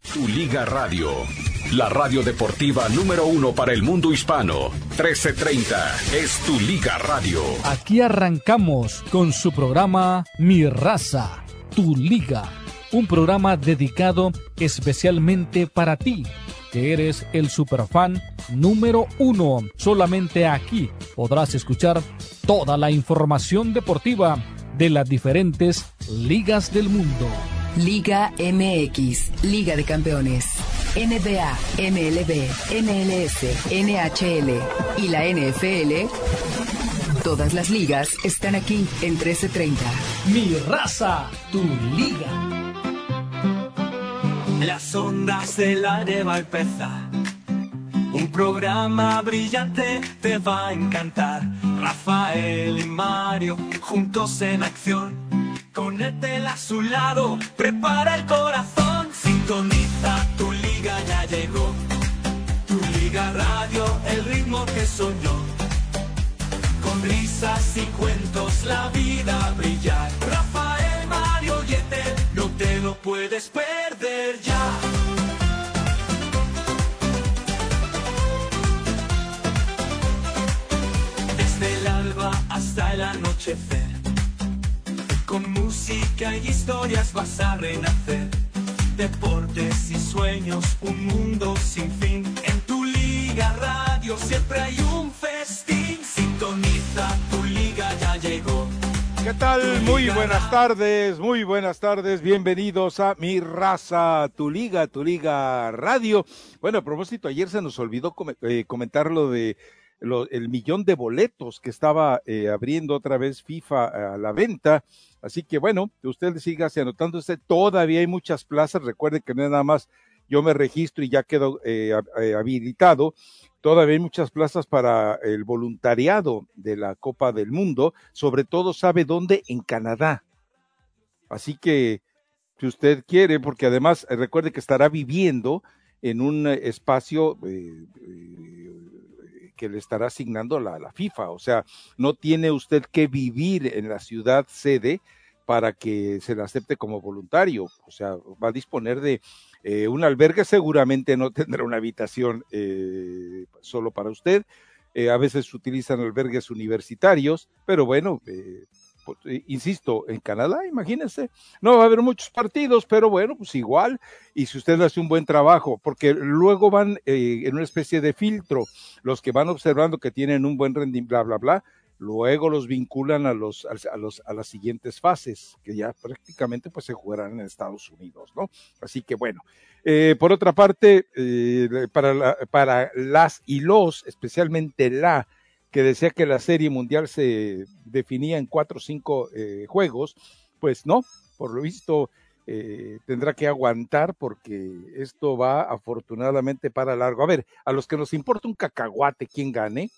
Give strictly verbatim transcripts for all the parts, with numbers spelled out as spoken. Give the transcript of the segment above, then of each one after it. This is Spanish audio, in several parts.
Tu Liga Radio, la radio deportiva número uno para el mundo hispano. trece treinta es Tu Liga Radio. Aquí arrancamos con su programa Mi Raza, Tu Liga. Un programa dedicado especialmente para ti, que eres el superfan número uno. Solamente aquí podrás escuchar toda la información deportiva de las diferentes ligas del mundo. Liga M X, Liga de Campeones, N B A, M L B, M L S, N H L y la N F L. Todas las ligas están aquí en trece treinta. Mi Raza, Tu Liga. Las ondas del aire va a empezar. Un programa brillante te va a encantar. Rafael y Mario juntos en acción. Con Etel a su lado, prepara el corazón. Sintoniza, Tu Liga ya llegó. Tu Liga Radio, el ritmo que soñó. Con risas y cuentos la vida brillar. Rafael, Mario y Etel, no te lo puedes perder ya. Desde el alba hasta el anochecer, con música y historias vas a renacer. Deportes y sueños, un mundo sin fin. En Tu Liga Radio siempre hay un festín. Sintoniza, Tu Liga ya llegó. ¿Qué tal? Muy buenas tardes, muy buenas tardes. Bienvenidos a Mi Raza, Tu Liga, Tu Liga Radio. Bueno, a propósito, ayer se nos olvidó com- eh, comentar lo de lo, el millón de boletos que estaba eh, abriendo otra vez FIFA a la venta. Así que bueno, usted sígase anotándose, todavía hay muchas plazas, recuerde que no es nada más yo me registro y ya quedo eh, habilitado, todavía hay muchas plazas para el voluntariado de la Copa del Mundo, sobre todo sabe dónde, en Canadá. Así que si usted quiere, porque además eh, recuerde que estará viviendo en un espacio eh, eh, que le estará asignando la, la FIFA, o sea, no tiene usted que vivir en la ciudad sede para que se le acepte como voluntario, o sea, va a disponer de eh, un albergue, seguramente no tendrá una habitación eh, solo para usted, eh, a veces utilizan albergues universitarios, pero bueno, eh, pues, eh, insisto, en Canadá, imagínense, no va a haber muchos partidos, pero bueno, pues igual, y si usted hace un buen trabajo, porque luego van eh, en una especie de filtro, los que van observando que tienen un buen rendimiento, bla, bla, bla, luego los vinculan a los, a los, a las siguientes fases, que ya prácticamente pues se jugarán en Estados Unidos, ¿no? Así que bueno, eh, por otra parte, eh, para, la, para las y los, especialmente la, que decía que la Serie Mundial se definía en cuatro o cinco eh, juegos, pues no, por lo visto eh, tendrá que aguantar porque esto va afortunadamente para largo. A ver, a los que nos importa un cacahuate quién gane,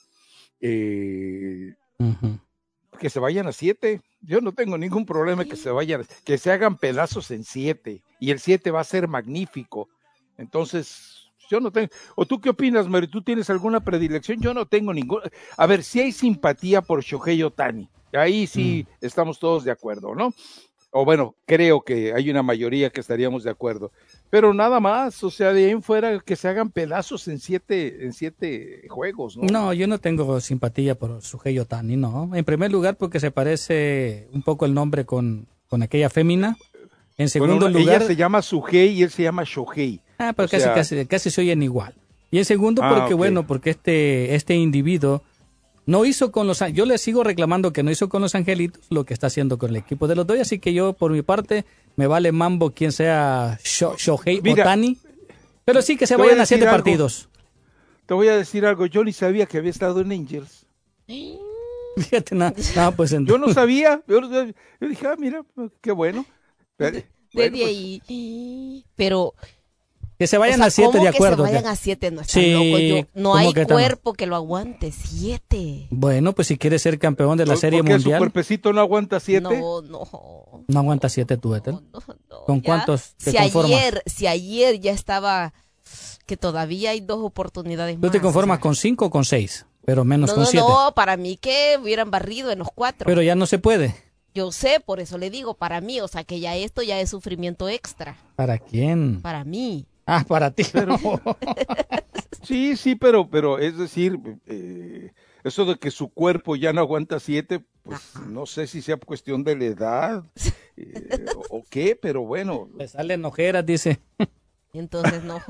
eh, uh-huh. que se vayan a siete, yo no tengo ningún problema que se vayan, que se hagan pedazos en siete, y el siete va a ser magnífico, entonces yo no tengo, o tú qué opinas, Mary, ¿tú tienes alguna predilección? Yo no tengo ninguna, a ver, si hay simpatía por Shohei Ohtani, ahí sí mm. estamos todos de acuerdo, ¿no? O bueno, creo que hay una mayoría que estaríamos de acuerdo, pero nada más, o sea, de ahí en fuera que se hagan pedazos en siete, en siete juegos, ¿no? No, yo no tengo simpatía por Shohei Ohtani, no. En primer lugar porque se parece un poco el nombre con, con aquella fémina. En segundo bueno, lugar... ella se llama Sugei y él se llama Shohei. Ah, pero casi, sea... casi, casi se oyen igual. Y en segundo porque, ah, okay. bueno, porque este, este individuo no hizo con los... Yo le sigo reclamando que no hizo con los Angelitos lo que está haciendo con el equipo de los Dodgers, así que yo, por mi parte, me vale mambo quien sea Sho, Shohei Ohtani, pero sí que se vayan a siete algo. partidos. Te voy a decir algo, yo ni sabía que había estado en Angels. Fíjate, nada, no, pues entonces... Yo no sabía, yo, yo dije, ah, mira, qué bueno. Pero, Desde bueno, ahí, pues... pero... Que se vayan o sea, a siete, de acuerdo. Que se vayan que... a siete, no están sí, locos. Yo, no hay que cuerpo que lo aguante, siete. Bueno, pues si quieres ser campeón de la Serie ¿Por qué Mundial. ¿Su cuerpecito no aguanta siete? No, no. ¿No aguanta siete tú, Etel? No, no, no. ¿Con ya, cuántos te si conformas? Ayer, si ayer ya estaba, que todavía hay dos oportunidades ¿Tú más. te conformas o sea. con cinco o con seis? Pero menos no, con no, siete. No, para mí que hubieran barrido en los cuatro. Pero ya no se puede. Yo sé, por eso le digo, para mí, o sea, que ya esto ya es sufrimiento extra. ¿Para quién? Para mí. Ah, para ti. Pero, sí, sí, pero, pero es decir, eh, eso de que su cuerpo ya no aguanta siete, pues Ajá. no sé si sea cuestión de la edad eh, o, o qué, pero bueno. Le salen ojeras, dice. Entonces no.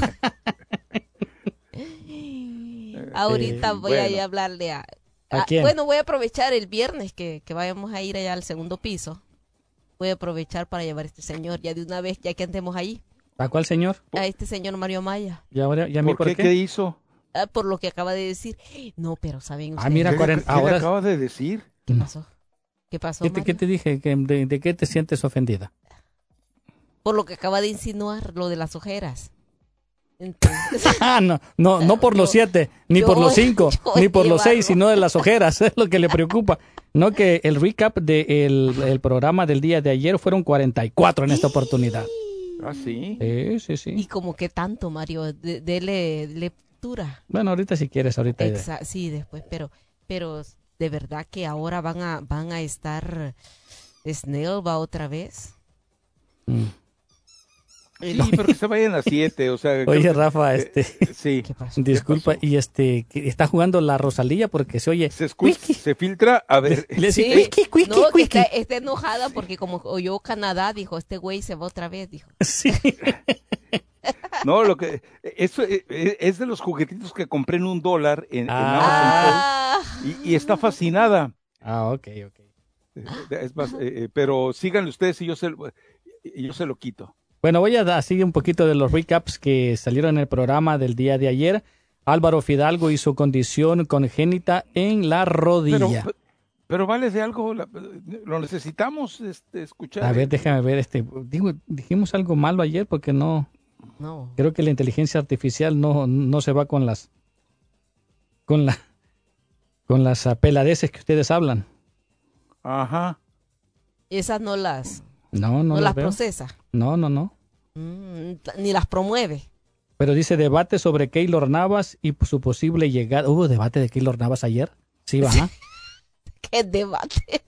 Ahorita Eh, voy bueno. a ir a hablarle a... ¿A a- quién? Bueno, voy a aprovechar el viernes que, que vayamos a ir allá al segundo piso. Voy a aprovechar para llevar a este señor ya de una vez, ya que andemos ahí. ¿A cuál señor? A este señor Mario Maya. ¿Y ahora, y a mí ¿Por, por qué? qué? ¿Qué hizo? Ah, por lo que acaba de decir. No, pero ¿saben ustedes? Ah, mira, ¿Qué, le- cuarenta qué le ahora- acabas de decir? ¿Qué pasó? ¿Qué pasó, ¿Qué te, qué Mario? te dije? ¿Que de, ¿De qué te sientes ofendida? Por lo que acaba de insinuar, lo de las ojeras. Entonces, Ah, no, no, no por Yo- los siete, ni yo- por los cinco, yo ni por los llevarlo. seis, sino de las ojeras, es lo que le preocupa. No que el recap del el programa del día de ayer fueron cuarenta y cuatro en esta oportunidad. Ah, sí. Sí, sí, y sí. como que tanto, Mario, de- dele lectura. Bueno, ahorita si quieres, ahorita. Exa- sí, después, pero, pero de verdad que ahora van a, van a estar, Snell va otra vez. Mm. Sí, pero que se vayan a siete, o sea. Oye, creo que- Rafa, eh, este, sí. ¿Qué pasó? disculpa, pasó? y este, que está jugando la Rosalía porque se oye. Se escucha, "Wiki". se filtra, a ver. Le dice, Sí. "Wiki, wiki, No, que wiki". está, está enojada porque como oyó Canadá, dijo, este güey se va otra vez, dijo. Sí. No, lo que eso eh, eh, es de los juguetitos que compré en un dólar en, en Ah. Amazon Prime, y, y está fascinada. Ah, ok, ok. Eh, Es más, eh, eh, pero síganle ustedes y yo se, lo- y yo se lo quito. Bueno, voy a dar así un poquito de los recaps que salieron en el programa del día de ayer. Álvaro Fidalgo y su condición congénita en la Pero, rodilla. pero vale de algo, la- lo necesitamos este, escuchar. A ver, déjame ver, este, digo, dijimos algo malo ayer porque no, No. creo que la inteligencia artificial no, no se va con las, con la, con las ah, peladeces que ustedes hablan. Ajá. Esas no las, No, no, no, las veo. procesa. No, no, no. Mm, ni las promueve. Pero dice debate sobre Keylor Navas y su posible llegada. ¿Hubo debate de Keylor Navas ayer? Sí, va. ¿Qué debate?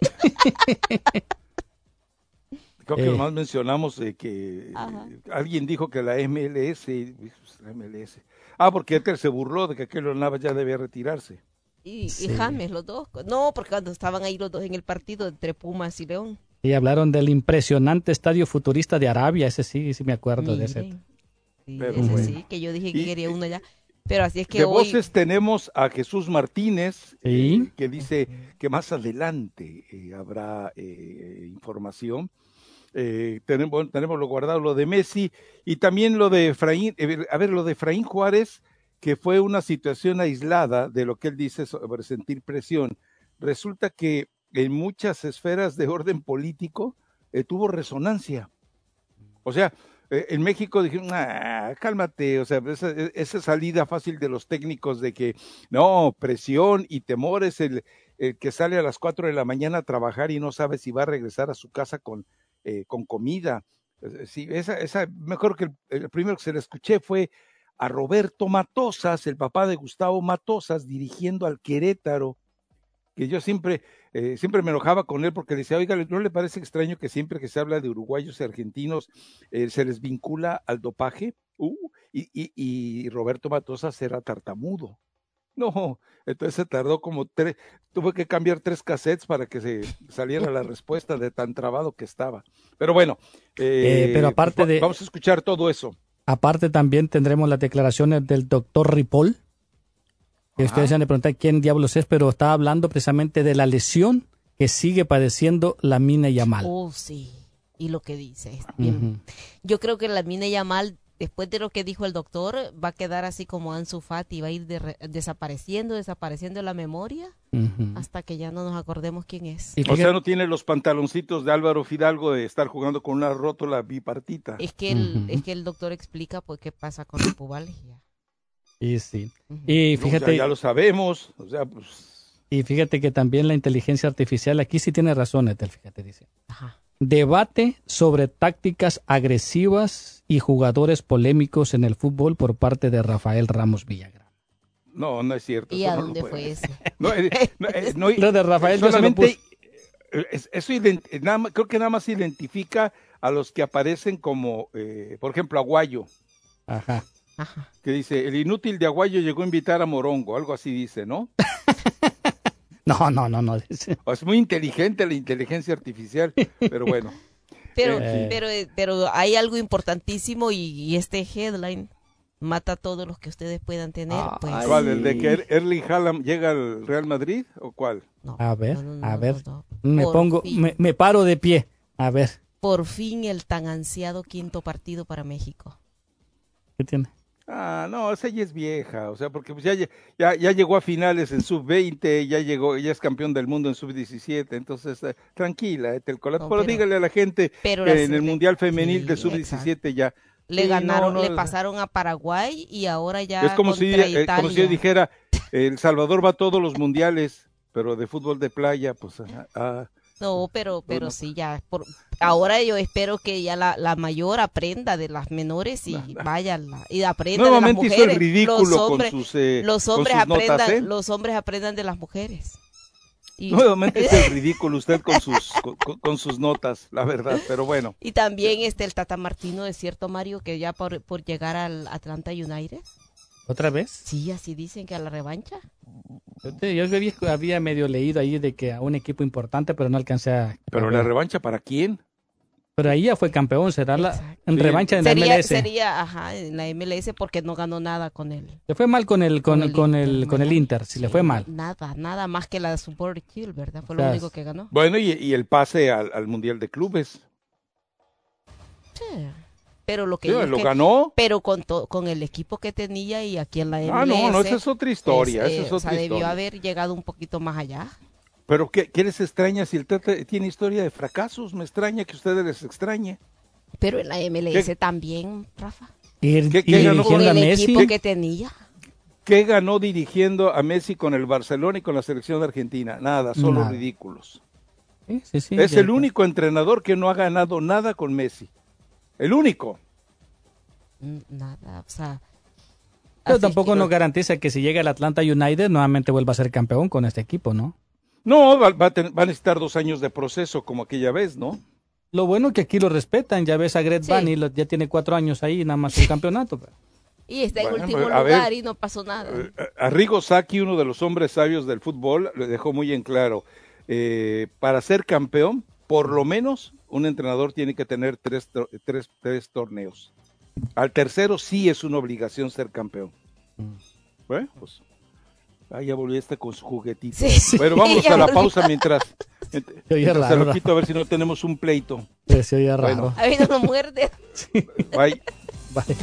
Creo que Eh. nomás mencionamos eh, que eh, Ajá. alguien dijo que la M L S, la M L S. Ah, porque Éter se burló de que Keylor Navas ya debía retirarse. Y, Sí. y James, los dos. No, porque cuando estaban ahí los dos en el partido entre Pumas y León. Y hablaron del impresionante estadio futurista de Arabia. Ese sí, sí me acuerdo de ese. Miren. Sí, Pero ese bueno. sí, que yo dije que Y- quería uno allá. Pero así es que De hoy... voces tenemos a Jesús Martínez, Sí. eh, que dice que más adelante eh, habrá eh, información. Eh, tenemos, bueno, tenemos lo guardado, lo de Messi, y también lo de Efraín, eh, a ver, lo de Efraín Juárez, que fue una situación aislada de lo que él dice sobre sentir presión. Resulta que en muchas esferas de orden político eh, tuvo resonancia. O sea, eh, en México dijeron, ah, cálmate, o sea, esa, esa salida fácil de los técnicos de que no, presión y temor es el, el que sale a las cuatro de la mañana a trabajar y no sabe si va a regresar a su casa con, eh, con comida. Eh, Sí, esa, esa, mejor que el, el primero que se le escuché fue a Roberto Matosas, el papá de Gustavo Matosas, dirigiendo al Querétaro, que yo siempre, eh, siempre me enojaba con él porque decía, oiga, ¿no le parece extraño que siempre que se habla de uruguayos y argentinos eh, se les vincula al dopaje? Uh, y, y, y Roberto Matosas era tartamudo. No, entonces se tardó como tres, tuve que cambiar tres cassettes para que se saliera la respuesta de tan trabado que estaba. Pero bueno, eh, Eh, pero aparte va- de- vamos a escuchar todo eso. Aparte también tendremos las declaraciones del doctor Ripoll, que ustedes se han de preguntar quién diablos es, pero está hablando precisamente de la lesión que sigue padeciendo Lamine Yamal. Oh, sí. Y lo que dice. es bien. Ujú. Yo creo que la Lamine Yamal, después de lo que dijo el doctor, va a quedar así como Ansu Fati, va a ir de re- desapareciendo, desapareciendo en la memoria, Ujú. hasta que ya no nos acordemos quién es. Y O fíjate- sea, no tiene los pantaloncitos de Álvaro Fidalgo de estar jugando con una rótula bipartita. Es que el, Ujú. es que el doctor explica pues qué pasa con la pubalgia. y sí. Ujú. Y No, fíjate, ya, ya lo sabemos, o sea, pues, y fíjate que también la inteligencia artificial aquí sí tiene razón, Ethel, fíjate, dice. Ajá. Debate sobre tácticas agresivas y jugadores polémicos en el fútbol por parte de Rafael Ramos Villagrán. no, no es cierto. ¿Y eso a no lo dónde puede fue ser. ese? No, eh, no, eh, no, Lo de Rafael ya se lo solamente, puso. eh, es- eso ident- nada más- creo que nada más identifica a los que aparecen como, eh, por ejemplo, Aguayo. Ajá. Ajá. Que dice, el inútil de Aguayo llegó a invitar a Morongo, algo así dice, ¿no? No, no, no, no. Es muy inteligente la inteligencia artificial, pero bueno. Pero, Eh. pero, pero hay algo importantísimo y, y este headline mata a todos los que ustedes puedan tener. Ah, Pues. ¿Cuál? ¿El de que Erling Haaland llega al Real Madrid o cuál? No, A ver, no, no, no, a ver. no, no. Me Por pongo, fin, me, me paro de pie. A ver, por fin el tan ansiado quinto partido para México. ¿qué tiene? Ah, no, esa ya es vieja, o sea, porque pues ya, ya, ya llegó a finales en sub veinte, ya llegó, ya es campeón del mundo en sub diecisiete, entonces eh, tranquila, eh, Telcolat, No, pero, pero- dígale a la gente pero que la en el sele- Mundial Femenil sí, de sub diecisiete exacto. ya. Le Sí, ganaron, no, no, le pasaron a Paraguay y ahora ya es como si, contra eh, como si yo Italia. dijera, El Salvador va a todos los mundiales, pero de fútbol de playa, pues, ah, ah, No, pero, pero no. sí, ya. Por, ahora yo espero que ya la, la mayor aprenda de las menores y No, no. vaya la- y aprenda nuevamente de las hizo mujeres. el ridículo los hombres, con sus, eh, los con hombres sus notas, aprendan, ¿eh? los hombres aprendan de las mujeres. Y, Nuevamente es el ridículo usted con sus, con, con sus notas, la verdad, pero bueno. y también este el Tata Martino, es cierto, Mario, que ya por, por llegar al Atlanta United. ¿Otra vez? Sí, así dicen que a la revancha. Yo, te- yo había, había medio leído ahí de que a un equipo importante, pero no alcancé a... Pero la revancha, ¿para quién? Pero ahí ya fue campeón, será la Exacto. en Sí. revancha en la Sería, M L S. sería, ajá, en la M L S porque no ganó nada con él. Le fue mal con el con, Con el con el Inter, con el ¿verdad? Inter, sí, le fue mal. Nada, nada más que la Support Kill, ¿verdad? Fue lo Claro. único que ganó. Bueno, y, y el pase al, al Mundial de Clubes. Sí. Pero lo que Sí, yo es lo que- ganó. pero con to- con el equipo que tenía y aquí en la M L S. Ah, no, no, esa es otra historia, es, esa eh, es o otra sea, debió historia. haber llegado un poquito más allá. Pero ¿qué, qué les extraña si el Tata tiene historia de fracasos? Me extraña que ustedes les extrañe. Pero en la M L S ¿Qué? también, Rafa. Y, ¿Qué- y qué ganó Con dirigiendo a el Messi. equipo que tenía. ¿Qué ganó dirigiendo a Messi con el Barcelona y con la selección de Argentina? Nada, solo Nada. ridículos. Sí, sí, sí, es ya- el único entrenador que no ha ganado nada con Messi. El único. Mm, Nada, o sea. Pero así tampoco que- nos garantiza que si llega el Atlanta United nuevamente vuelva a ser campeón con este equipo, ¿no? No, va, va a, ten- va a necesitar dos años de proceso como aquella vez, ¿no? Lo bueno es que aquí lo respetan, ya ves a Greg Sí. Bunny, lo- ya tiene cuatro años ahí, nada más un campeonato. pero- Y está en Bueno, último a ver. lugar y no pasó nada. Eh, Arrigo Sacchi, uno de los hombres sabios del fútbol, le dejó muy en claro, eh, para ser campeón, por lo menos un entrenador tiene que tener tres, tor- tres, tres torneos. Al tercero sí es una obligación ser campeón. Bueno, pues, ah, ya volvió este con su juguetito. Sí, sí, Bueno, vámonos ya a la volvió. pausa mientras, mientras oye se raro, lo quito a ver si no tenemos un pleito. Eh, Se oye raro. Bueno. Ha habido una muerte. Bye. Vale.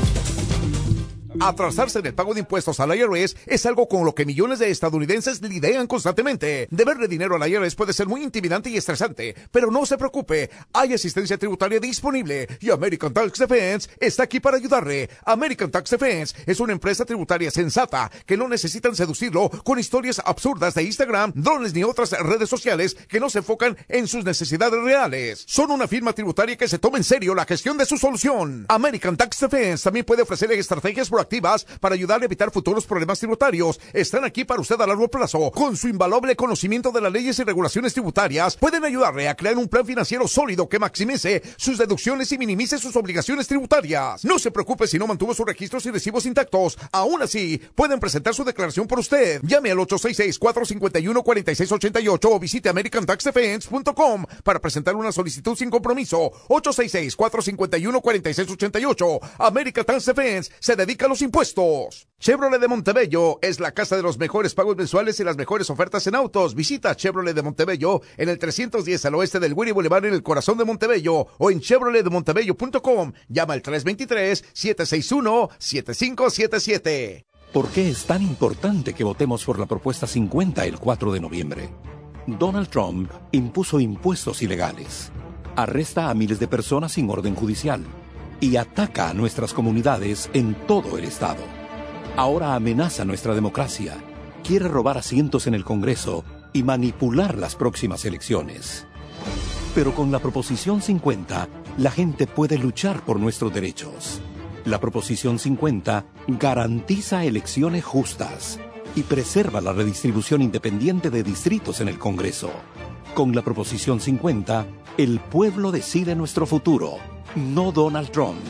Atrasarse en el pago de impuestos al I R S es algo con lo que millones de estadounidenses lidian constantemente. Deberle dinero al I R S puede ser muy intimidante y estresante, pero no se preocupe, hay asistencia tributaria disponible y American Tax Defense está aquí para ayudarle. American Tax Defense es una empresa tributaria sensata que no necesitan seducirlo con historias absurdas de Instagram, drones ni otras redes sociales que no se enfocan en sus necesidades reales. Son una firma tributaria que se toma en serio la gestión de su solución. American Tax Defense también puede ofrecerle estrategias proactivas para ayudarle a evitar futuros problemas tributarios. Están aquí para usted a largo plazo. Con su invaluable conocimiento de las leyes y regulaciones tributarias, pueden ayudarle a crear un plan financiero sólido que maximice sus deducciones y minimice sus obligaciones tributarias. No se preocupe si no mantuvo sus registros y recibos intactos. Aún así, pueden presentar su declaración por usted. Llame al ocho seis seis, cuatro cinco uno, cuatro seis ocho ocho o visite american tax defense punto com para presentar una solicitud sin compromiso. ocho seis seis, cuatro cinco uno, cuatro seis ocho ocho. American Tax Defense se dedica a los impuestos. Chevrolet de Montebello es la casa de los mejores pagos mensuales y las mejores ofertas en autos. Visita Chevrolet de Montebello en el trescientos diez al oeste del Willy Boulevard en el corazón de Montebello o en chevrolet de montebello punto com. Llama al tres dos tres, siete seis uno, siete cinco siete siete. ¿Por qué es tan importante que votemos por la propuesta cincuenta el cuatro de noviembre? Donald Trump impuso impuestos ilegales, arresta a miles de personas sin orden judicial y ataca a nuestras comunidades en todo el estado. Ahora amenaza nuestra democracia, quiere robar asientos en el Congreso y manipular las próximas elecciones. Pero con la Proposición cincuenta, la gente puede luchar por nuestros derechos. La Proposición cincuenta garantiza elecciones justas y preserva la redistribución independiente de distritos en el Congreso. Con la Proposición cincuenta, el pueblo decide nuestro futuro, no Donald Trump.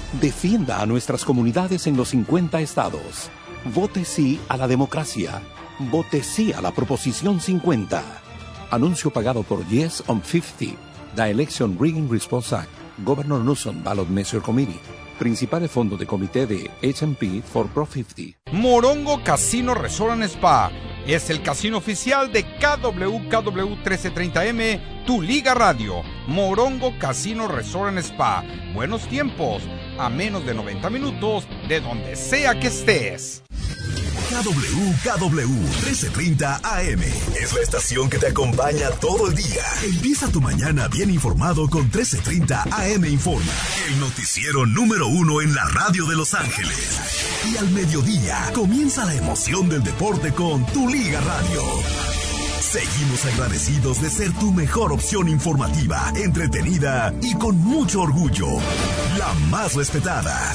Defienda a nuestras comunidades en los cincuenta estados. Vote sí a la democracia. Vote sí a la Proposición cincuenta. Anuncio pagado por Yes on cincuenta. The Election Rigging Response Act. Governor Newsom Ballot Measure Committee. Principal fondo de comité de H and P for Pro cincuenta. Morongo Casino Resort and Spa es el casino oficial de K W K W trece treinta M, Tu Liga Radio. Morongo Casino Resort and Spa. Buenos tiempos, a menos de noventa minutos de donde sea que estés. K W K W trece treinta A M es la estación que te acompaña todo el día. Empieza tu mañana bien informado con trece treinta A M Informa, el noticiero número uno en la radio de Los Ángeles. Y al mediodía comienza la emoción del deporte con Tu Liga Radio. Seguimos agradecidos de ser tu mejor opción informativa, entretenida y con mucho orgullo. La más respetada.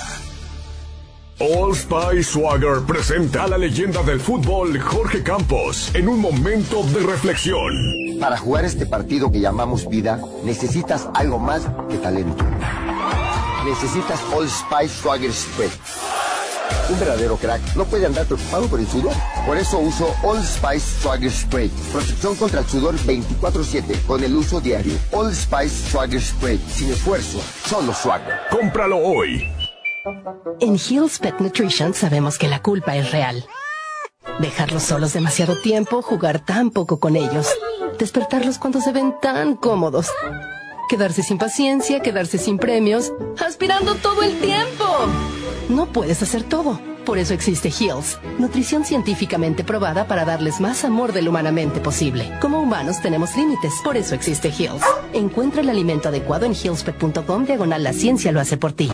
Old Spice Swagger presenta a la leyenda del fútbol Jorge Campos en un momento de reflexión. Para jugar este partido que llamamos vida, necesitas algo más que talento. Necesitas Old Spice Swagger Spray. Un verdadero crack no puede andar preocupado por el sudor. Por eso uso Old Spice Swagger Spray. Protección contra el sudor veinticuatro siete con el uso diario. Old Spice Swagger Spray. Sin esfuerzo, solo swagger. Cómpralo hoy. En Hill's Pet Nutrition sabemos que la culpa es real. Dejarlos solos demasiado tiempo, jugar tan poco con ellos, despertarlos cuando se ven tan cómodos, quedarse sin paciencia, quedarse sin premios, aspirando todo el tiempo. No puedes hacer todo. Por eso existe Hill's, nutrición científicamente probada para darles más amor de lo humanamente posible. Como humanos tenemos límites, por eso existe Hill's. Encuentra el alimento adecuado en hillspet punto com diagonal la ciencia lo hace por ti.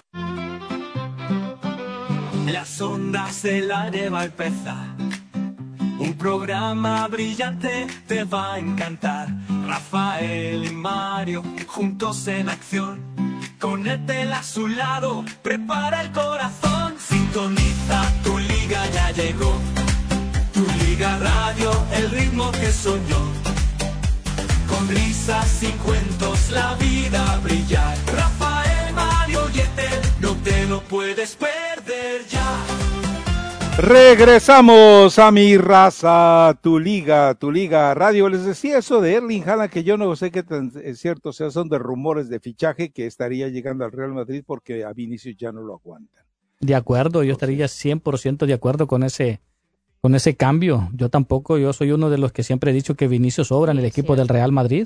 Las ondas del aire va a empezar. Un programa brillante te va a encantar. Rafael y Mario juntos en acción. Con Etel a su lado, prepara el corazón. Sintoniza, Tu Liga ya llegó. Tu Liga Radio, el ritmo que soñó. Con risas y cuentos la vida brillar. Rafael, Mario y Etel, no te lo puedes perder ya. Regresamos a Mi Raza, Tu Liga, Tu Liga Radio. Les decía eso de Erling Haaland, que yo no sé qué tan es cierto, o sea, son de rumores de fichaje que estaría llegando al Real Madrid porque a Vinicius ya no lo aguantan. De acuerdo, yo estaría cien por ciento de acuerdo con ese con ese cambio. Yo tampoco, yo soy uno de los que siempre he dicho que Vinicius sobra en el equipo del Real Madrid.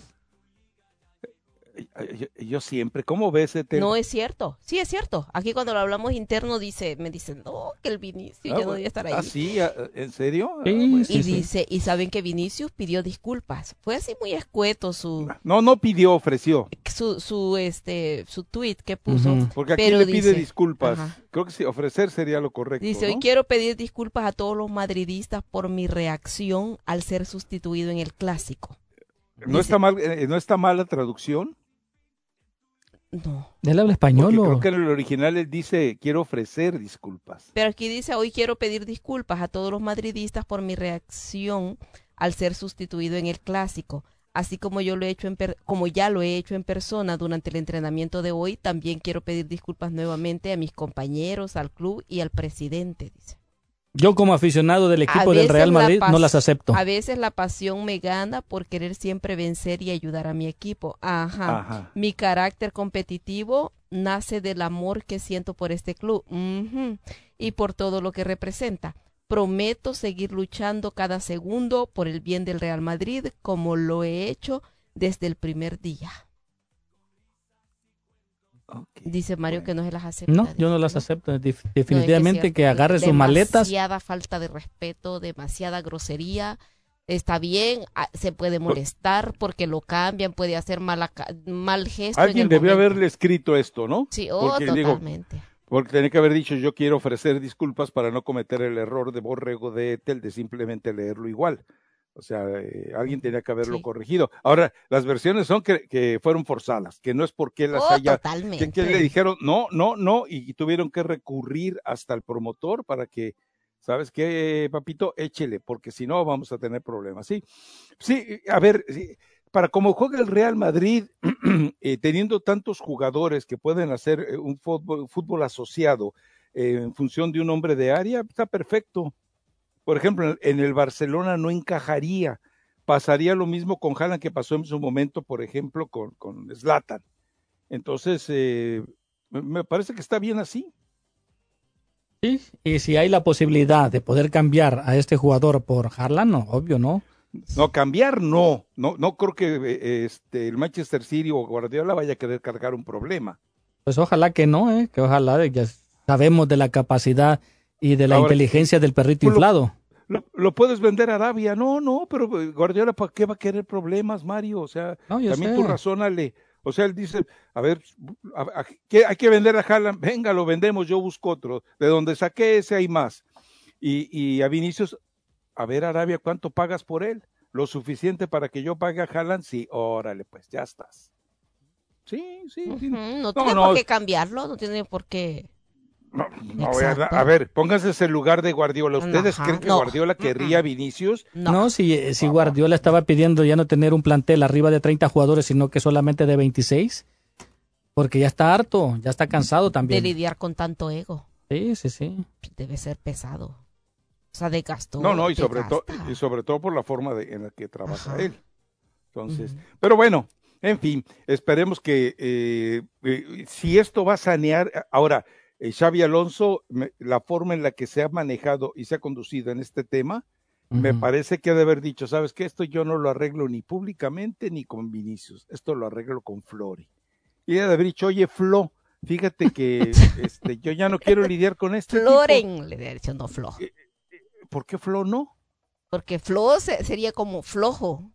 Yo, yo siempre, ¿cómo ves este? No es cierto, sí es cierto. Aquí cuando lo hablamos interno dice, me dicen, no, que el Vinicius ah, ya no debe estar ahí. ¿Ah, sí? ¿En serio? Sí, ah, bueno. sí, y sí. dice, y saben que Vinicius pidió disculpas. Fue así muy escueto su No, no pidió, ofreció. su su este su tweet que puso. Ujú. Porque aquí pero le pide dice, disculpas. ajá. Creo que sí, ofrecer sería lo correcto. Dice, ¿no? hoy quiero pedir disculpas a todos los madridistas por mi reacción al ser sustituido en el clásico. ¿No Dice, está mal, eh, no está mal la traducción? No. ¿Él habla español Porque o...? creo que en el original él dice, quiero ofrecer disculpas. Pero aquí dice, hoy quiero pedir disculpas a todos los madridistas por mi reacción al ser sustituido en el clásico. Así como yo lo he hecho en per- como ya lo he hecho en persona durante el entrenamiento de hoy, también quiero pedir disculpas nuevamente a mis compañeros, al club y al presidente, dice. Yo como aficionado del A equipo del veces Real la Madrid pas- no las acepto. A veces la pasión me gana por querer siempre vencer y ayudar a mi equipo. Ajá. Ajá. Mi carácter competitivo nace del amor que siento por este club. Ujú. Y por todo lo que representa. Prometo seguir luchando cada segundo por el bien del Real Madrid como lo he hecho desde el primer día. Okay. Dice Mario Bueno. que no se las acepta. No, dice, yo no las ¿no? acepto. Def- No, es definitivamente cierto, que agarre sus maletas. Demasiada falta de respeto, demasiada grosería. Está bien, a- se puede molestar porque lo cambian, puede hacer mala, ca- mal gesto. en Alguien el debió momento. haberle escrito esto, ¿no? Sí, oh, Porque, digo, totalmente. Porque tenía que haber dicho, yo quiero ofrecer disculpas para no cometer el error de Borrego de Etel de simplemente leerlo igual. O sea, eh, alguien tenía que haberlo Sí. corregido. Ahora, las versiones son que, que fueron forzadas, que no es porque las Oh, haya... totalmente. Que, que le dijeron, no, no, no, y, y tuvieron que recurrir hasta el promotor para que, ¿sabes qué, papito? Échele, porque si no vamos a tener problemas. Sí, sí, a ver, sí, para como juega el Real Madrid, eh, teniendo tantos jugadores que pueden hacer eh, un fútbol, fútbol asociado eh, en función de un hombre de área, está perfecto. Por ejemplo, en el Barcelona no encajaría. Pasaría lo mismo con Haaland que pasó en su momento, por ejemplo, con, con Zlatan. Entonces, eh, me parece que está bien así. Sí, y si hay la posibilidad de poder cambiar a este jugador por Haaland, no, obvio, ¿no? No, cambiar no. No, no creo que eh, este, el Manchester City o Guardiola vaya a querer cargar un problema. Pues ojalá que no, ¿eh? Que ojalá, ya sabemos de la capacidad y de la Ahora, inteligencia del perrito lo, inflado. Lo, lo puedes vender a Arabia, no, no, pero Guardiola, ¿para qué va a querer problemas, Mario? O sea, no, también sé. tú razónale. O sea, él dice, a ver, a, a, hay que vender a Haaland, venga, lo vendemos, yo busco otro. De donde saqué ese hay más. Y, y a Vinicius, a ver, Arabia, ¿cuánto pagas por él? ¿Lo suficiente para que yo pague a Haaland? Sí, órale, pues, ya estás. Sí, sí. Uh-huh. sí. No, no tiene no, por qué cambiarlo, no tiene por qué... No, no, a, a ver, pónganse en el lugar de Guardiola. ¿Ustedes Ajá, creen que no. Guardiola querría a Vinicius? No, no si, si Guardiola estaba pidiendo ya no tener un plantel arriba de treinta jugadores, sino que solamente de veintiséis, porque ya está harto, ya está cansado también. De lidiar con tanto ego. Sí, sí, sí. Debe ser pesado. O sea, de gasto. No, no, y sobre, to, y sobre todo por la forma de, en la que trabaja Ajá. él. Entonces, uh-huh. pero bueno, en fin, esperemos que eh, eh, si esto va a sanear, ahora... Eh, Xabi Alonso, me, la forma en la que se ha manejado y se ha conducido en este tema, uh-huh. me parece que ha de haber dicho, ¿sabes qué? Esto yo no lo arreglo ni públicamente ni con Vinicius, esto lo arreglo con Flori. Y ha de haber dicho, oye, Flo, fíjate que este, yo ya no quiero lidiar con este Floren, tipo. le había dicho, no Flo. Eh, eh, ¿Por qué Flo no? Porque Flo se, sería como flojo.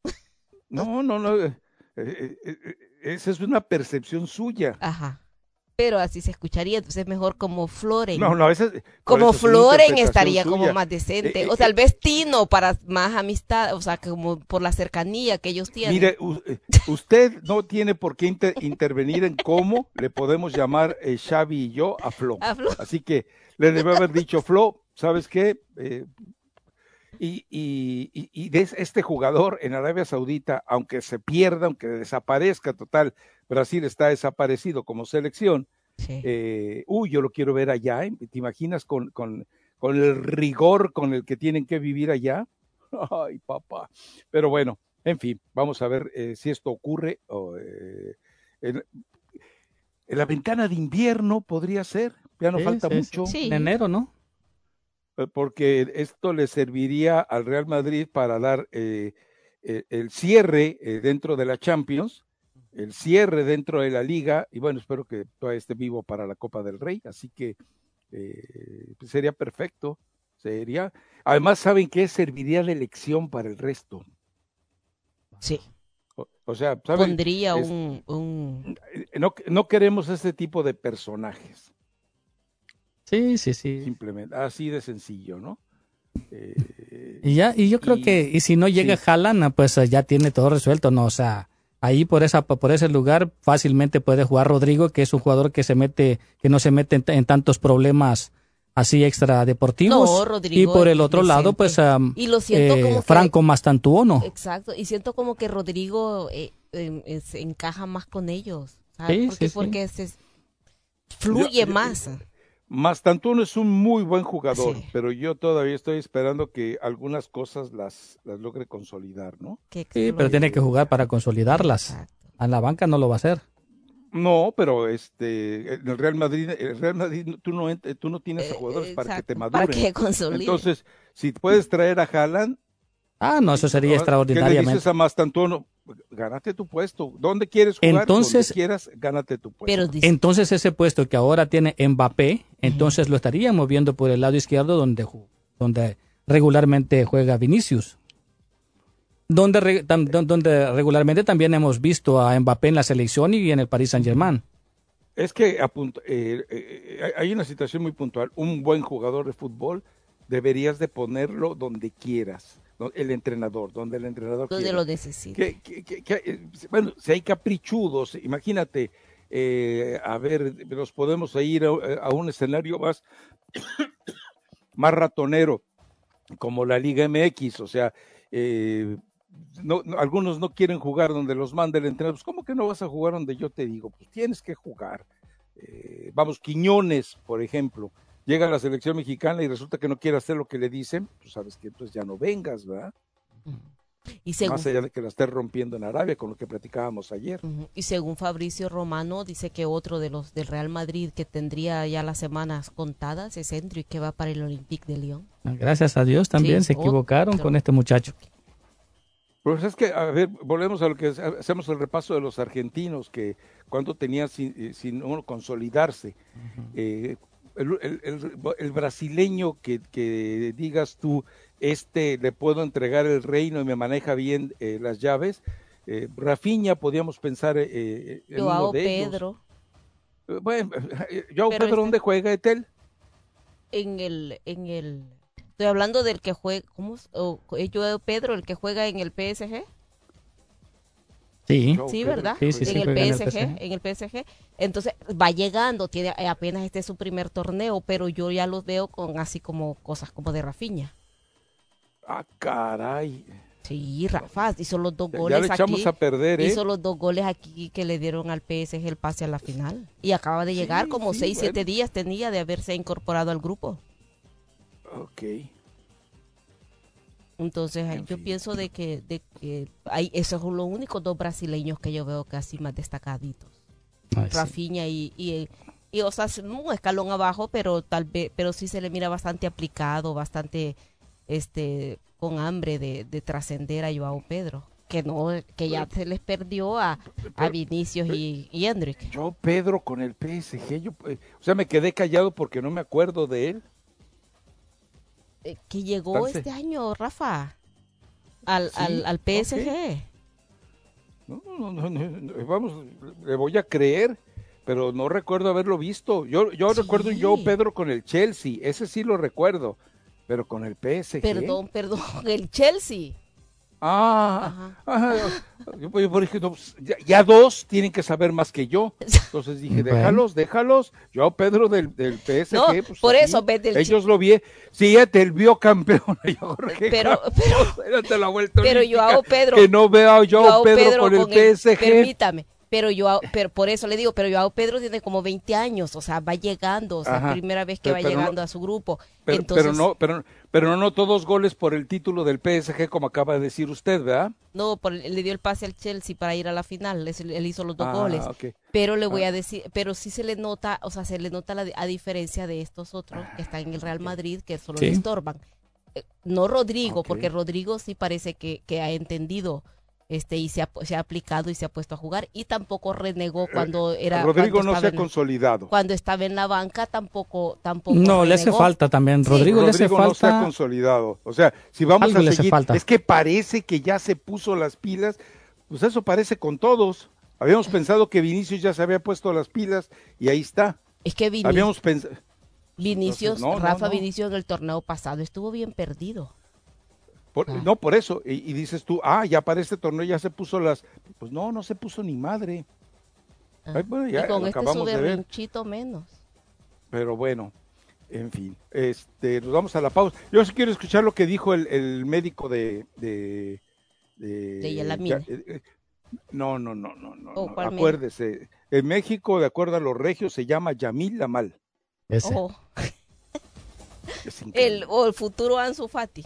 No, no, no, eh, eh, eh, esa es una percepción suya. Ajá. Pero así se escucharía, entonces mejor como Floren. No, no, ese, como eso Floren estaría suya. como más decente. Eh, o tal vez Tino para más amistad, o sea, como por la cercanía que ellos tienen. Mire, usted no tiene por qué inter intervenir en cómo le podemos llamar eh, Xavi y yo a Flo. a Flo. Así que le debe haber dicho, Flo, ¿sabes qué? Eh, y, y, y, y de este jugador en Arabia Saudita, aunque se pierda, aunque desaparezca total, Brasil está desaparecido como selección, sí. eh, uy, yo lo quiero ver allá, ¿eh? ¿Te imaginas con, con, con el rigor con el que tienen que vivir allá? Ay, papá. Pero bueno, en fin, vamos a ver eh, si esto ocurre. Oh, eh, en, en la ventana de invierno podría ser, ya no sí, falta sí, mucho. Sí. En enero, ¿no? Porque esto le serviría al Real Madrid para dar eh, eh, el cierre eh, dentro de la Champions, el cierre dentro de la Liga, y bueno, espero que todavía esté vivo para la Copa del Rey, así que eh, pues sería perfecto, sería, además saben que serviría de lección para el resto. Sí. O, o sea, ¿saben? Pondría es, un, un... No, no queremos ese tipo de personajes. Sí, sí, sí. Simplemente, así de sencillo, ¿no? Eh, y ya, y yo creo y, que, y si no llega sí. Haaland, pues ya tiene todo resuelto, ¿no? O sea, ahí por esa, por ese lugar fácilmente puede jugar Rodrigo, que es un jugador que se mete, que no se mete en, en tantos problemas así extra deportivos. No, Rodrigo, y por el otro decente. lado, pues um, y lo siento eh, como que, Franco Mastantuono. Exacto, y siento como que Rodrigo eh, eh, se encaja más con ellos, ¿sabes? Sí, porque sí, porque sí. se fluye yo, más. Yo, Mastantuono es un muy buen jugador, sí. pero yo todavía estoy esperando que algunas cosas las, las logre consolidar, ¿no? Sí, pero tiene que jugar para consolidarlas. Exacto. A la banca no lo va a hacer. No, pero este, en el Real Madrid, el Real Madrid, tú no, tú no tienes a jugadores eh, para que te maduren. Para que consoliden. Entonces, si puedes traer a Haaland. Ah, no, eso sería extraordinariamente. ¿Qué le dices a Mastantuono? Gánate tu puesto. ¿Dónde quieres jugar? Entonces, donde quieras, gánate tu puesto. Pero dice, entonces ese puesto que ahora tiene Mbappé, entonces uh-huh. lo estaría moviendo por el lado izquierdo donde, donde regularmente juega Vinicius. Donde, re, tam, donde regularmente también hemos visto a Mbappé en la selección y en el Paris Saint-Germain. Es que apunto, eh, eh, hay una situación muy puntual. Un buen jugador de fútbol deberías de ponerlo donde quieras. El entrenador, donde el entrenador donde quiera. lo necesite. Que, que, que, que, bueno, si hay caprichudos, imagínate, eh, a ver, nos podemos ir a, a un escenario más, más ratonero, como la Liga M X, o sea, eh, no, no, algunos no quieren jugar donde los manda el entrenador. Pues, ¿cómo que no vas a jugar donde yo te digo? Pues tienes que jugar. Eh, vamos, Quiñones, por ejemplo, llega a la selección mexicana y resulta que no quiere hacer lo que le dicen, pues sabes que entonces ya no vengas, ¿verdad? Y según, más allá de que la estés rompiendo en Arabia, con lo que platicábamos ayer. Uh-huh. Y según Fabricio Romano, dice que otro de los del Real Madrid que tendría ya las semanas contadas es Endrick, que va para el Olympique de Lyon. Gracias a Dios también sí, se equivocaron otro. con este muchacho. Pues es que, a ver, volvemos a lo que hacemos el repaso de los argentinos, que cuando tenían sin, sin uno consolidarse, uh-huh. eh, el, el, el, el brasileño que, que digas tú, este le puedo entregar el reino y me maneja bien eh, las llaves, eh, Rafinha podíamos pensar eh, en Joao uno de Pedro. ellos. Bueno, Joao Pedro, este... ¿dónde juega, Etel? En el, en el... Estoy hablando del que juega, ¿cómo? Oh, Joao Pedro, el que juega en el P S G. Sí, sí, ¿verdad? Sí, sí, en, sí, el P S G, en el P S G, en el P S G. Entonces va llegando, tiene apenas este es su primer torneo, pero yo ya los veo con así como cosas como de Rafinha. Ah, caray. Sí, Rafa hizo los dos ya, goles ya le echamos aquí. A perder, ¿eh? Hizo los dos goles aquí que le dieron al P S G el pase a la final. Y acaba de llegar, sí, como sí, seis, bueno. siete días tenía de haberse incorporado al grupo. Ok. Entonces en yo fin. pienso de que, de que hay, esos son los únicos dos brasileños que yo veo casi más destacaditos. Ay, Rafinha sí. y, y, y, o sea, un escalón abajo, pero tal vez, pero sí se le mira bastante aplicado, bastante este con hambre de, de trascender a Joao Pedro, que no, que ya se les perdió a, a Vinicius y, y Endrick. Joao Pedro con el P S G, yo, eh, o sea, me quedé callado porque no me acuerdo de él. Eh, que llegó Entonces, este año, Rafa, al, ¿sí? al, al P S G. Okay. No, no, no, no, vamos, le voy a creer, pero no recuerdo haberlo visto. Yo, yo sí. recuerdo un Joao Pedro con el Chelsea, ese sí lo recuerdo, pero con el P S G. Perdón, perdón, el Chelsea. Ah, ajá. Yo, yo, por ejemplo, ya, ya dos tienen que saber más que yo. Entonces dije, bueno. déjalos, déjalos. Yo, Pedro del, del P S G, no, pues por aquí, eso, vete el ellos lo vi. Sí, te vio campeón. Yo, pero, pero, la vuelta pero Joao Pedro. Que no vea a Joao Pedro, Pedro con el con P S G. El, permítame. Pero yo, pero por eso le digo, pero Joao Pedro tiene como veinte años, o sea, va llegando, o sea, Ajá. primera vez que pero, va pero llegando no, a su grupo. Pero, Entonces, pero no, pero, pero no todos goles por el título del P S G, como acaba de decir usted, ¿verdad? No, por, le dio el pase al Chelsea para ir a la final, él hizo los dos ah, goles. Okay. Pero le voy ah. a decir, pero sí se le nota, o sea, se le nota la a diferencia de estos otros que están en el Real Madrid, que solo ¿Sí? le estorban. Eh, no Rodrigo, okay. porque Rodrigo sí parece que, que ha entendido. Este y se ha, se ha aplicado y se ha puesto a jugar y tampoco renegó cuando era Rodrigo no se ha en, consolidado cuando estaba en la banca tampoco tampoco no renegó. Le hace falta también Rodrigo, sí. le hace Rodrigo falta no se ha consolidado, o sea, si vamos Algo a seguir es que parece que ya se puso las pilas, pues eso parece con todos. Habíamos pensado que Vinicius ya se había puesto las pilas y ahí está. Es que Vinicius habíamos pensado Vinicius Entonces, no, Rafa no, no. Vinicius en el torneo pasado estuvo bien perdido. Por, ah. No, por eso, y, y dices tú, ah, ya para este torneo ya se puso las, pues no, no se puso ni madre. Ah. Ay, bueno, ya y con este su berrinchito menos. Pero bueno, en fin, este, nos vamos a la pausa. Yo sí quiero escuchar lo que dijo el, el médico de... De, de, de Yalamina. Eh, eh, no, no, no, no, no, oh, no acuérdese. Médico? En México, de acuerdo a los regios, se llama Yamil Lamal. Ese. Oh. el, o el futuro Ansu Fati.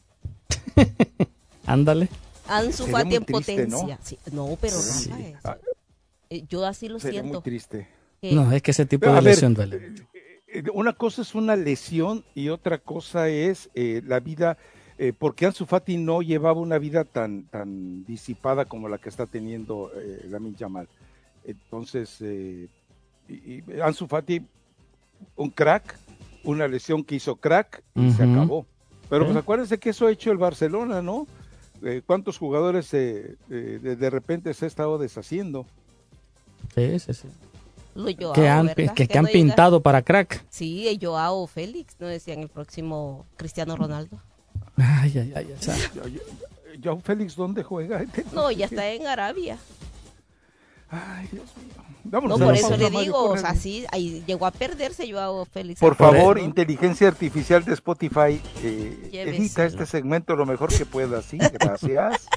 Ándale. Ansu Fati en triste, potencia. ¿no? Sí, no, pero sí. Rafa, eh, yo así lo Sería siento. Muy triste. ¿Qué? No, es que ese tipo de a lesión ver, duele. Una cosa es una lesión y otra cosa es eh, la vida, eh, porque Ansu Fati no llevaba una vida tan tan disipada como la que está teniendo eh, Lamine Yamal. Entonces, eh, y, y Ansu Fati, un crack, una lesión que hizo crack y uh-huh. se acabó. Pero ¿Eh? pues acuérdense que eso ha hecho el Barcelona, ¿no? Eh, ¿Cuántos jugadores eh, eh, de, de repente se ha estado deshaciendo? Sí, sí, sí. Lo Joao, que han, que, que, que han no pintado para crack. Sí, el Joao Félix, ¿no decían el próximo Cristiano Ronaldo? Ay, ay, ay. ay. ¿Joao Félix dónde juega? No, ya está en Arabia. Ay, Dios mío. Vámonos no, por eso le digo, o sea, sí, ahí llegó a perderse Joao Félix. Por favor, ¿no? Inteligencia artificial de Spotify, eh, edita este segmento lo mejor que puedas, sí, gracias.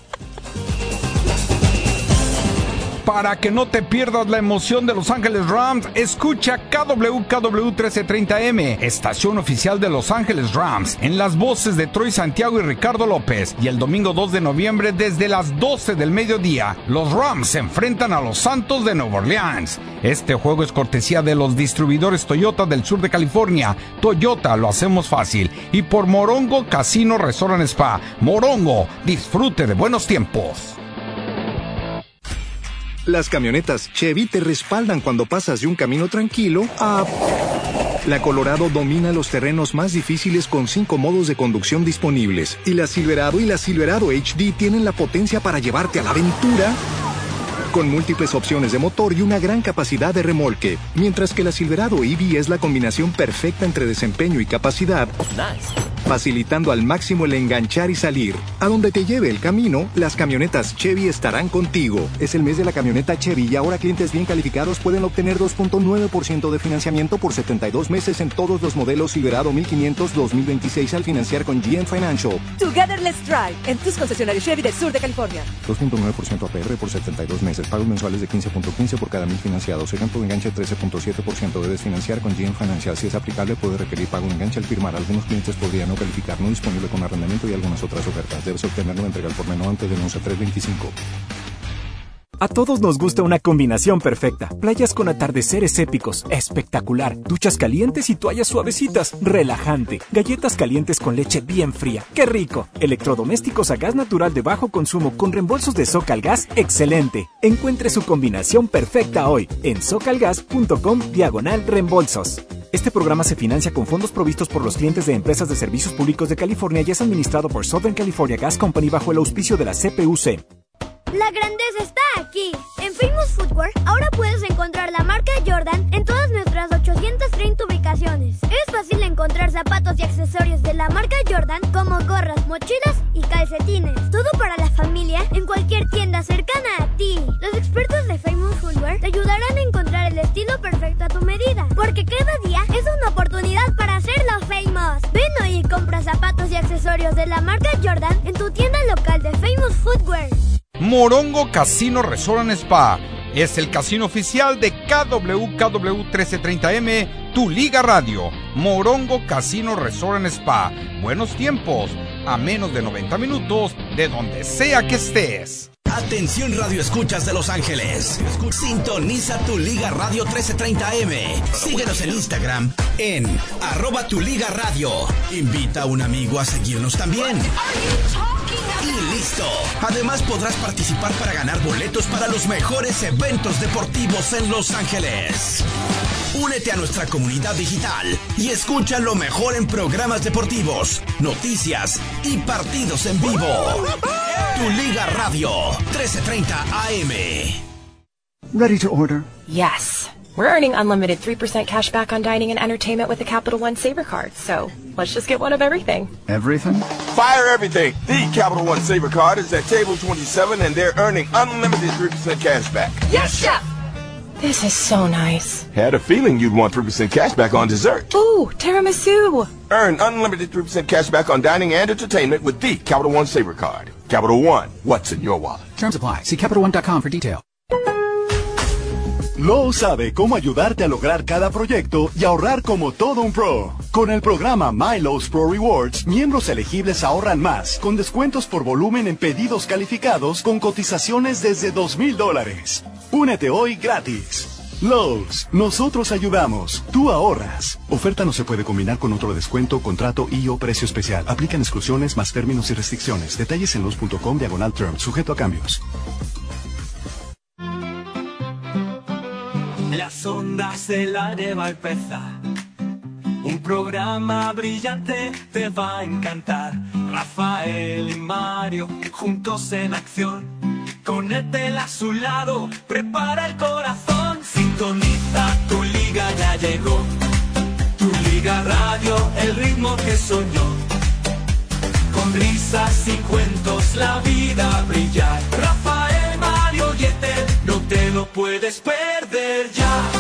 Para que no te pierdas la emoción de Los Ángeles Rams, escucha K W K W trece treinta M, estación oficial de Los Ángeles Rams, en las voces de Troy Santiago y Ricardo López. Y el domingo dos de noviembre, desde las doce del mediodía, los Rams se enfrentan a los Santos de Nueva Orleans. Este juego es cortesía de los distribuidores Toyota del sur de California. Toyota, lo hacemos fácil. Y por Morongo Casino Resort and Spa. Morongo, disfrute de buenos tiempos. Las camionetas Chevy te respaldan cuando pasas de un camino tranquilo a... La Colorado domina los terrenos más difíciles con cinco modos de conducción disponibles. Y la Silverado y la Silverado H D tienen la potencia para llevarte a la aventura con múltiples opciones de motor y una gran capacidad de remolque. Mientras que la Silverado E V es la combinación perfecta entre desempeño y capacidad. Nice. Facilitando al máximo el enganchar y salir. A donde te lleve el camino, las camionetas Chevy estarán contigo. Es el mes de la camioneta Chevy y ahora clientes bien calificados pueden obtener dos punto nueve por ciento de financiamiento por setenta y dos meses en todos los modelos Silverado mil quinientos dos mil veintiséis al financiar con G M Financial. Together Let's Drive en tus concesionarios Chevy del sur de California. dos punto nueve por ciento A P R por setenta y dos meses. Pagos mensuales de quince punto quince por cada mil financiados. Ejemplo de enganche trece punto siete por ciento. Debes financiar con G M Financial. Si es aplicable, puede requerir pago de enganche al firmar. Algunos clientes podrían no calificar, no disponible con arrendamiento y algunas otras ofertas. Debes obtenerlo entrega al por menor antes del once tres veinticinco. A todos nos gusta una combinación perfecta. Playas con atardeceres épicos, espectacular. Duchas calientes y toallas suavecitas, relajante. Galletas calientes con leche bien fría, ¡qué rico! Electrodomésticos a gas natural de bajo consumo con reembolsos de Socalgas, excelente. Encuentre su combinación perfecta hoy en socalgas.com diagonal reembolsos. Este programa se financia con fondos provistos por los clientes de empresas de servicios públicos de California y es administrado por Southern California Gas Company bajo el auspicio de la C P U C. La grandeza está aquí. En Famous Footwear ahora puedes encontrar la marca Jordan en todas nuestras ochocientas treinta ubicaciones. Es fácil encontrar zapatos y accesorios de la marca Jordan como gorras, mochilas y calcetines. Todo para la familia en cualquier tienda cercana a ti. Los expertos de Famous Footwear te ayudarán a encontrar el estilo perfecto a tu medida, porque cada día es una oportunidad para hacerlo famous. Ven hoy y compra zapatos y accesorios de la marca Jordan en tu tienda local de Famous Footwear. Morongo Casino Resort and Spa es el casino oficial de K W K W trece treinta M, tu liga radio. Morongo Casino Resort and Spa. Buenos tiempos, a menos de noventa minutos de donde sea que estés. Atención Radio Escuchas de Los Ángeles. Sintoniza tu Liga Radio trece treinta M. Síguenos en Instagram en arroba tu Liga Radio. Invita a un amigo a seguirnos también. Y listo. Además podrás participar para ganar boletos para los mejores eventos deportivos en Los Ángeles. Únete a nuestra comunidad digital y escucha lo mejor en programas deportivos, noticias y partidos en vivo. Tu Liga Radio trece treinta A M. Ready to order? Yes. We're earning unlimited three percent cash back on dining and entertainment with the Capital One Saver Card, so let's just get one of everything. Everything? Fire everything! The Capital One Saver Card is at table twenty-seven and they're earning unlimited three percent cash back. Yes, Chef! This is so nice. Had a feeling you'd want three percent cash back on dessert. Ooh, tiramisu! Earn unlimited three percent cash back on dining and entertainment with the Capital One Saver Card. Capital One, what's in your wallet? Terms apply. See Capital One dot com for detail. Lowe's sabe cómo ayudarte a lograr cada proyecto y ahorrar como todo un pro. Con el programa My Lowe's Pro Rewards, miembros elegibles ahorran más, con descuentos por volumen en pedidos calificados con cotizaciones desde dos mil dólares. Únete hoy gratis. Lowe's, nosotros ayudamos, tú ahorras. Oferta no se puede combinar con otro descuento, contrato y o precio especial. Aplican exclusiones más términos y restricciones. Detalles en Lowe's punto com diagonal term, sujeto a cambios. Las ondas del aire va a empezar. Un programa brillante te va a encantar. Rafael y Mario juntos en acción. Con Ethel a su lado, prepara el corazón. Sintoniza, tu liga ya llegó. Tu Liga Radio, el ritmo que soñó. Con risas y cuentos la vida brillar. Rafael, Mario Dieter, no te lo puedes perder ya.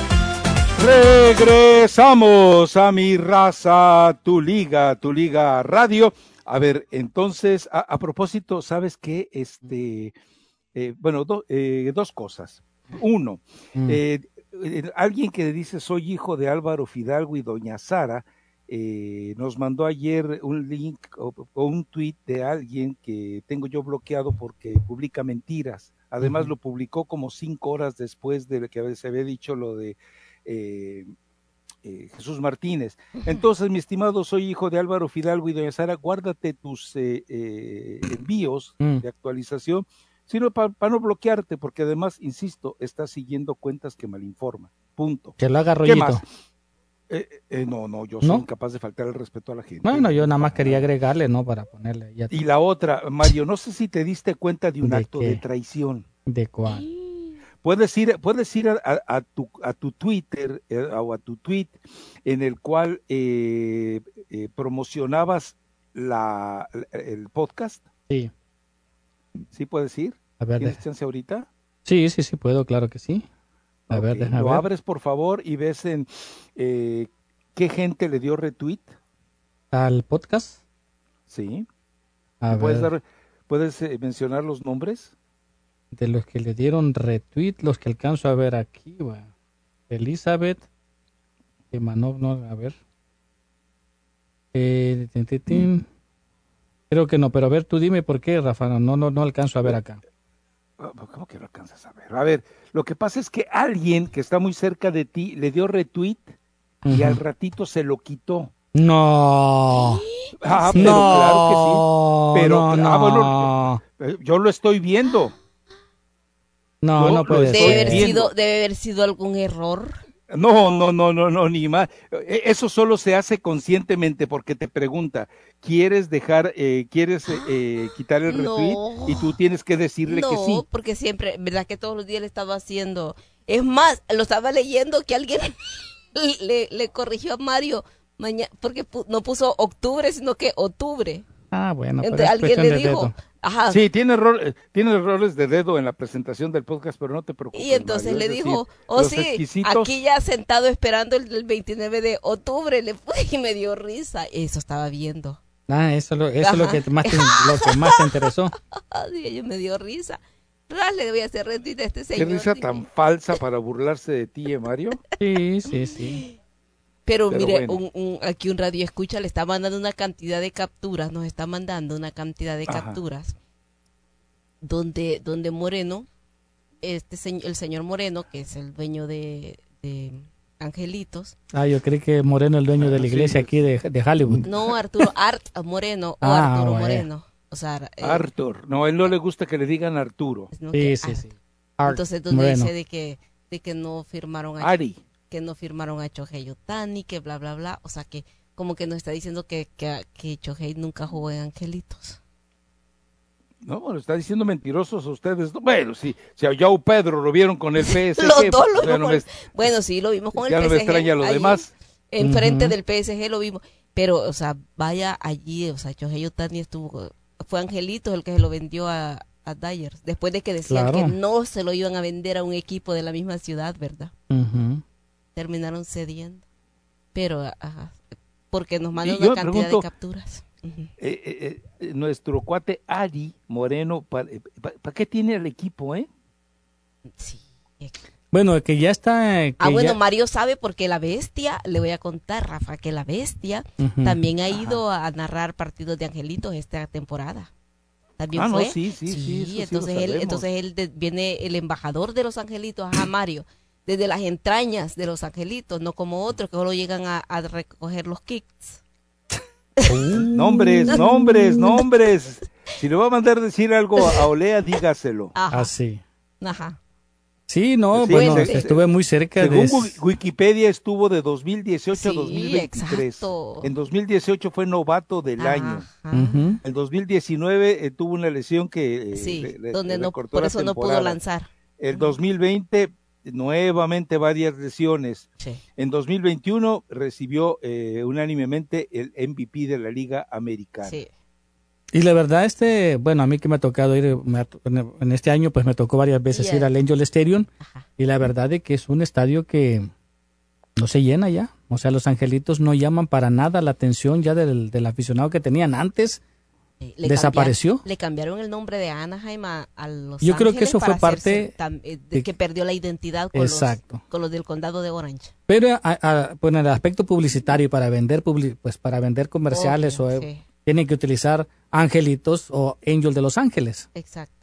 Regresamos a Mi Raza, Tu Liga, Tu Liga Radio. A ver, entonces, a, a propósito, ¿sabes qué? Este, eh, bueno, do, eh, dos cosas. Uno, mm. eh, eh, alguien que dice soy hijo de Álvaro Fidalgo y doña Sara, eh, nos mandó ayer un link o, o un tweet de alguien que tengo yo bloqueado porque publica mentiras. Además, uh-huh. lo publicó como cinco horas después de que se había dicho lo de eh, Eh, Jesús Martínez. Entonces, mi estimado, soy hijo de Álvaro Fidalgo y doña Sara, guárdate tus eh, eh, envíos mm. de actualización, sino para pa no bloquearte, porque además, insisto, estás siguiendo cuentas que malinforman. Punto. Que lo haga Rollito. ¿Qué más? Eh, eh, no, no, yo soy ¿No? incapaz de faltar el respeto a la gente. Bueno, yo nada más quería agregarle, ¿no? Para ponerle. Ya y la otra, Mario, no sé si te diste cuenta de un ¿De acto qué? de traición. ¿De cuál? Puedes ir, puedes ir a, a, a, tu, a tu Twitter eh, o a tu tweet en el cual eh, eh, promocionabas la, el podcast. Sí. ¿Sí puedes ir? A ver, ¿Tienes de... chance ahorita? Sí, sí, sí puedo, claro que sí. A okay. ver, déjame Lo ver. abres, por favor, y ves en eh, qué gente le dio retweet. ¿Al podcast? Sí. A ¿Puedes, ver. dar, ¿puedes eh, mencionar los nombres? De los que le dieron retweet, los que alcanzo a ver aquí, bueno. Elizabeth, Emanov, no, a ver. Eh, tin, tin, tin. Creo que no, pero a ver, tú dime por qué, Rafa, no, no, no alcanzo a ver acá. ¿Cómo que no alcanzas a ver? A ver, lo que pasa es que alguien que está muy cerca de ti le dio retweet uh-huh. y al ratito se lo quitó. No. Ah, pero no, claro que sí. Pero, no, ah, no. bueno, yo lo estoy viendo. No, yo no puede debe ser. Haber sido, debe haber sido algún error. No, no, no, no, no, ni más. Eso solo se hace conscientemente porque te pregunta, ¿quieres dejar, eh, quieres eh, quitar el retweet? No, y tú tienes que decirle no, que sí. No, porque siempre, verdad que todos los días le estaba haciendo. Es más, lo estaba leyendo que alguien le, le corrigió a Mario mañana, porque pu- no puso octubre, sino que octubre. Ah, bueno. Entonces alguien le dijo. Dedo. Ajá. Sí, tiene, error, tiene errores de dedo en la presentación del podcast, pero no te preocupes. Y entonces Mario, le es dijo, decir, oh sí, exquisitos... aquí ya sentado esperando el, el veintinueve de octubre, le puse y me dio risa. Eso estaba viendo. Ah, eso, lo, eso es lo que, más te, lo que más te interesó. Sí, yo me dio risa. Ras, le voy a hacer retweet a este señor. ¿Qué risa tan falsa para burlarse de ti, eh, Mario? Sí, sí, sí. Pero, Pero mire, bueno. un, un, aquí un radio escucha le está mandando una cantidad de capturas, nos está mandando una cantidad de Ajá. capturas donde donde Moreno, este señor, el señor Moreno, que es el dueño de, de Angelitos. Ah, yo creí que Moreno el dueño de la iglesia sí. aquí de, de Hollywood. No, Arturo, Art Moreno o ah, Arturo bueno. Moreno. O sea, eh, Arthur, no, a él no le gusta que le digan Arturo. No, sí, sí, sí. Art Entonces, donde Moreno. dice de que, de que no firmaron a Ari. que no firmaron a Shohei Ohtani, que bla, bla, bla. O sea, que como que nos está diciendo que, que, que Shohei nunca jugó en Angelitos. No, bueno, está diciendo mentirosos a ustedes. Bueno, sí, si a João Pedro lo vieron con el P S G. Los dos lo pues, vimos no con... me... Bueno, sí, lo vimos con el ya P S G. Ya no me extraña lo demás. Enfrente uh-huh. del P S G lo vimos. Pero, o sea, vaya allí, o sea, Shohei Ohtani estuvo... Fue Angelitos el que se lo vendió a, a Dyers. Después de que decían claro. que no se lo iban a vender a un equipo de la misma ciudad, ¿verdad? Uh-huh. Terminaron cediendo. Pero, ajá, porque nos mandan una cantidad pregunto, de capturas. Uh-huh. eh, eh, nuestro cuate Ari Moreno, ¿para pa, pa qué tiene el equipo, eh? Sí. Bueno, que ya está... Que ah, bueno, ya... Mario sabe porque la Bestia, le voy a contar, Rafa, que la Bestia uh-huh. también ha ido Ajá. a narrar partidos de Angelitos esta temporada. También ah, fue. No, sí, sí, sí. sí entonces, sí él, entonces él de, viene el embajador de los Angelitos, ajá, Mario, desde las entrañas de los Angelitos, no como otros que solo llegan a, a recoger los kicks. Uh. Nombres, nombres, nombres. Si le va a mandar decir algo a Olea, dígaselo. Ajá. Así. Ajá. Sí, no, sí, bueno, sí, estuve muy cerca según de... Según Wikipedia estuvo de dos mil dieciocho sí, a dos mil veintitrés. Exacto. En dos mil dieciocho fue novato del Ajá. año. Uh-huh. En dos mil diecinueve eh, tuvo una lesión que... Eh, sí, le, donde le no, por eso no pudo lanzar. El dos mil veinte, nuevamente varias lesiones. Sí. En dos mil veintiuno recibió eh, unánimemente el M V P de la Liga Americana. Sí. Y la verdad, este, bueno, a mí que me ha tocado ir, me ha, en este año pues me tocó varias veces yeah. ir al Angel Stadium. Ajá. Y la verdad es que es un estadio que no se llena ya. O sea, los Angelitos no llaman para nada la atención ya del, del aficionado que tenían antes. Le desapareció. Cambiaron, le cambiaron el nombre de Anaheim a, a Los Yo Ángeles creo que eso fue parte tan, de, de que perdió la identidad con los, con los del condado de Orange. Pero a, a, pues en el aspecto publicitario, para vender public, pues para vender comerciales Obvio, o sí. tienen que utilizar Angelitos o Angel de Los Ángeles. Exacto.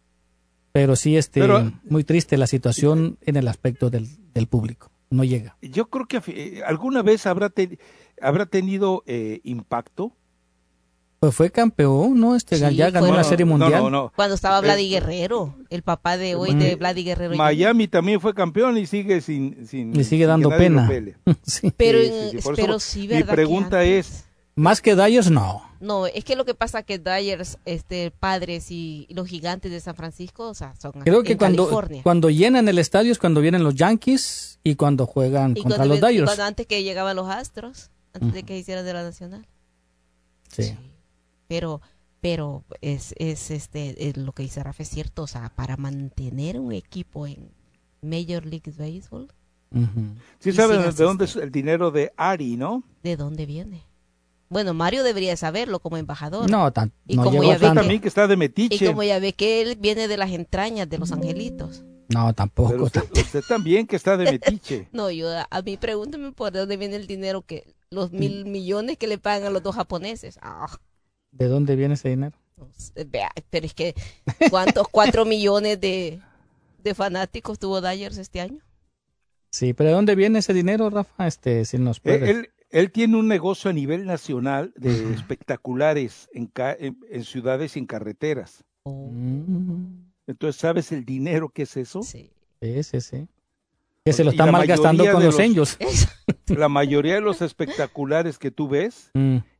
Pero sí, este, Pero, muy triste la situación en el aspecto del, del público. No llega. Yo creo que eh, alguna vez habrá, te, habrá tenido eh, impacto. Pues fue campeón, ¿no? Este sí, ya ganó la Serie Mundial. No, no, no. Cuando estaba Vladi eh, Guerrero, el papá de hoy de Vladi Guerrero. Miami también fue campeón y sigue sin... sin y sigue dando pena. sí. Pero, sí, sí, sí. pero eso, sí, ¿verdad? Mi pregunta es... Más que Dyers, no. No, es que lo que pasa es que Dyers, este, Padres y los Gigantes de San Francisco, o sea, son Creo que en cuando, California. cuando llenan el estadio es cuando vienen los Yankees y cuando juegan y contra cuando, los Dyers. Cuando antes que llegaban los Astros, antes uh-huh. de que hicieran de la Nacional. Sí. sí. Pero, pero es, es este, es lo que dice Rafa es cierto, o sea, para mantener un equipo en Major League Baseball. Uh-huh. Sí, saben de dónde es el dinero de Ari, ¿no? ¿De dónde viene? Bueno, Mario debería saberlo como embajador. No, tan, y no como ya ve también que, que está de metiche. Y como ya ve que él viene de las entrañas de los angelitos. No, tampoco. Pero usted, usted también que está de metiche. No, yo a mí pregúnteme por dónde viene el dinero que los mil millones que le pagan a los dos japoneses. Ah. ¿De dónde viene ese dinero? No sé, vea, pero es que ¿cuántos cuatro millones de, de fanáticos tuvo Dyers este año? Sí, pero ¿de dónde viene ese dinero, Rafa? Este, si nos puedes. Él, él tiene un negocio a nivel nacional de uh-huh. espectaculares en, ca en, en ciudades y en carreteras. Oh. Entonces, ¿sabes el dinero que es eso? Sí, sí, sí. sí. Que se lo están malgastando con los Angels. La mayoría de los espectaculares que tú ves, mm. eh,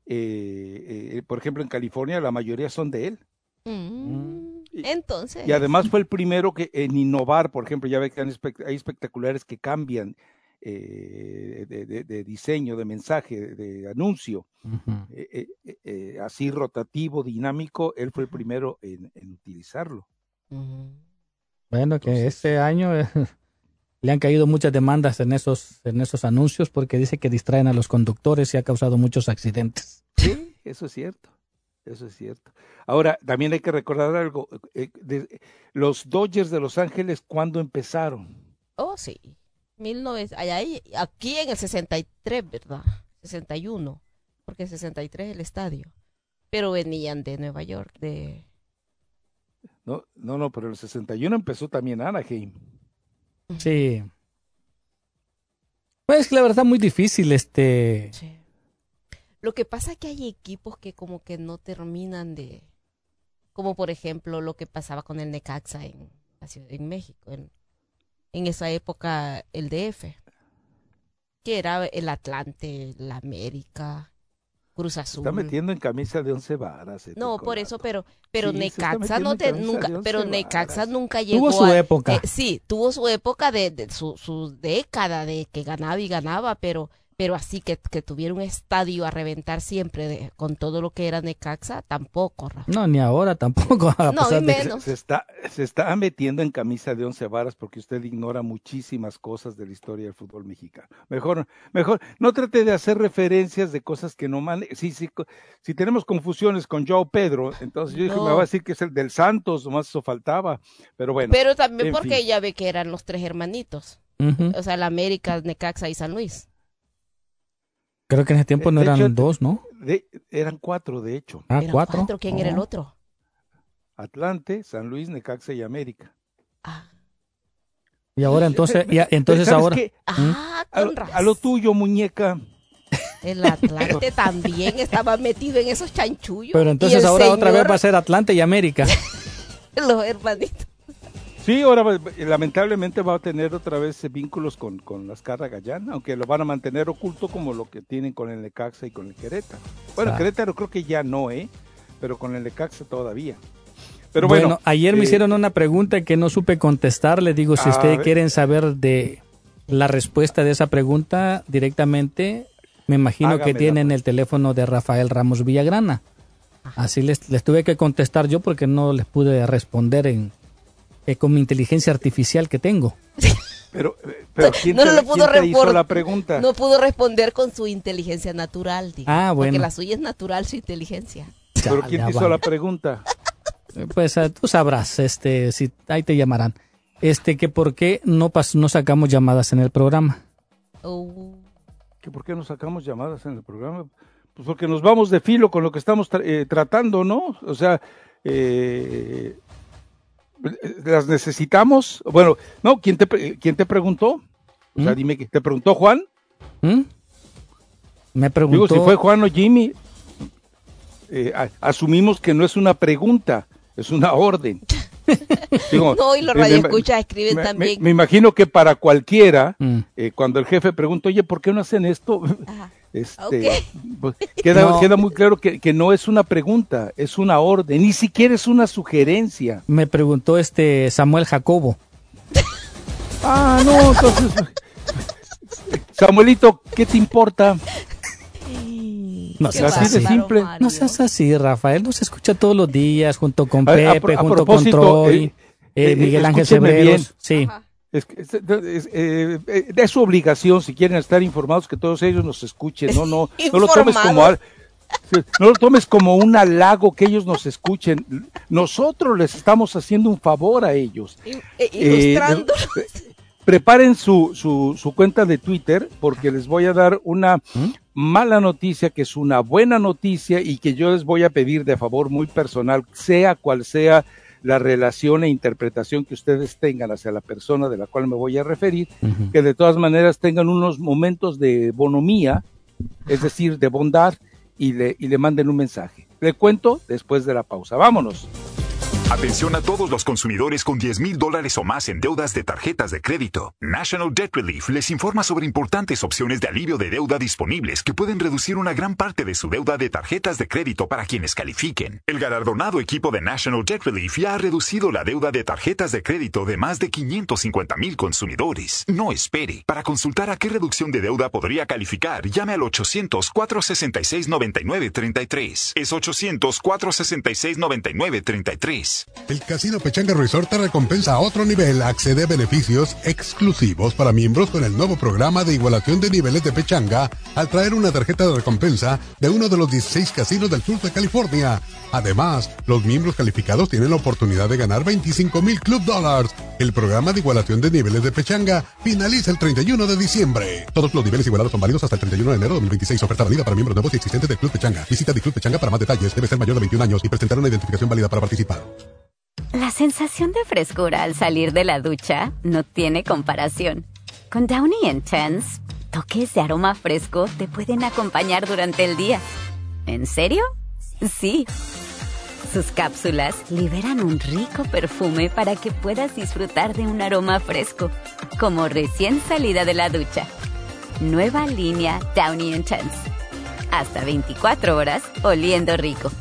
eh, por ejemplo en California, la mayoría son de él. Mm. Y, Entonces. Y además fue el primero que en innovar, por ejemplo, ya ve que hay espectaculares que cambian eh, de, de, de diseño, de mensaje, de, de anuncio, uh-huh. eh, eh, eh, así rotativo, dinámico, él fue el primero en, en utilizarlo. Uh-huh. Bueno, que Entonces, este año eh, le han caído muchas demandas en esos, en esos anuncios porque dice que distraen a los conductores y ha causado muchos accidentes. Sí, eso es cierto. Eso es cierto. Ahora, también hay que recordar algo. Eh, de, los Dodgers de Los Ángeles, ¿cuándo empezaron? Oh, sí. mil novecientos, allá, aquí en el sesenta y tres, ¿verdad? sesenta y uno. Porque el sesenta y tres es el estadio. Pero venían de Nueva York, de... No, no, no, pero el sesenta y uno empezó también Anaheim. Sí. Pues la verdad muy difícil este... Sí. Lo que pasa es que hay equipos que como que no terminan de... Como por ejemplo lo que pasaba con el Necaxa en, en México, en, en esa época el D F. Que era el Atlante, la América, Cruz Azul. Se está metiendo en camisa de once varas. Este no, por colato. eso, pero pero sí, Necaxa no te nunca, pero Necaxa nunca llegó tuvo su a, época. Eh, sí, tuvo su época de, de su, su década de que ganaba y ganaba, pero pero así que, que tuviera un estadio a reventar siempre de, con todo lo que era Necaxa, tampoco, Rafa. No, ni ahora tampoco. A no, y menos. Se, se, está, se está metiendo en camisa de once varas porque usted ignora muchísimas cosas de la historia del fútbol mexicano. Mejor, mejor, no trate de hacer referencias de cosas que no maneja. Sí, sí, si tenemos confusiones con Joao Pedro, entonces yo no. dije, me va a decir que es el del Santos, nomás eso faltaba, pero bueno. Pero también porque fin. ella ve que eran los tres hermanitos, uh-huh. o sea, la América, Necaxa y San Luis. Creo que en ese tiempo no de eran hecho, dos, ¿no? De, eran cuatro, de hecho. Ah, ¿Eran cuatro. cuatro? ¿Quién oh. era el otro? Atlante, San Luis, Necaxa y América. Ah. Y ahora entonces, ya, entonces ahora. Qué? Ah, a, con razón. A lo tuyo, muñeca. El Atlante también estaba metido en esos chanchullos. Pero entonces ahora señor... otra vez va a ser Atlante y América. Los hermanitos. Sí, ahora lamentablemente va a tener otra vez vínculos con, con las Carras Gallán, aunque lo van a mantener oculto como lo que tienen con el Necaxa y con el Querétaro. Bueno, ah. Querétaro creo que ya no, ¿eh? Pero con el Necaxa todavía. Pero bueno, bueno ayer eh, me hicieron una pregunta que no supe contestar. Les digo, si ustedes ver. quieren saber de la respuesta de esa pregunta directamente, me imagino Hágame que tienen el teléfono de Rafael Ramos Villagrana. Así les, les tuve que contestar yo porque no les pude responder en eh, con mi inteligencia artificial que tengo. Pero, pero ¿quién, no, te, no lo pudo ¿quién te hizo repor- la pregunta? No pudo responder con su inteligencia natural, digo, Ah, bueno. porque la suya es natural, su inteligencia. ¿Pero Ya, quién ya te hizo va. la pregunta? Pues uh, tú sabrás, este, si ahí te llamarán. Este, que por qué no pas no sacamos llamadas en el programa. Oh. ¿Que por qué no sacamos llamadas en el programa? Pues porque nos vamos de filo con lo que estamos tra eh, tratando, ¿no? O sea, eh, las necesitamos. Bueno, no, ¿quién te, quién te preguntó? O sea, ¿Mm? dime, ¿te preguntó Juan? ¿Mm? Me preguntó. Digo, si fue Juan o Jimmy, eh, a, asumimos que no es una pregunta, es una orden. Digo, no, y los radioescuchas escriben me, también. Me, me imagino que para cualquiera, mm. eh, cuando el jefe pregunta, oye, ¿por qué no hacen esto? Ajá. Este, Okay. pues, queda, no. queda muy claro que, que no es una pregunta, es una orden, ni siquiera es una sugerencia. Me preguntó este Samuel Jacobo. Ah, no, entonces, Samuelito, ¿qué te importa? No seas así de así. simple. No seas así, Rafael. Nos escucha todos los días junto con A- a Pepe, pro- a junto con propósito, Troy, eh, eh, eh, Miguel Ángel escúchenme Cebreros. bien. Sí. Es, es, es, eh, eh, es su obligación, si quieren estar informados, que todos ellos nos escuchen. No, no, no lo tomes como al- no lo tomes como un halago que ellos nos escuchen. Nosotros les estamos haciendo un favor a ellos. Ilustrándolos. Eh, preparen su, su, su cuenta de Twitter porque les voy a dar una ¿Mm? mala noticia que es una buena noticia y que yo les voy a pedir de favor muy personal, sea cual sea la relación e interpretación que ustedes tengan hacia la persona de la cual me voy a referir, uh-huh. que de todas maneras tengan unos momentos de bonomía, es decir, de bondad, y le, y le manden un mensaje. Le cuento después de la pausa. ¡Vámonos! Atención a todos los consumidores con diez mil dólares o más en deudas de tarjetas de crédito. National Debt Relief les informa sobre importantes opciones de alivio de deuda disponibles que pueden reducir una gran parte de su deuda de tarjetas de crédito para quienes califiquen. El galardonado equipo de National Debt Relief ya ha reducido la deuda de tarjetas de crédito de más de quinientos cincuenta mil consumidores. No espere. Para consultar a qué reducción de deuda podría calificar, llame al ochocientos, cuatrocientos sesenta y seis, noventa y nueve treinta y tres. Es ochocientos, cuatrocientos sesenta y seis, noventa y nueve treinta y tres. El Casino Pechanga Resort te recompensa a otro nivel. Accede a beneficios exclusivos para miembros con el nuevo programa de igualación de niveles de Pechanga al traer una tarjeta de recompensa de uno de los dieciséis casinos del sur de California. Además, los miembros calificados tienen la oportunidad de ganar veinticinco mil Club Dollars. El programa de igualación de niveles de Pechanga finaliza el treinta y uno de diciembre. Todos los niveles igualados son válidos hasta el treinta y uno de enero de dos mil veintiséis. Oferta válida para miembros nuevos y existentes del Club Pechanga. Visita The Club Pechanga para más detalles. Debe ser mayor de veintiún años y presentar una identificación válida para participar. La sensación de frescura al salir de la ducha no tiene comparación. Con Downy Intense, toques de aroma fresco te pueden acompañar durante el día. ¿En serio? Sí. Sus cápsulas liberan un rico perfume para que puedas disfrutar de un aroma fresco, como recién salida de la ducha. Nueva línea Downy Intense. Hasta veinticuatro horas oliendo rico.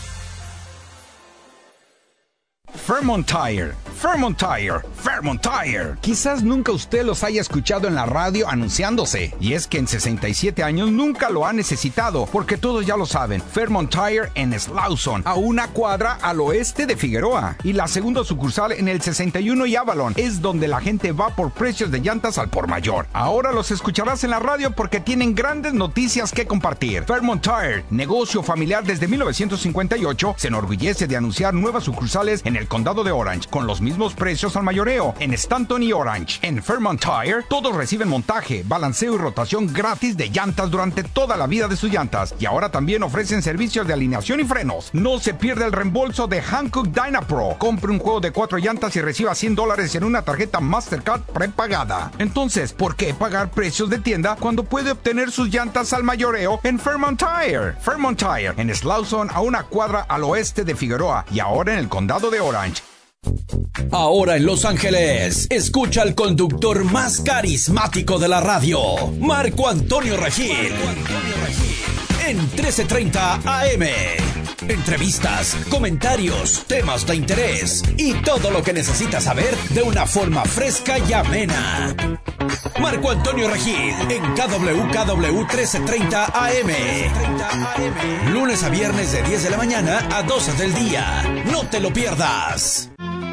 Fairmont Tire, Fairmont Tire, Fairmont Tire. Quizás nunca usted los haya escuchado en la radio anunciándose. Y es que en sesenta y siete años nunca lo ha necesitado, porque todos ya lo saben. Fairmont Tire en Slauson, a una cuadra al oeste de Figueroa. Y la segunda sucursal en el sesenta y uno y Avalon, es donde la gente va por precios de llantas al por mayor. Ahora los escucharás en la radio porque tienen grandes noticias que compartir. Fairmont Tire, negocio familiar desde mil novecientos cincuenta y ocho, se enorgullece de anunciar nuevas sucursales en el condado de Orange, con los mismos precios al mayoreo, en Stanton y Orange. En Fairmont Tire, todos reciben montaje, balanceo y rotación gratis de llantas durante toda la vida de sus llantas. Y ahora también ofrecen servicios de alineación y frenos. No se pierda el reembolso de Hankook Dynapro. Compre un juego de cuatro llantas y reciba cien dólares en una tarjeta Mastercard prepagada. Entonces, ¿por qué pagar precios de tienda cuando puede obtener sus llantas al mayoreo en Fairmont Tire? Fairmont Tire, en Slauson, a una cuadra al oeste de Figueroa, y ahora en el condado de Orange. Ahora en Los Ángeles, escucha al conductor más carismático de la radio, Marco Antonio Regil, en trece treinta A M. Entrevistas, comentarios, temas de interés y todo lo que necesitas saber de una forma fresca y amena. Marco Antonio Regil en K W K W trece treinta A M. Lunes a viernes de diez de la mañana a doce del día. No te lo pierdas.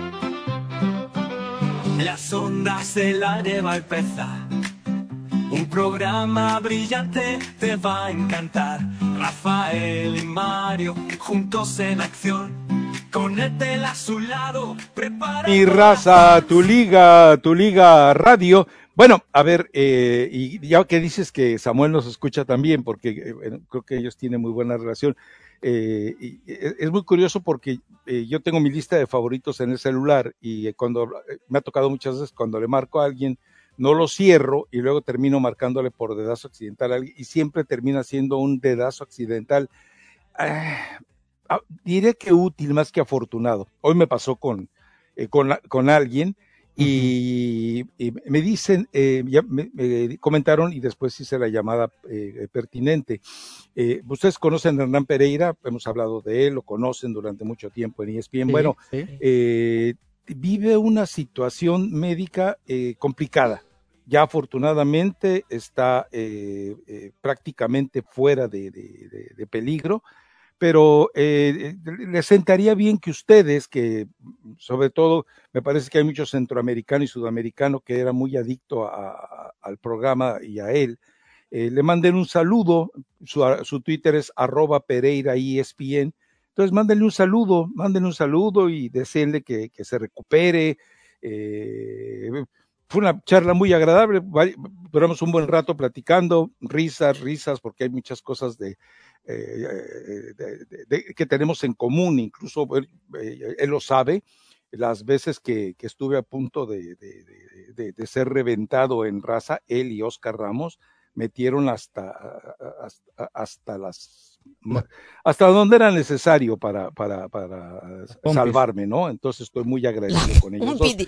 Las ondas del aire va a empezar. Un programa brillante te va a encantar. Rafael y Mario juntos en acción. Con Etel a su lado, prepara. Mi raza, tu liga, tu liga radio. Bueno, a ver, eh, y ya que dices que Samuel nos escucha también, porque eh, bueno, creo que ellos tienen muy buena relación. Eh, y es muy curioso porque eh, yo tengo mi lista de favoritos en el celular y cuando eh, me ha tocado muchas veces cuando le marco a alguien, no lo cierro y luego termino marcándole por dedazo accidental a alguien y siempre termina siendo un dedazo accidental. Eh, diré que útil más que afortunado. Hoy me pasó con, eh, con, con alguien y, uh-huh. y me dicen, eh, ya me, me comentaron y después hice la llamada eh, pertinente. Eh, ustedes conocen a Hernán Pereira, hemos hablado de él, lo conocen durante mucho tiempo en E S P N. Sí, bueno, sí. Eh, vive una situación médica eh, complicada. Ya afortunadamente está eh, eh, prácticamente fuera de, de, de, de peligro, pero eh, les sentaría bien que ustedes, que sobre todo me parece que hay muchos centroamericanos y sudamericanos que era muy adicto a, a, al programa y a él, eh, le manden un saludo, su, su Twitter es arroba Pereira E S P N, entonces mándenle un saludo, mándenle un saludo y deseenle que, que se recupere. Eh, fue una charla muy agradable, duramos un buen rato platicando, risas, risas, porque hay muchas cosas de, eh, de, de, de que tenemos en común, incluso él, él lo sabe, las veces que, que estuve a punto de, de, de, de ser reventado en raza, él y Oscar Ramos metieron hasta, hasta, hasta las hasta donde era necesario para, para, para salvarme, ¿no? Entonces estoy muy agradecido con ellos dos.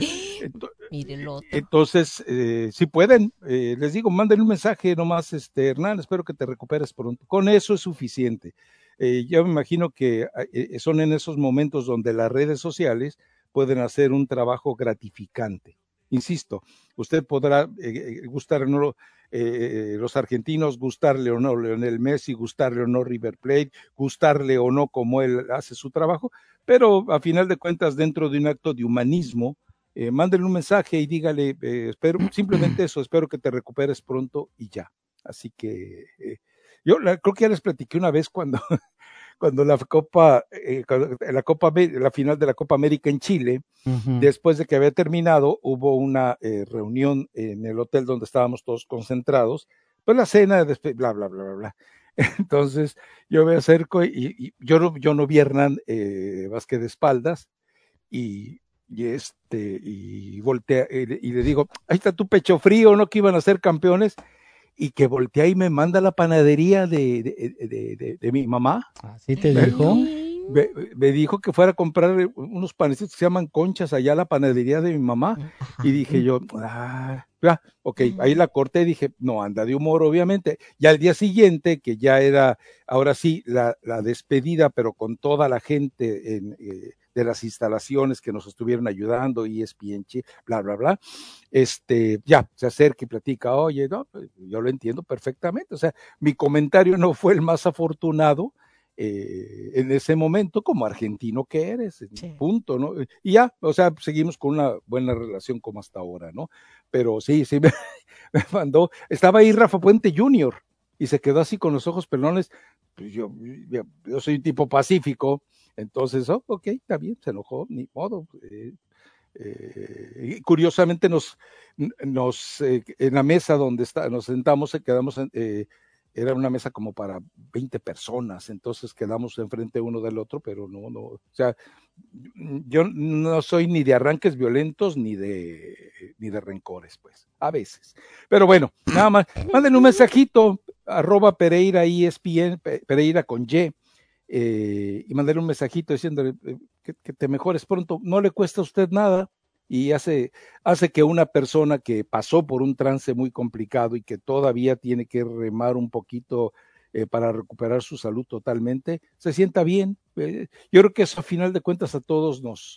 Entonces, eh, si pueden, eh, les digo, manden un mensaje nomás, este, Hernán, espero que te recuperes pronto. Con eso es suficiente. Eh, yo me imagino que eh, son en esos momentos donde las redes sociales pueden hacer un trabajo gratificante. Insisto, usted podrá eh, gustar o no eh, los argentinos, gustarle o no Lionel Messi, gustarle o no River Plate, gustarle o no cómo él hace su trabajo, pero a final de cuentas dentro de un acto de humanismo, eh, mándenle un mensaje y dígale, eh, espero, simplemente eso, espero que te recuperes pronto y ya. Así que eh, yo la, creo que ya les platiqué una vez cuando cuando la Copa, eh, la Copa, la final de la Copa América en Chile, uh-huh. Después de que había terminado, hubo una eh, reunión en el hotel donde estábamos todos concentrados, pues la cena, de bla, bla, bla, bla, bla. Entonces, yo me acerco y, y yo, no, yo no vi a Hernán eh, Vázquez de espaldas y, y este, y voltea y, y le digo, ahí está tu pecho frío, ¿no? Que iban a ser campeones. Y que voltea y me manda a la panadería de, de, de, de, de mi mamá. ¿Así te dijo? Me, me dijo que fuera a comprar unos panecitos que se llaman conchas allá a la panadería de mi mamá. Ajá. Y dije yo, ah, ah, ok, ahí la corté y dije, no, anda de humor, obviamente. Y al día siguiente, que ya era, ahora sí, la, la despedida, pero con toda la gente en, eh, de las instalaciones que nos estuvieron ayudando, E S P N, bla, bla, bla, este, ya, se acerca y platica, oye, no, yo lo entiendo perfectamente, o sea, mi comentario no fue el más afortunado eh, en ese momento, como argentino que eres, sí. Punto, ¿no? Y ya, o sea, seguimos con una buena relación como hasta ahora, ¿no? Pero sí, sí, me, me mandó, estaba ahí Rafa Puente junior y se quedó así con los ojos pelones, pues yo, yo, yo soy un tipo pacífico. Entonces, oh, ok, está bien, se enojó, ni modo. Eh, eh, curiosamente nos, nos eh, en la mesa donde está, nos sentamos, quedamos, eh, era una mesa como para veinte personas, entonces quedamos enfrente uno del otro, pero no, no, o sea, yo no soy ni de arranques violentos ni de, ni de rencores, pues, a veces. Pero bueno, nada más, mándenle un mensajito, arroba Pereira E S P N, Pereira con Y. Eh, y mandarle un mensajito diciéndole eh, que, que te mejores pronto, no le cuesta a usted nada y hace, hace que una persona que pasó por un trance muy complicado y que todavía tiene que remar un poquito eh, para recuperar su salud totalmente, se sienta bien. Eh, yo creo que eso a final de cuentas a todos nos,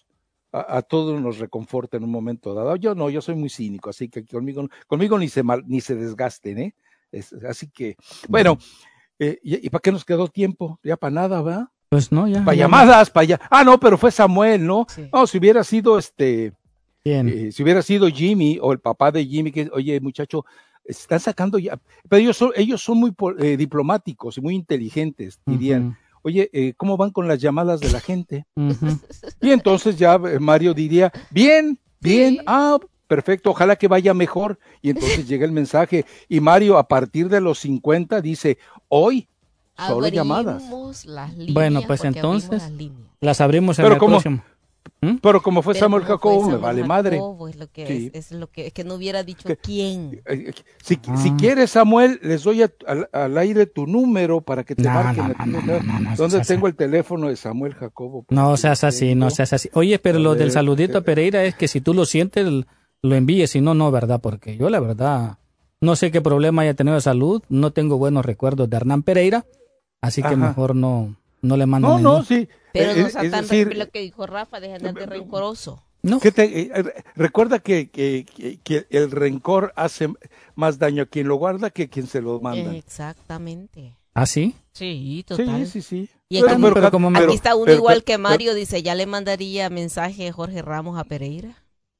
a, a todos nos reconforta en un momento dado. Yo no, yo soy muy cínico, así que conmigo, conmigo ni se mal, ni se desgasten, ¿eh? Es, así que, bueno, eh, ¿y, y para qué nos quedó tiempo? Ya para nada, ¿verdad? Pues no, ya. Para ya llamadas, para allá. Ah, no, pero fue Samuel, ¿no? Sí. No, si hubiera sido este, ¿Quién? Eh, si hubiera sido Jimmy o el papá de Jimmy, que, oye, muchacho, están sacando ya, pero ellos son, ellos son muy eh, diplomáticos y muy inteligentes, dirían. Uh-huh. Oye, eh, ¿cómo van con las llamadas de la gente? Uh-huh. Y entonces ya eh, Mario diría, bien, bien, sí. ah, perfecto, ojalá que vaya mejor. Y entonces llega el mensaje, y Mario a partir de los cincuenta dice, hoy solo abrimos llamadas. Las líneas, bueno, pues entonces las, las abrimos en pero el como, próximo. ¿Mm? Pero como fue pero Samuel como Jacobo, fue me vale Samuel madre. Jacobo, es lo que sí. es, es lo que es que no hubiera dicho que, quién. Si, ah. si quieres, Samuel, les doy a, a, al aire tu número para que te no, marquen. No, no, no, no, no, ¿Dónde no, tengo no. el teléfono de Samuel Jacobo? No seas así, tengo. no seas así. Oye, pero a lo ver, del saludito a Pereira es que si tú lo sientes, lo envíes, si no, no, ¿verdad? Porque yo la verdad no sé qué problema haya tenido de salud, no tengo buenos recuerdos de Hernán Pereira, así que Ajá. mejor no, no le mando No, ningún. no, sí. Pero eh, no sea tan decir, lo que dijo Rafa, deja de andar rencoroso. No. ¿Qué te, eh, recuerda que, que, que, que el rencor hace más daño a quien lo guarda que a quien se lo manda. Exactamente. ¿Ah, sí? Sí, total. Sí, sí, sí. Y aquí, pero, pero, como aquí pero, está uno pero, igual pero, que Mario, pero, dice, ¿ya le mandaría mensaje Jorge Ramos a Pereira?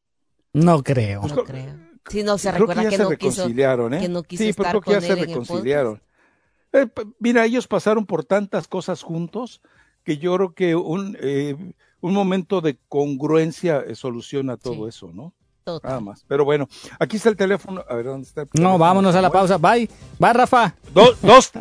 No creo. No creo. Si no, se creo recuerda que, que, se no quiso, reconciliaron, ¿eh? que no quiso sí, estar creo que con ya él se en reconciliaron. Eh, mira, ellos pasaron por tantas cosas juntos que yo creo que un, eh, un momento de congruencia eh, soluciona todo sí. eso, ¿no? Total. Nada más. Pero bueno, aquí está el teléfono. A ver, ¿dónde está el teléfono? No, vámonos a la pausa. Bye. Bye, Rafa. Dos. dos.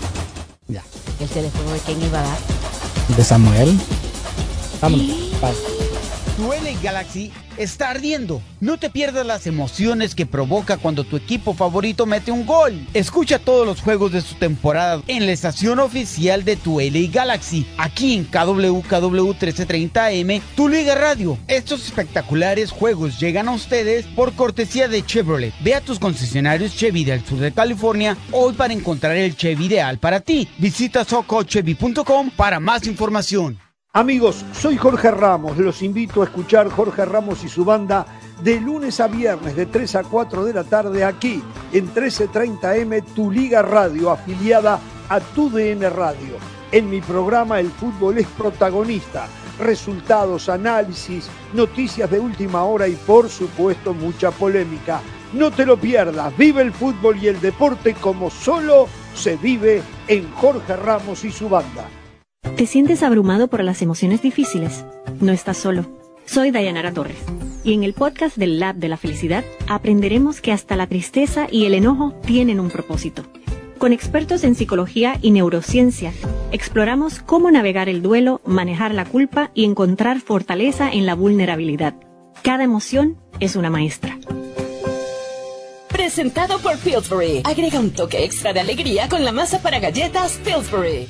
Ya. ¿El teléfono de quién iba a dar? De Samuel. Vámonos. Bye. Tu L A Galaxy está ardiendo. No te pierdas las emociones que provoca cuando tu equipo favorito mete un gol. Escucha todos los juegos de su temporada en la estación oficial de tu L A Galaxy, aquí en K W K W trece treinta A M, Tu Liga Radio. Estos espectaculares juegos llegan a ustedes por cortesía de Chevrolet. Ve a tus concesionarios Chevy del sur de California hoy para encontrar el Chevy ideal para ti. Visita soco chevy punto com para más información. Amigos, soy Jorge Ramos, los invito a escuchar Jorge Ramos y su banda de lunes a viernes de tres a cuatro de la tarde aquí en trece treinta A M, Tu Liga Radio, afiliada a Tu D N Radio. En mi programa el fútbol es protagonista, resultados, análisis, noticias de última hora y por supuesto mucha polémica. No te lo pierdas, vive el fútbol y el deporte como solo se vive en Jorge Ramos y su banda. ¿Te sientes abrumado por las emociones difíciles? No estás solo. Soy Dayanara Torres y en el podcast del Lab de la Felicidad aprenderemos que hasta la tristeza y el enojo tienen un propósito. Con expertos en psicología y neurociencia, exploramos cómo navegar el duelo, manejar la culpa y encontrar fortaleza en la vulnerabilidad. Cada emoción es una maestra. Presentado por Pillsbury. Agrega un toque extra de alegría con la masa para galletas Pillsbury.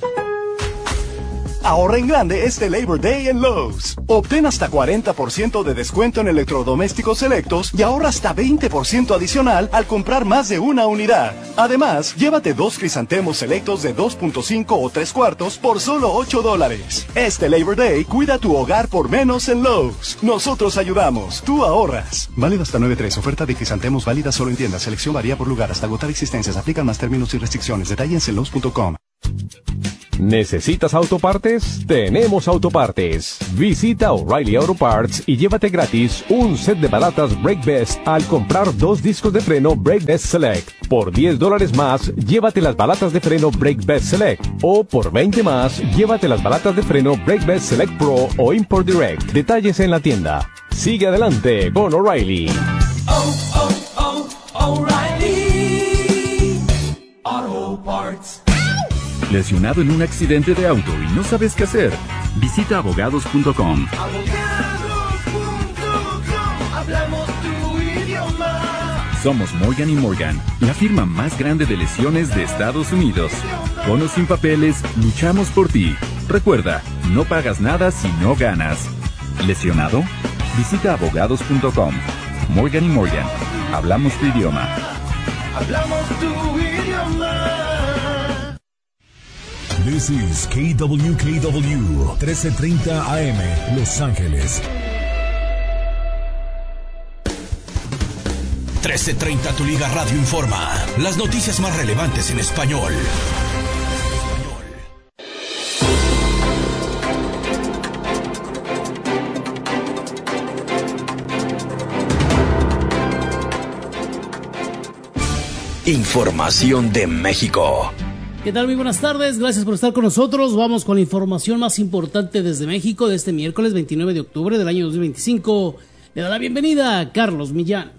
Ahorra en grande este Labor Day en Lowe's. Obtén hasta cuarenta por ciento de descuento en electrodomésticos selectos y ahorra hasta veinte por ciento adicional al comprar más de una unidad. Además, llévate dos crisantemos selectos de dos punto cinco o tres cuartos por solo ocho dólares. Este Labor Day cuida tu hogar por menos en Lowe's. Nosotros ayudamos, tú ahorras. Válido hasta nueve tres. Oferta de crisantemos válida solo en tiendas. Selección varía por lugar hasta agotar existencias. Aplican más términos y restricciones. Detalles en lowes punto com. ¿Necesitas autopartes? Tenemos autopartes. Visita O'Reilly Auto Parts y llévate gratis un set de balatas Brake Best al comprar dos discos de freno Brake Best Select. Por diez dólares más, llévate las balatas de freno Brake Best Select. O por veinte más, llévate las balatas de freno Brake Best Select Pro o Import Direct. Detalles en la tienda. Sigue adelante con O'Reilly. Oh, oh, oh, O'Reilly Auto Parts. ¿Lesionado en un accidente de auto y no sabes qué hacer? Visita abogados punto com. Abogados punto com. Hablamos tu idioma. Somos Morgan y Morgan, la firma más grande de lesiones de Estados Unidos. Con o sin papeles, luchamos por ti. Recuerda, no pagas nada si no ganas. ¿Lesionado? Visita abogados punto com. Morgan y Morgan, hablamos tu idioma. Hablamos tu idioma. This is K W K W trece treinta A M, Los Ángeles. trece treinta Tu Liga Radio informa. Las noticias más relevantes en español. Información de México. ¿Qué tal? Muy buenas tardes, gracias por estar con nosotros. Vamos con la información más importante desde México de este miércoles veintinueve de octubre del año dos mil veinticinco. Le da la bienvenida a Carlos Millán.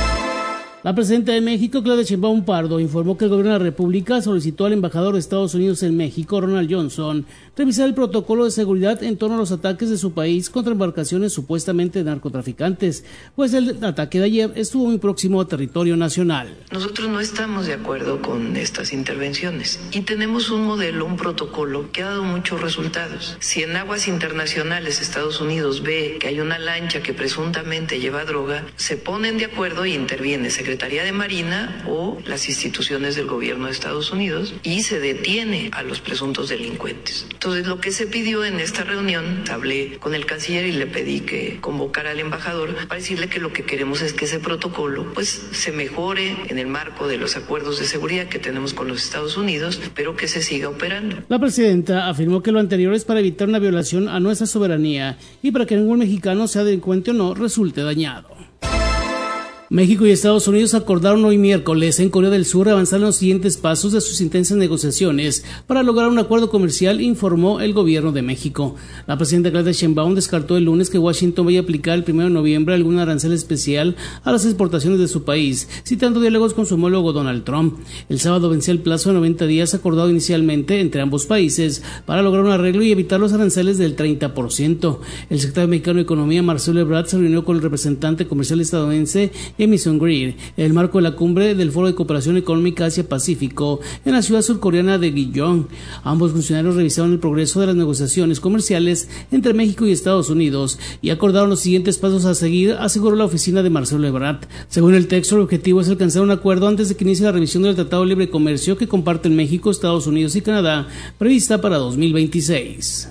La presidenta de México, Claudia Sheinbaum Pardo, informó que el gobierno de la República solicitó al embajador de Estados Unidos en México, Ronald Johnson, revisar el protocolo de seguridad en torno a los ataques de su país contra embarcaciones supuestamente de narcotraficantes, pues el ataque de ayer estuvo muy próximo a territorio nacional. Nosotros no estamos de acuerdo con estas intervenciones y tenemos un modelo, un protocolo que ha dado muchos resultados. Si en aguas internacionales Estados Unidos ve que hay una lancha que presuntamente lleva droga, se ponen de acuerdo y interviene Secretaría de Marina o las instituciones del gobierno de Estados Unidos y se detiene a los presuntos delincuentes. Entonces, lo que se pidió en esta reunión, hablé con el canciller y le pedí que convocara al embajador para decirle que lo que queremos es que ese protocolo pues se mejore en el marco de los acuerdos de seguridad que tenemos con los Estados Unidos, pero que se siga operando. La presidenta afirmó que lo anterior es para evitar una violación a nuestra soberanía y para que ningún mexicano, sea delincuente o no, resulte dañado. México y Estados Unidos acordaron hoy miércoles en Corea del Sur avanzar en los siguientes pasos de sus intensas negociaciones para lograr un acuerdo comercial, informó el gobierno de México. La presidenta Claudia Sheinbaum descartó el lunes que Washington vaya a aplicar el primero de noviembre algún arancel especial a las exportaciones de su país, citando diálogos con su homólogo Donald Trump. El sábado vencía el plazo de noventa días acordado inicialmente entre ambos países para lograr un arreglo y evitar los aranceles del treinta por ciento. El secretario mexicano de Economía, Marcelo Ebrard, se reunió con el representante comercial estadounidense Jamieson Greer en el marco de la cumbre del Foro de Cooperación Económica Asia-Pacífico en la ciudad surcoreana de Gyeong. Ambos funcionarios revisaron el progreso de las negociaciones comerciales entre México y Estados Unidos y acordaron los siguientes pasos a seguir, aseguró la oficina de Marcelo Ebrard. Según el texto, el objetivo es alcanzar un acuerdo antes de que inicie la revisión del Tratado de Libre Comercio que comparten México, Estados Unidos y Canadá, prevista para dos mil veintiséis.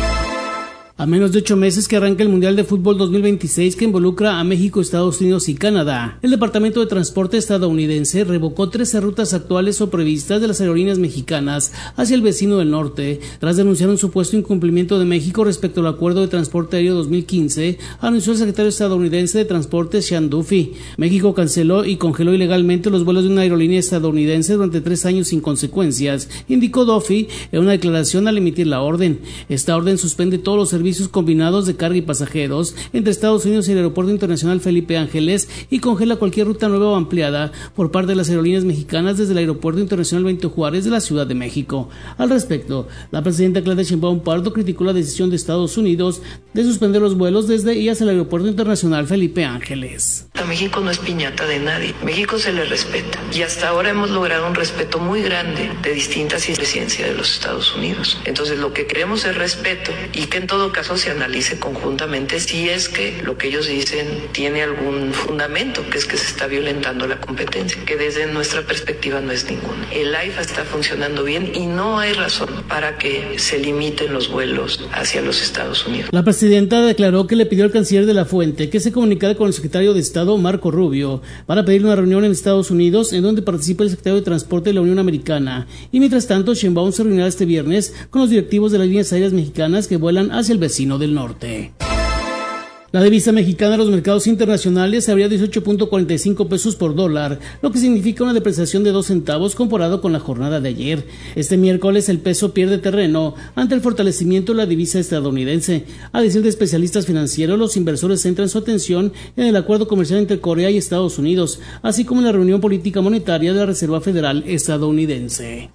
A menos de ocho meses que arranca el Mundial de Fútbol dos mil veintiséis que involucra a México, Estados Unidos y Canadá, el Departamento de Transporte estadounidense revocó trece rutas actuales o previstas de las aerolíneas mexicanas hacia el vecino del norte, tras denunciar un supuesto incumplimiento de México respecto al Acuerdo de Transporte Aéreo dos mil quince, anunció el secretario estadounidense de Transporte Sean Duffy. México canceló y congeló ilegalmente los vuelos de una aerolínea estadounidense durante tres años sin consecuencias, indicó Duffy en una declaración al emitir la orden. Esta orden suspende todos los servicios servicios combinados de carga y pasajeros entre Estados Unidos y el Aeropuerto Internacional Felipe Ángeles y congela cualquier ruta nueva o ampliada por parte de las aerolíneas mexicanas desde el Aeropuerto Internacional Benito Juárez de la Ciudad de México. Al respecto, la presidenta Claudia Sheinbaum Pardo criticó la decisión de Estados Unidos de suspender los vuelos desde y hacia el Aeropuerto Internacional Felipe Ángeles. A México no es piñata de nadie, México se le respeta y hasta ahora hemos logrado un respeto muy grande de distintas presidencias de los Estados Unidos. Entonces lo que queremos es respeto y que en todo caso se analice conjuntamente si es que lo que ellos dicen tiene algún fundamento, que es que se está violentando la competencia, que desde nuestra perspectiva no es ninguna. El AIFA está funcionando bien y no hay razón para que se limiten los vuelos hacia los Estados Unidos. La presidenta declaró que le pidió al canciller de la Fuente que se comunicara con el secretario de Estado Marco Rubio para pedir una reunión en Estados Unidos en donde participe el secretario de Transporte de la Unión Americana, y mientras tanto Sheinbaum se reunirá este viernes con los directivos de las líneas aéreas mexicanas que vuelan hacia el vecino del norte. La divisa mexicana en los mercados internacionales se abría dieciocho punto cuarenta y cinco pesos por dólar, lo que significa una depreciación de dos centavos comparado con la jornada de ayer. Este miércoles el peso pierde terreno ante el fortalecimiento de la divisa estadounidense. A decir de especialistas financieros, los inversores centran su atención en el acuerdo comercial entre Corea y Estados Unidos, así como en la reunión política monetaria de la Reserva Federal estadounidense.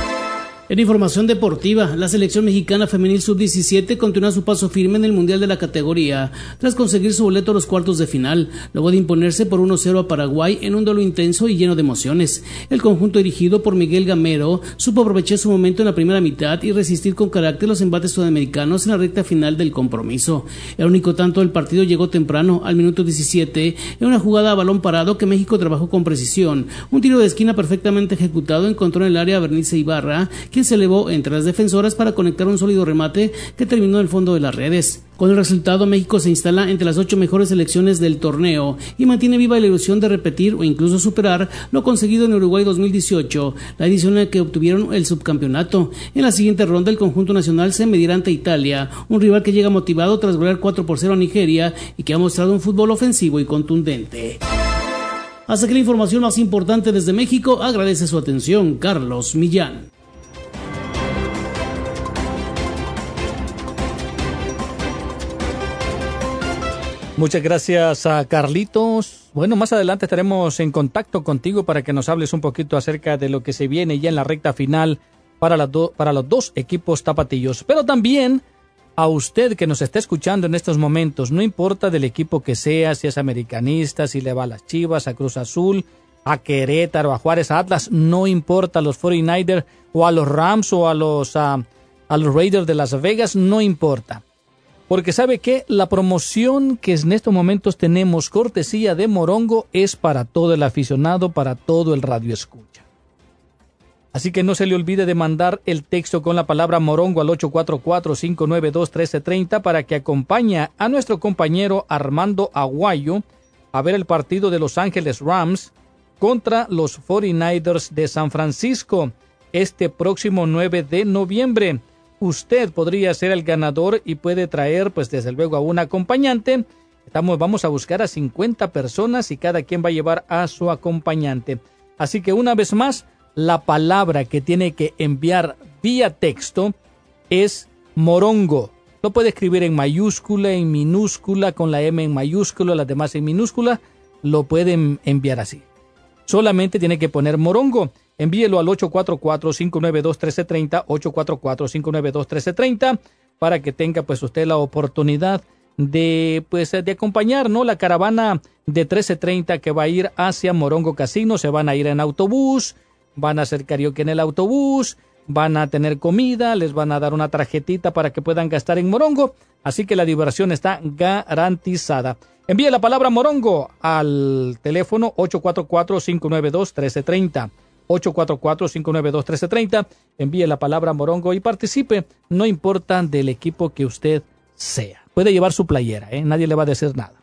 En información deportiva, la selección mexicana femenil sub diecisiete continúa su paso firme en el Mundial de la categoría, tras conseguir su boleto a los cuartos de final, luego de imponerse por uno cero a Paraguay en un duelo intenso y lleno de emociones. El conjunto dirigido por Miguel Gamero supo aprovechar su momento en la primera mitad y resistir con carácter los embates sudamericanos en la recta final del compromiso. El único tanto del partido llegó temprano, al minuto diecisiete, en una jugada a balón parado que México trabajó con precisión. Un tiro de esquina perfectamente ejecutado encontró en el área a Bernice Ibarra, que que se elevó entre las defensoras para conectar un sólido remate que terminó en el fondo de las redes. Con el resultado, México se instala entre las ocho mejores selecciones del torneo y mantiene viva la ilusión de repetir o incluso superar lo conseguido en Uruguay dos mil dieciocho, la edición en la que obtuvieron el subcampeonato. En la siguiente ronda, el conjunto nacional se medirá ante Italia, un rival que llega motivado tras golear cuatro por cero a Nigeria y que ha mostrado un fútbol ofensivo y contundente. Hasta aquí la información más importante desde México. Agradece su atención, Carlos Millán. Muchas gracias a Carlitos. Bueno, más adelante estaremos en contacto contigo para que nos hables un poquito acerca de lo que se viene ya en la recta final para, las do- para los dos equipos tapatillos. Pero también a usted que nos está escuchando en estos momentos, no importa del equipo que sea, si es americanista, si le va a las Chivas, a Cruz Azul, a Querétaro, a Juárez, a Atlas, no importa, a los cuarenta y nueve ers o a los Rams o a los, uh, a los Raiders de Las Vegas, no importa. Porque ¿sabe qué? La promoción que en estos momentos tenemos, cortesía de Morongo, es para todo el aficionado, para todo el radio escucha. Así que no se le olvide de mandar el texto con la palabra Morongo al ocho cuatro cuatro, cinco nueve dos, uno tres tres cero para que acompañe a nuestro compañero Armando Aguayo a ver el partido de Los Ángeles Rams contra los cuarenta y nueve ers de San Francisco este próximo nueve de noviembre. Usted podría ser el ganador y puede traer, pues desde luego, a un acompañante. Estamos, vamos a buscar a cincuenta personas y cada quien va a llevar a su acompañante. Así que una vez más, la palabra que tiene que enviar vía texto es Morongo. Lo puede escribir en mayúscula, en minúscula, con la M en mayúscula, las demás en minúscula. Lo pueden enviar así. Solamente tiene que poner Morongo. Envíelo al ocho cuatro cuatro, cinco nueve dos, uno tres tres cero, ocho cuatro cuatro, cinco nueve dos, uno tres tres cero, para que tenga pues usted la oportunidad de pues de acompañar, ¿no?, la caravana de trece treinta que va a ir hacia Morongo Casino. Se van a ir en autobús, van a hacer karaoke en el autobús, van a tener comida, les van a dar una tarjetita para que puedan gastar en Morongo, así que la diversión está garantizada. Envíe la palabra Morongo al teléfono ocho cuatro cuatro, cinco nueve dos, uno tres tres cero. ocho cuatro cuatro, cinco nueve dos, uno tres tres cero. Envíe la palabra Morongo y participe. No importa del equipo que usted sea. Puede llevar su playera, ¿eh? Nadie le va a decir nada.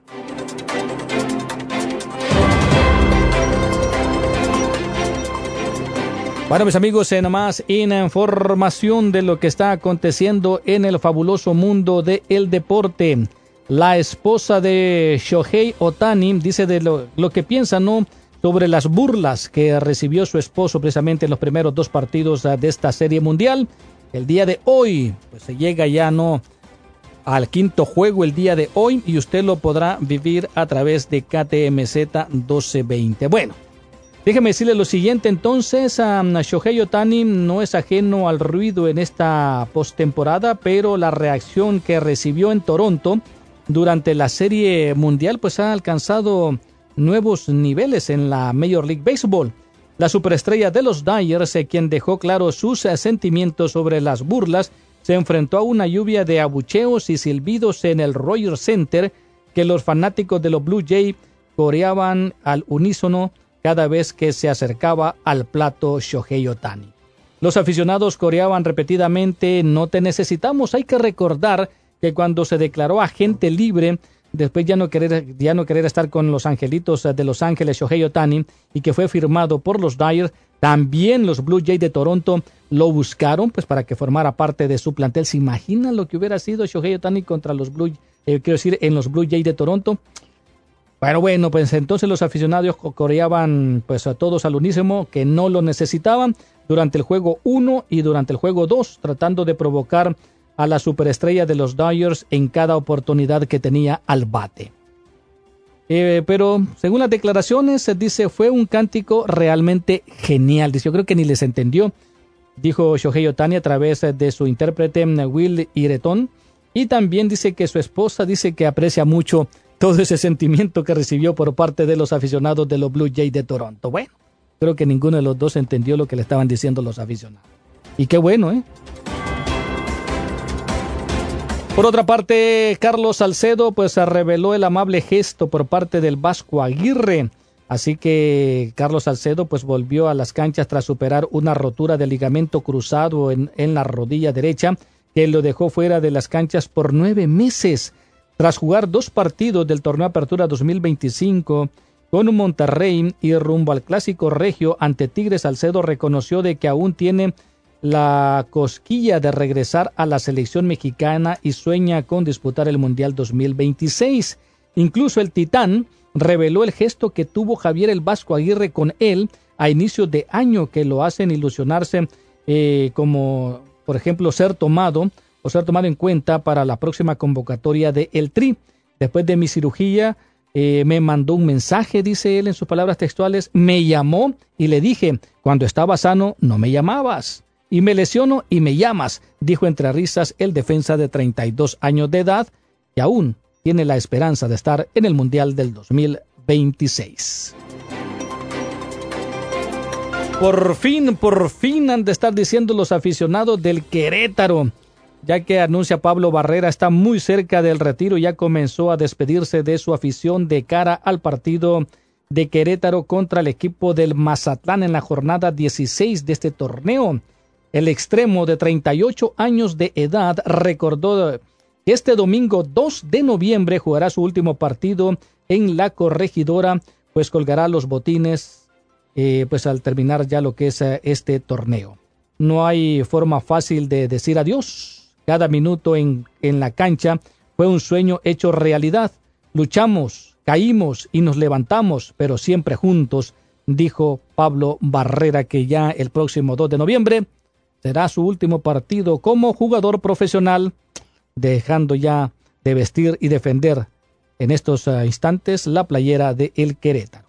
Bueno, mis amigos, en más información de lo que está aconteciendo en el fabuloso mundo del deporte. La esposa de Shohei Ohtani dice de lo, lo que piensa, ¿no?, sobre las burlas que recibió su esposo precisamente en los primeros dos partidos de esta serie mundial. El día de hoy, pues se llega ya, ¿no?, al quinto juego el día de hoy y usted lo podrá vivir a través de K T M Z doce veinte. Bueno, déjeme decirle lo siguiente entonces, um, Shohei Ohtani no es ajeno al ruido en esta postemporada, pero la reacción que recibió en Toronto durante la serie mundial pues ha alcanzado nuevos niveles en la Major League Baseball. La superestrella de los Dodgers, eh, quien dejó claro sus eh, sentimientos sobre las burlas, se enfrentó a una lluvia de abucheos y silbidos en el Rogers Center que los fanáticos de los Blue Jays coreaban al unísono cada vez que se acercaba al plato Shohei Ohtani. Los aficionados coreaban repetidamente: "No te necesitamos". Hay que recordar que cuando se declaró agente libre, después ya no querer, ya no querer estar con los Angelitos de Los Ángeles, Shohei Ohtani, y que fue firmado por los Dodgers, también los Blue Jays de Toronto lo buscaron pues para que formara parte de su plantel. ¿Se imaginan lo que hubiera sido Shohei Ohtani contra los Blue, eh, quiero decir, en los Blue Jays de Toronto? Pero bueno, pues entonces los aficionados coreaban pues a todos al unísono que no lo necesitaban durante el juego uno y durante el juego dos, tratando de provocar a la superestrella de los Dodgers en cada oportunidad que tenía al bate. Eh, pero según las declaraciones, se dice, fue un cántico realmente genial. Dice, yo creo que ni les entendió, dijo Shohei Ohtani a través de su intérprete Will Ireton. Y también dice que su esposa dice que aprecia mucho todo ese sentimiento que recibió por parte de los aficionados de los Blue Jays de Toronto. Bueno, creo que ninguno de los dos entendió lo que le estaban diciendo los aficionados. Y qué bueno, ¿eh? Por otra parte, Carlos Salcedo pues reveló el amable gesto por parte del Vasco Aguirre Así que Carlos Salcedo pues volvió a las canchas tras superar una rotura de ligamento cruzado en, en la rodilla derecha, que lo dejó fuera de las canchas por nueve meses. Tras jugar dos partidos del torneo Apertura dos mil veinticinco con un Monterrey y rumbo al Clásico Regio ante Tigres, Salcedo reconoció de que aún tiene la cosquilla de regresar a la selección mexicana y sueña con disputar el Mundial dos mil veintiséis. Incluso el Titán reveló el gesto que tuvo Javier el Vasco Aguirre con él a inicios de año, que lo hacen ilusionarse eh, como, por ejemplo, ser tomado o ser tomado en cuenta para la próxima convocatoria de el Tri. Después de mi cirugía, eh, me mandó un mensaje, dice él en sus palabras textuales, me llamó y le dije, cuando estaba sano no me llamabas, y me lesiono y me llamas, dijo entre risas el defensa de treinta y dos años de edad, que aún tiene la esperanza de estar en el Mundial del dos mil veintiséis. Por fin, por fin han de estar diciendo los aficionados del Querétaro, ya que anuncia Pablo Barrera está muy cerca del retiro, ya comenzó a despedirse de su afición de cara al partido de Querétaro contra el equipo del Mazatlán en la jornada dieciséis de este torneo. El extremo de treinta y ocho años de edad recordó que este domingo dos de noviembre jugará su último partido en la Corregidora, pues colgará los botines eh, pues al terminar ya lo que es eh, este torneo. No hay forma fácil de decir adiós. Cada minuto en, en la cancha fue un sueño hecho realidad. Luchamos, caímos y nos levantamos, pero siempre juntos, dijo Pablo Barrera, que ya el próximo dos de noviembre será su último partido como jugador profesional, dejando ya de vestir y defender en estos uh, instantes la playera de el Querétaro.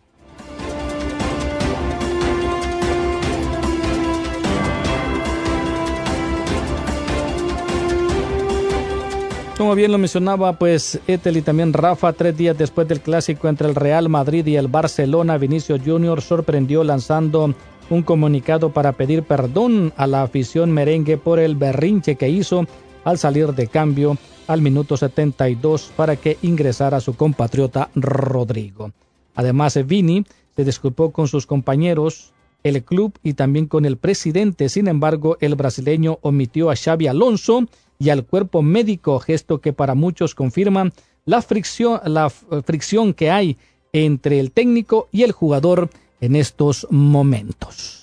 Como bien lo mencionaba, pues Ethel y también Rafa, tres días después del clásico entre el Real Madrid y el Barcelona, Vinicius Junior sorprendió lanzando un comunicado para pedir perdón a la afición merengue por el berrinche que hizo al salir de cambio al minuto setenta y dos para que ingresara su compatriota Rodrigo. Además, Vini se disculpó con sus compañeros, el club y también con el presidente. Sin embargo, el brasileño omitió a Xabi Alonso y al cuerpo médico, gesto que para muchos confirma la fricción, la fricción que hay entre el técnico y el jugador en estos momentos.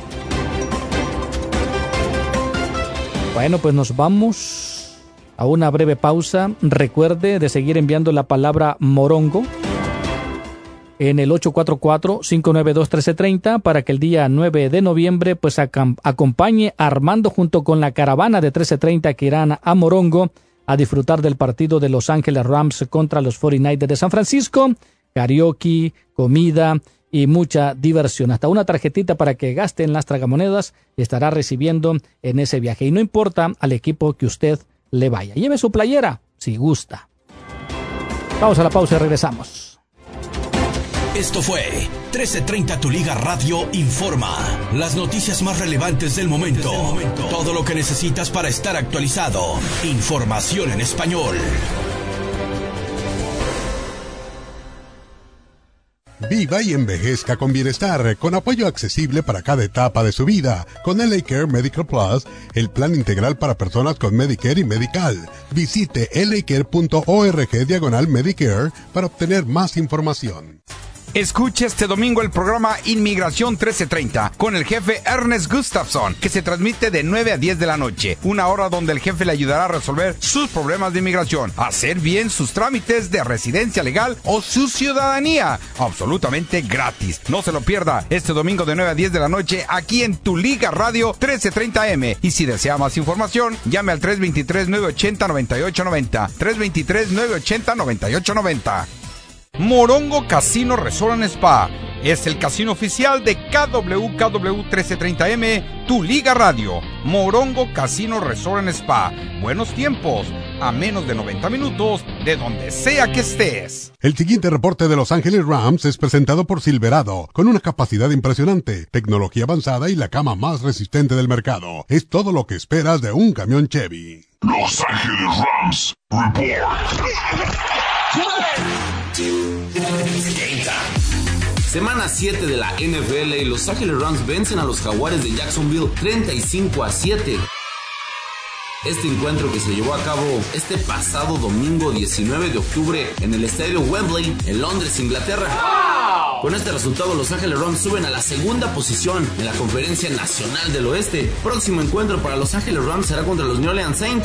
Bueno, pues nos vamos a una breve pausa. Recuerde de seguir enviando la palabra morongo en el ocho cuatro cuatro, cinco nueve dos, uno tres tres cero para que el día nueve de noviembre pues acom- acompañe a Armando junto con la caravana de trece treinta que irán a Morongo a disfrutar del partido de Los Ángeles Rams contra los cuarenta y nueve de San Francisco. Karaoke, comida y mucha diversión. Hasta una tarjetita para que gaste en las tragamonedas estará recibiendo en ese viaje. Y no importa al equipo que usted le vaya. Lleve su playera si gusta. Vamos a la pausa y regresamos. Esto fue trece treinta Tu Liga Radio Informa. Las noticias más relevantes del momento. Todo lo que necesitas para estar actualizado. Información en español. Viva y envejezca con bienestar, con apoyo accesible para cada etapa de su vida. Con L A Care Medical Plus, el plan integral para personas con Medicare y Medical. Visite lacare.org diagonal Medicare para obtener más información. Escuche este domingo el programa Inmigración trece treinta con el jefe Ernest Gustafson, que se transmite de nueve a diez de la noche, una hora donde el jefe le ayudará a resolver sus problemas de inmigración, hacer bien sus trámites de residencia legal o su ciudadanía, absolutamente gratis. No se lo pierda este domingo de nueve a diez de la noche aquí en Tu Liga Radio trece treinta A M. Y si desea más información, llame al tres dos tres, nueve ocho cero, nueve ocho nueve cero, tres dos tres, nueve ocho cero, nueve ocho nueve cero. Morongo Casino Resort and Spa es el casino oficial de K W K W trece treinta A M, Tu Liga Radio. Morongo Casino Resort and Spa. Buenos tiempos, a menos de noventa minutos de donde sea que estés. El siguiente reporte de Los Ángeles Rams es presentado por Silverado, con una capacidad impresionante, tecnología avanzada y la cama más resistente del mercado. Es todo lo que esperas de un camión Chevy. Los Ángeles Rams Report. Semana siete de la N F L y Los Ángeles Rams vencen a los Jaguares de Jacksonville treinta y cinco a siete. Este encuentro que se llevó a cabo este pasado domingo diecinueve de octubre en el estadio Wembley en Londres, Inglaterra. ¡Wow! Con este resultado, Los Ángeles Rams suben a la segunda posición en la Conferencia Nacional del Oeste. Próximo encuentro para Los Ángeles Rams será contra los New Orleans Saints.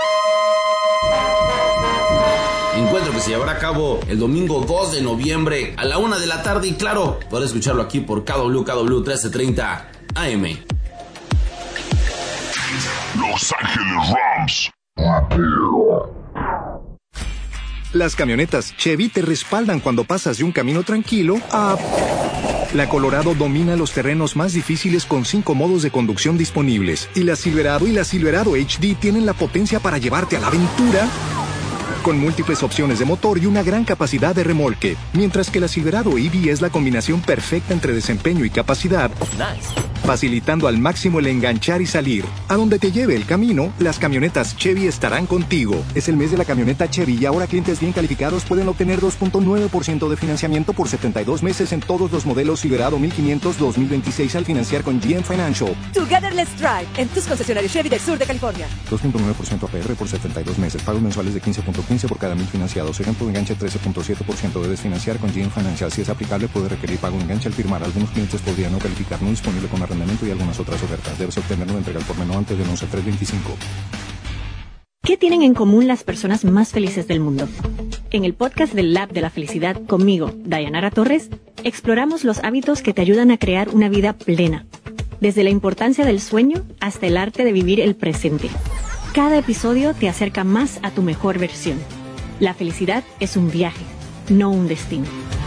Encuentro que se llevará a cabo el domingo dos de noviembre a la una de la tarde y claro, podrás escucharlo aquí por K W K W trece treinta A M. Los Ángeles Rams. Las camionetas Chevy te respaldan cuando pasas de un camino tranquilo a... La Colorado domina los terrenos más difíciles con cinco modos de conducción disponibles. Y la Silverado y la Silverado H D tienen la potencia para llevarte a la aventura con múltiples opciones de motor y una gran capacidad de remolque. Mientras que la Silverado E V es la combinación perfecta entre desempeño y capacidad. Nice. Facilitando al máximo el enganchar y salir. A donde te lleve el camino, las camionetas Chevy estarán contigo. Es el mes de la camioneta Chevy y ahora clientes bien calificados pueden obtener dos punto nueve por ciento de financiamiento por setenta y dos meses en todos los modelos Silverado mil quinientos dos mil veintiséis al financiar con G M Financial. Together Let's Drive en tus concesionarios Chevy del sur de California. dos punto nueve por ciento A P R por setenta y dos meses. Pagos mensuales de quince punto quince por cada mil financiados. Ejemplo de enganche trece punto siete por ciento. Debes financiar con G M Financial. Si es aplicable, puede requerir pago de enganche al firmar. Algunos clientes podrían no calificar, no disponible con arrendamiento y algunas otras ofertas. Debes obtenerlo de entrega al por menor antes del once tres veinticinco. ¿Qué tienen en común las personas más felices del mundo? En el podcast del Lab de la Felicidad conmigo, Dayanara Torres, exploramos los hábitos que te ayudan a crear una vida plena. Desde la importancia del sueño hasta el arte de vivir el presente. Cada episodio te acerca más a tu mejor versión. La felicidad es un viaje, no un destino.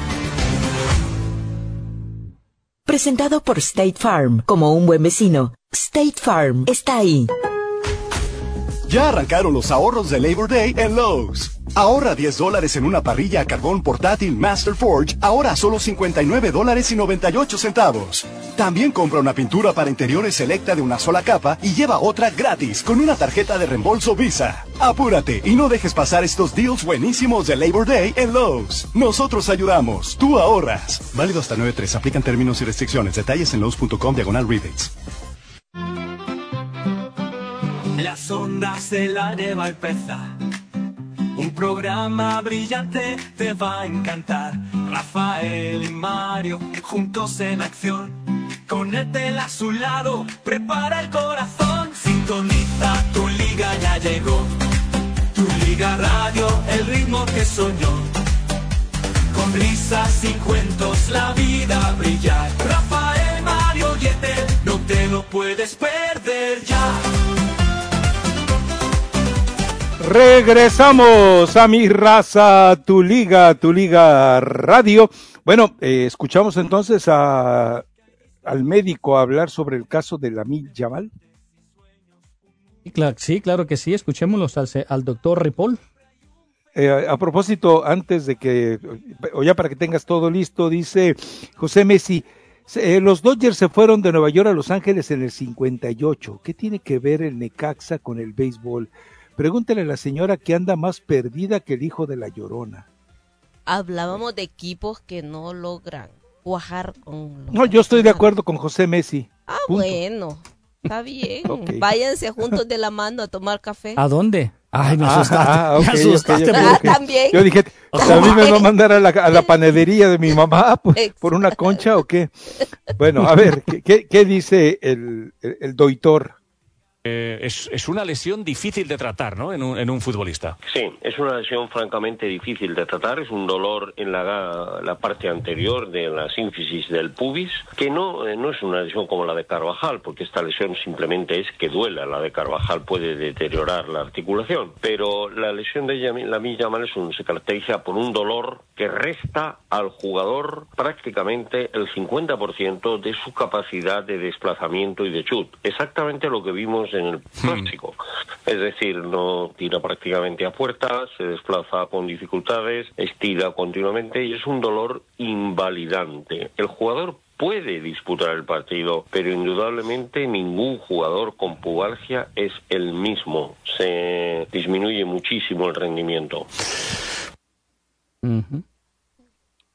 Presentado por State Farm. Como un buen vecino, State Farm está ahí. Ya arrancaron los ahorros de Labor Day en Lowe's. Ahorra diez dólares en una parrilla a carbón portátil Master Forge, ahora solo cincuenta y nueve dólares y noventa y ocho centavos. También compra una pintura para interiores selecta de una sola capa y lleva otra gratis con una tarjeta de reembolso Visa. Apúrate y no dejes pasar estos deals buenísimos de Labor Day en Lowe's. Nosotros ayudamos, tú ahorras. Válido hasta nueve tres. Aplican términos y restricciones. Detalles en lowes punto com diagonal rebates. Las ondas de la va a empezar. Un programa brillante te va a encantar. Rafael y Mario juntos en acción. Con Etel a su lado, prepara el corazón. Sintoniza, tu liga ya llegó. Tu liga radio, el ritmo que soñó. Con risas y cuentos la vida brillar. Rafael, Mario y Etel, no te lo puedes perder ya. Regresamos a Mi Raza, Tu Liga, Tu Liga Radio. Bueno, eh, escuchamos entonces a, al médico hablar sobre el caso de Lamine Yamal. Sí, claro que sí, escuchémoslos al, al doctor Ripoll. Eh, a, a propósito, antes de que, o ya para que tengas todo listo, dice José Messi, eh, los Dodgers se fueron de Nueva York a Los Ángeles en el cincuenta y ocho. ¿Qué tiene que ver el Necaxa con el béisbol? Pregúntale a la señora que anda más perdida que el hijo de la Llorona. Hablábamos de equipos que no logran cuajar con... No, yo estoy de acuerdo con José Messi. Ah, punto. Bueno, está bien. Okay. Váyanse juntos de la mano a tomar café. ¿A dónde? Ay, me ah, asustaste. Ah, okay, me asustaste. Okay, okay, ah, okay. también. Yo dije, ¿a mí me va a mandar a la, a la panadería de mi mamá por, por una concha o qué? Bueno, a ver, ¿qué, qué, qué dice el, el, el doctor? Eh, es, es una lesión difícil de tratar, ¿no? En un, en un futbolista. Sí, es una lesión francamente difícil de tratar. Es un dolor en la, la parte anterior de la sínfisis del pubis, que no, eh, no es una lesión como la de Carvajal, porque esta lesión simplemente es que duela. La de Carvajal puede deteriorar la articulación, pero la lesión de Lamine Yamal es un, se caracteriza por un dolor que resta al jugador prácticamente el cincuenta por ciento de su capacidad de desplazamiento y de chut. Exactamente lo que vimos en el clásico, es decir, no tira prácticamente a puerta, se desplaza con dificultades, estira continuamente y es un dolor invalidante. El jugador puede disputar el partido, pero indudablemente ningún jugador con pubalgia es el mismo, se disminuye muchísimo el rendimiento. Uh-huh.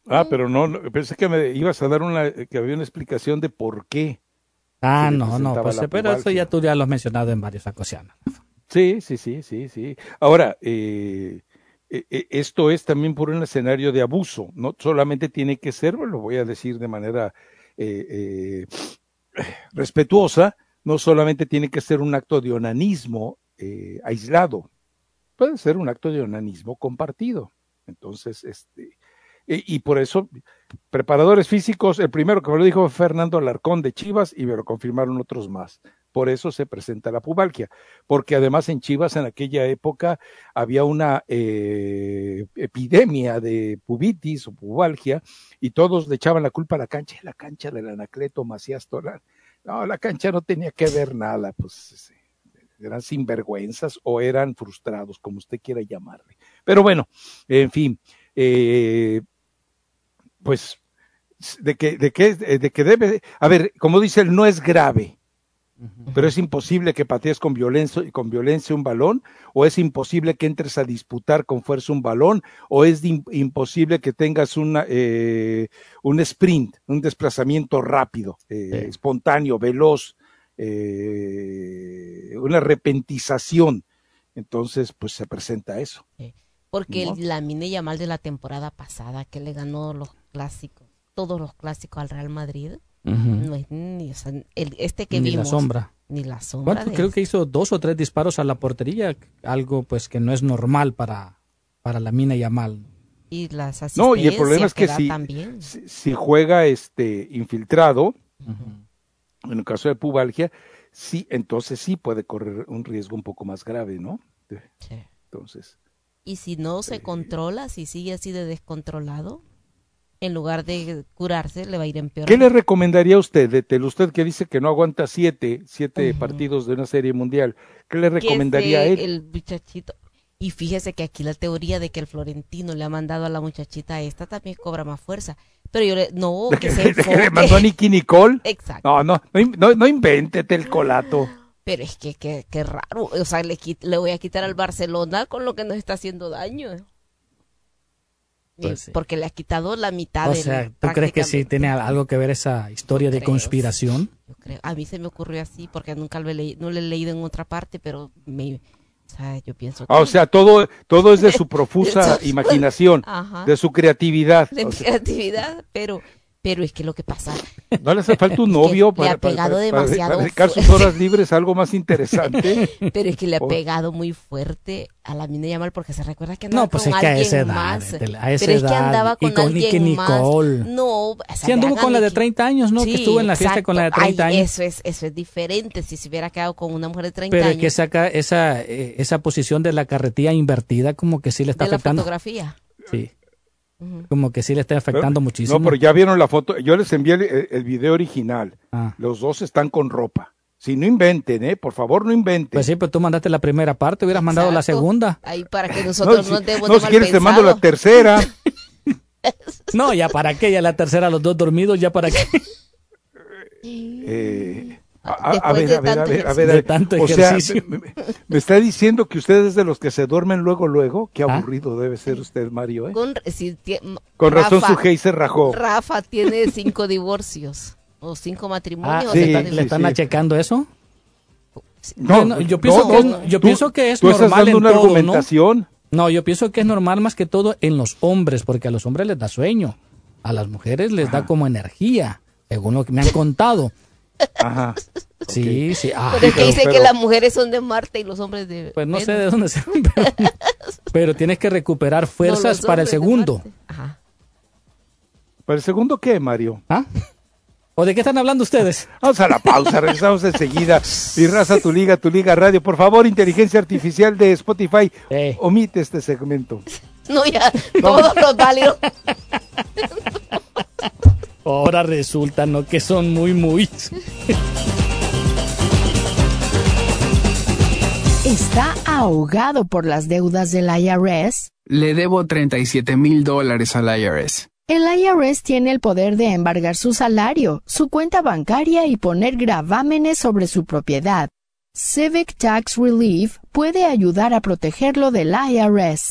Ah, pero no, no, pensé que me ibas a dar una, que había una explicación de por qué. Ah, no, no, pues, pero eso ya tú ya lo has mencionado en varias ocasiones. Sí, sí, sí, sí, sí. Ahora, eh, eh, esto es también por un escenario de abuso, no solamente tiene que ser, lo voy a decir de manera eh, eh, respetuosa, no solamente tiene que ser un acto de onanismo eh, aislado, puede ser un acto de onanismo compartido. Entonces, este, y, y por eso, preparadores físicos, el primero que me lo dijo fue Fernando Alarcón de Chivas y me lo confirmaron otros más. Por eso se presenta la pubalgia, porque además en Chivas en aquella época había una eh, epidemia de pubitis o pubalgia y todos le echaban la culpa a la cancha, la cancha del Anacleto Macías Torán. No, la cancha no tenía que ver nada, pues eran sinvergüenzas o eran frustrados, como usted quiera llamarle. Pero bueno, en fin, eh, pues de que, de que, de que debe, a ver, como dice él, no es grave. Pero es imposible que patees con violencia, con violencia un balón, o es imposible que entres a disputar con fuerza un balón, o es de, imposible que tengas una, eh, un sprint, un desplazamiento rápido, eh, sí. espontáneo, veloz, eh, una repentización. Entonces, pues se presenta eso. Sí. Porque ¿no? el Lamine Yamal de la temporada pasada, que le ganó los clásicos, todos los clásicos al Real Madrid, Uh-huh. no es ni, o sea, el, este que ni vimos, la sombra. Ni la sombra. Bueno, creo que hizo dos o tres disparos a la portería, algo pues que no es normal para, para Lamine Yamal. Y las asistencias. No, y el problema es que, que si, si, si juega este infiltrado, uh-huh. en el caso de pubalgia, sí, entonces sí puede correr un riesgo un poco más grave, ¿no? Sí. Entonces. Y si no se eh, controla, si sigue así de descontrolado, en lugar de curarse, le va a ir empeorando. ¿Qué le recomendaría a usted, Detel, usted que dice que no aguanta siete, siete uh-huh. partidos de una serie mundial? ¿Qué le recomendaría a él? El muchachito. Y fíjese que aquí la teoría de que el Florentino le ha mandado a la muchachita esta también cobra más fuerza. Pero yo le, no, que se enfoque. ¿Le mandó a Nicky Nicole? Exacto. No, no, no, no, no invéntete el colato. Pero es que, que, que raro, o sea, le, le voy a quitar al Barcelona con lo que nos está haciendo daño. Pues sí. Porque le ha quitado la mitad. O sea, ¿tú crees que sí tiene algo que ver esa historia de conspiración? Yo creo. A mí se me ocurrió así porque nunca lo he leído, no lo he leído en otra parte, pero me, o sea, yo pienso que... Ah, o sea, todo, todo es de su profusa imaginación, Ajá. de su creatividad. De mi creatividad, pero... Pero es que lo que pasa... ¿No le hace falta un novio para, le ha pegado para, demasiado para dedicar sus horas libres a algo más interesante? Pero es que le ha pegado muy fuerte a Lamine Yamal porque se recuerda que andaba no, pues con es que alguien a esa edad, más. A esa pero edad, es que andaba con, y con alguien Nicky más. Nicole. No, o sea, sí, anduvo con la de treinta años, ¿no? Sí, que estuvo en la fiesta exacto. con la de treinta Ay, años. Eso es, eso es diferente si se hubiera quedado con una mujer de treinta pero años. Pero es que saca esa, esa posición de la carretilla invertida como que sí le está de afectando. La fotografía. Sí. Como que sí le está afectando pero, muchísimo. No, pero ya vieron la foto. Yo les envié el, el video original. Ah. Los dos están con ropa. Si no inventen, ¿eh? Por favor, no inventen. Pues sí, pero tú mandaste la primera parte, hubieras Exacto. mandado la segunda. Ahí para que nosotros no, no si, demos No, si quieres te mando la tercera. No, ya para qué, ya la tercera, los dos dormidos, ya para qué. eh... A, a, ver, a ver, a ver, a ver, a ver. Tanto o sea, me, me, me está diciendo que usted es de los que se duermen luego, luego. Qué aburrido ¿Ah? debe ser usted, Mario, ¿eh? Con, si, t- Con Rafa, razón su Hey se rajó. Rafa tiene cinco divorcios o cinco matrimonios. Ah, sí, ¿le, ¿le sí, están sí. achecando eso? No, bueno, yo pienso no, que no, es, yo tú, pienso que es tú normal estás dando en una todo, argumentación. ¿no? No, yo pienso que es normal más que todo en los hombres, porque a los hombres les da sueño, a las mujeres les Ajá. da como energía, según lo que me han contado. Ajá. Sí, okay. sí. Ah, pero es que pero, dice pero, que las mujeres son de Marte y los hombres de Pues no Venus. sé de dónde se pero, pero tienes que recuperar fuerzas no, para el segundo. Ajá. ¿Para el segundo qué, Mario? ¿Ah? ¿O de qué están hablando ustedes? Vamos a la pausa, regresamos enseguida. Mi raza, tu liga, tu liga radio. Por favor, inteligencia artificial de Spotify, eh. omite este segmento. No, ya, todos los válidos. Ahora resulta, ¿no? Que son muy, muy... ¿Está ahogado por las deudas del I R S? Le debo treinta y siete mil dólares al I R S. El I R S tiene el poder de embargar su salario, su cuenta bancaria y poner gravámenes sobre su propiedad. Civic Tax Relief puede ayudar a protegerlo del I R S.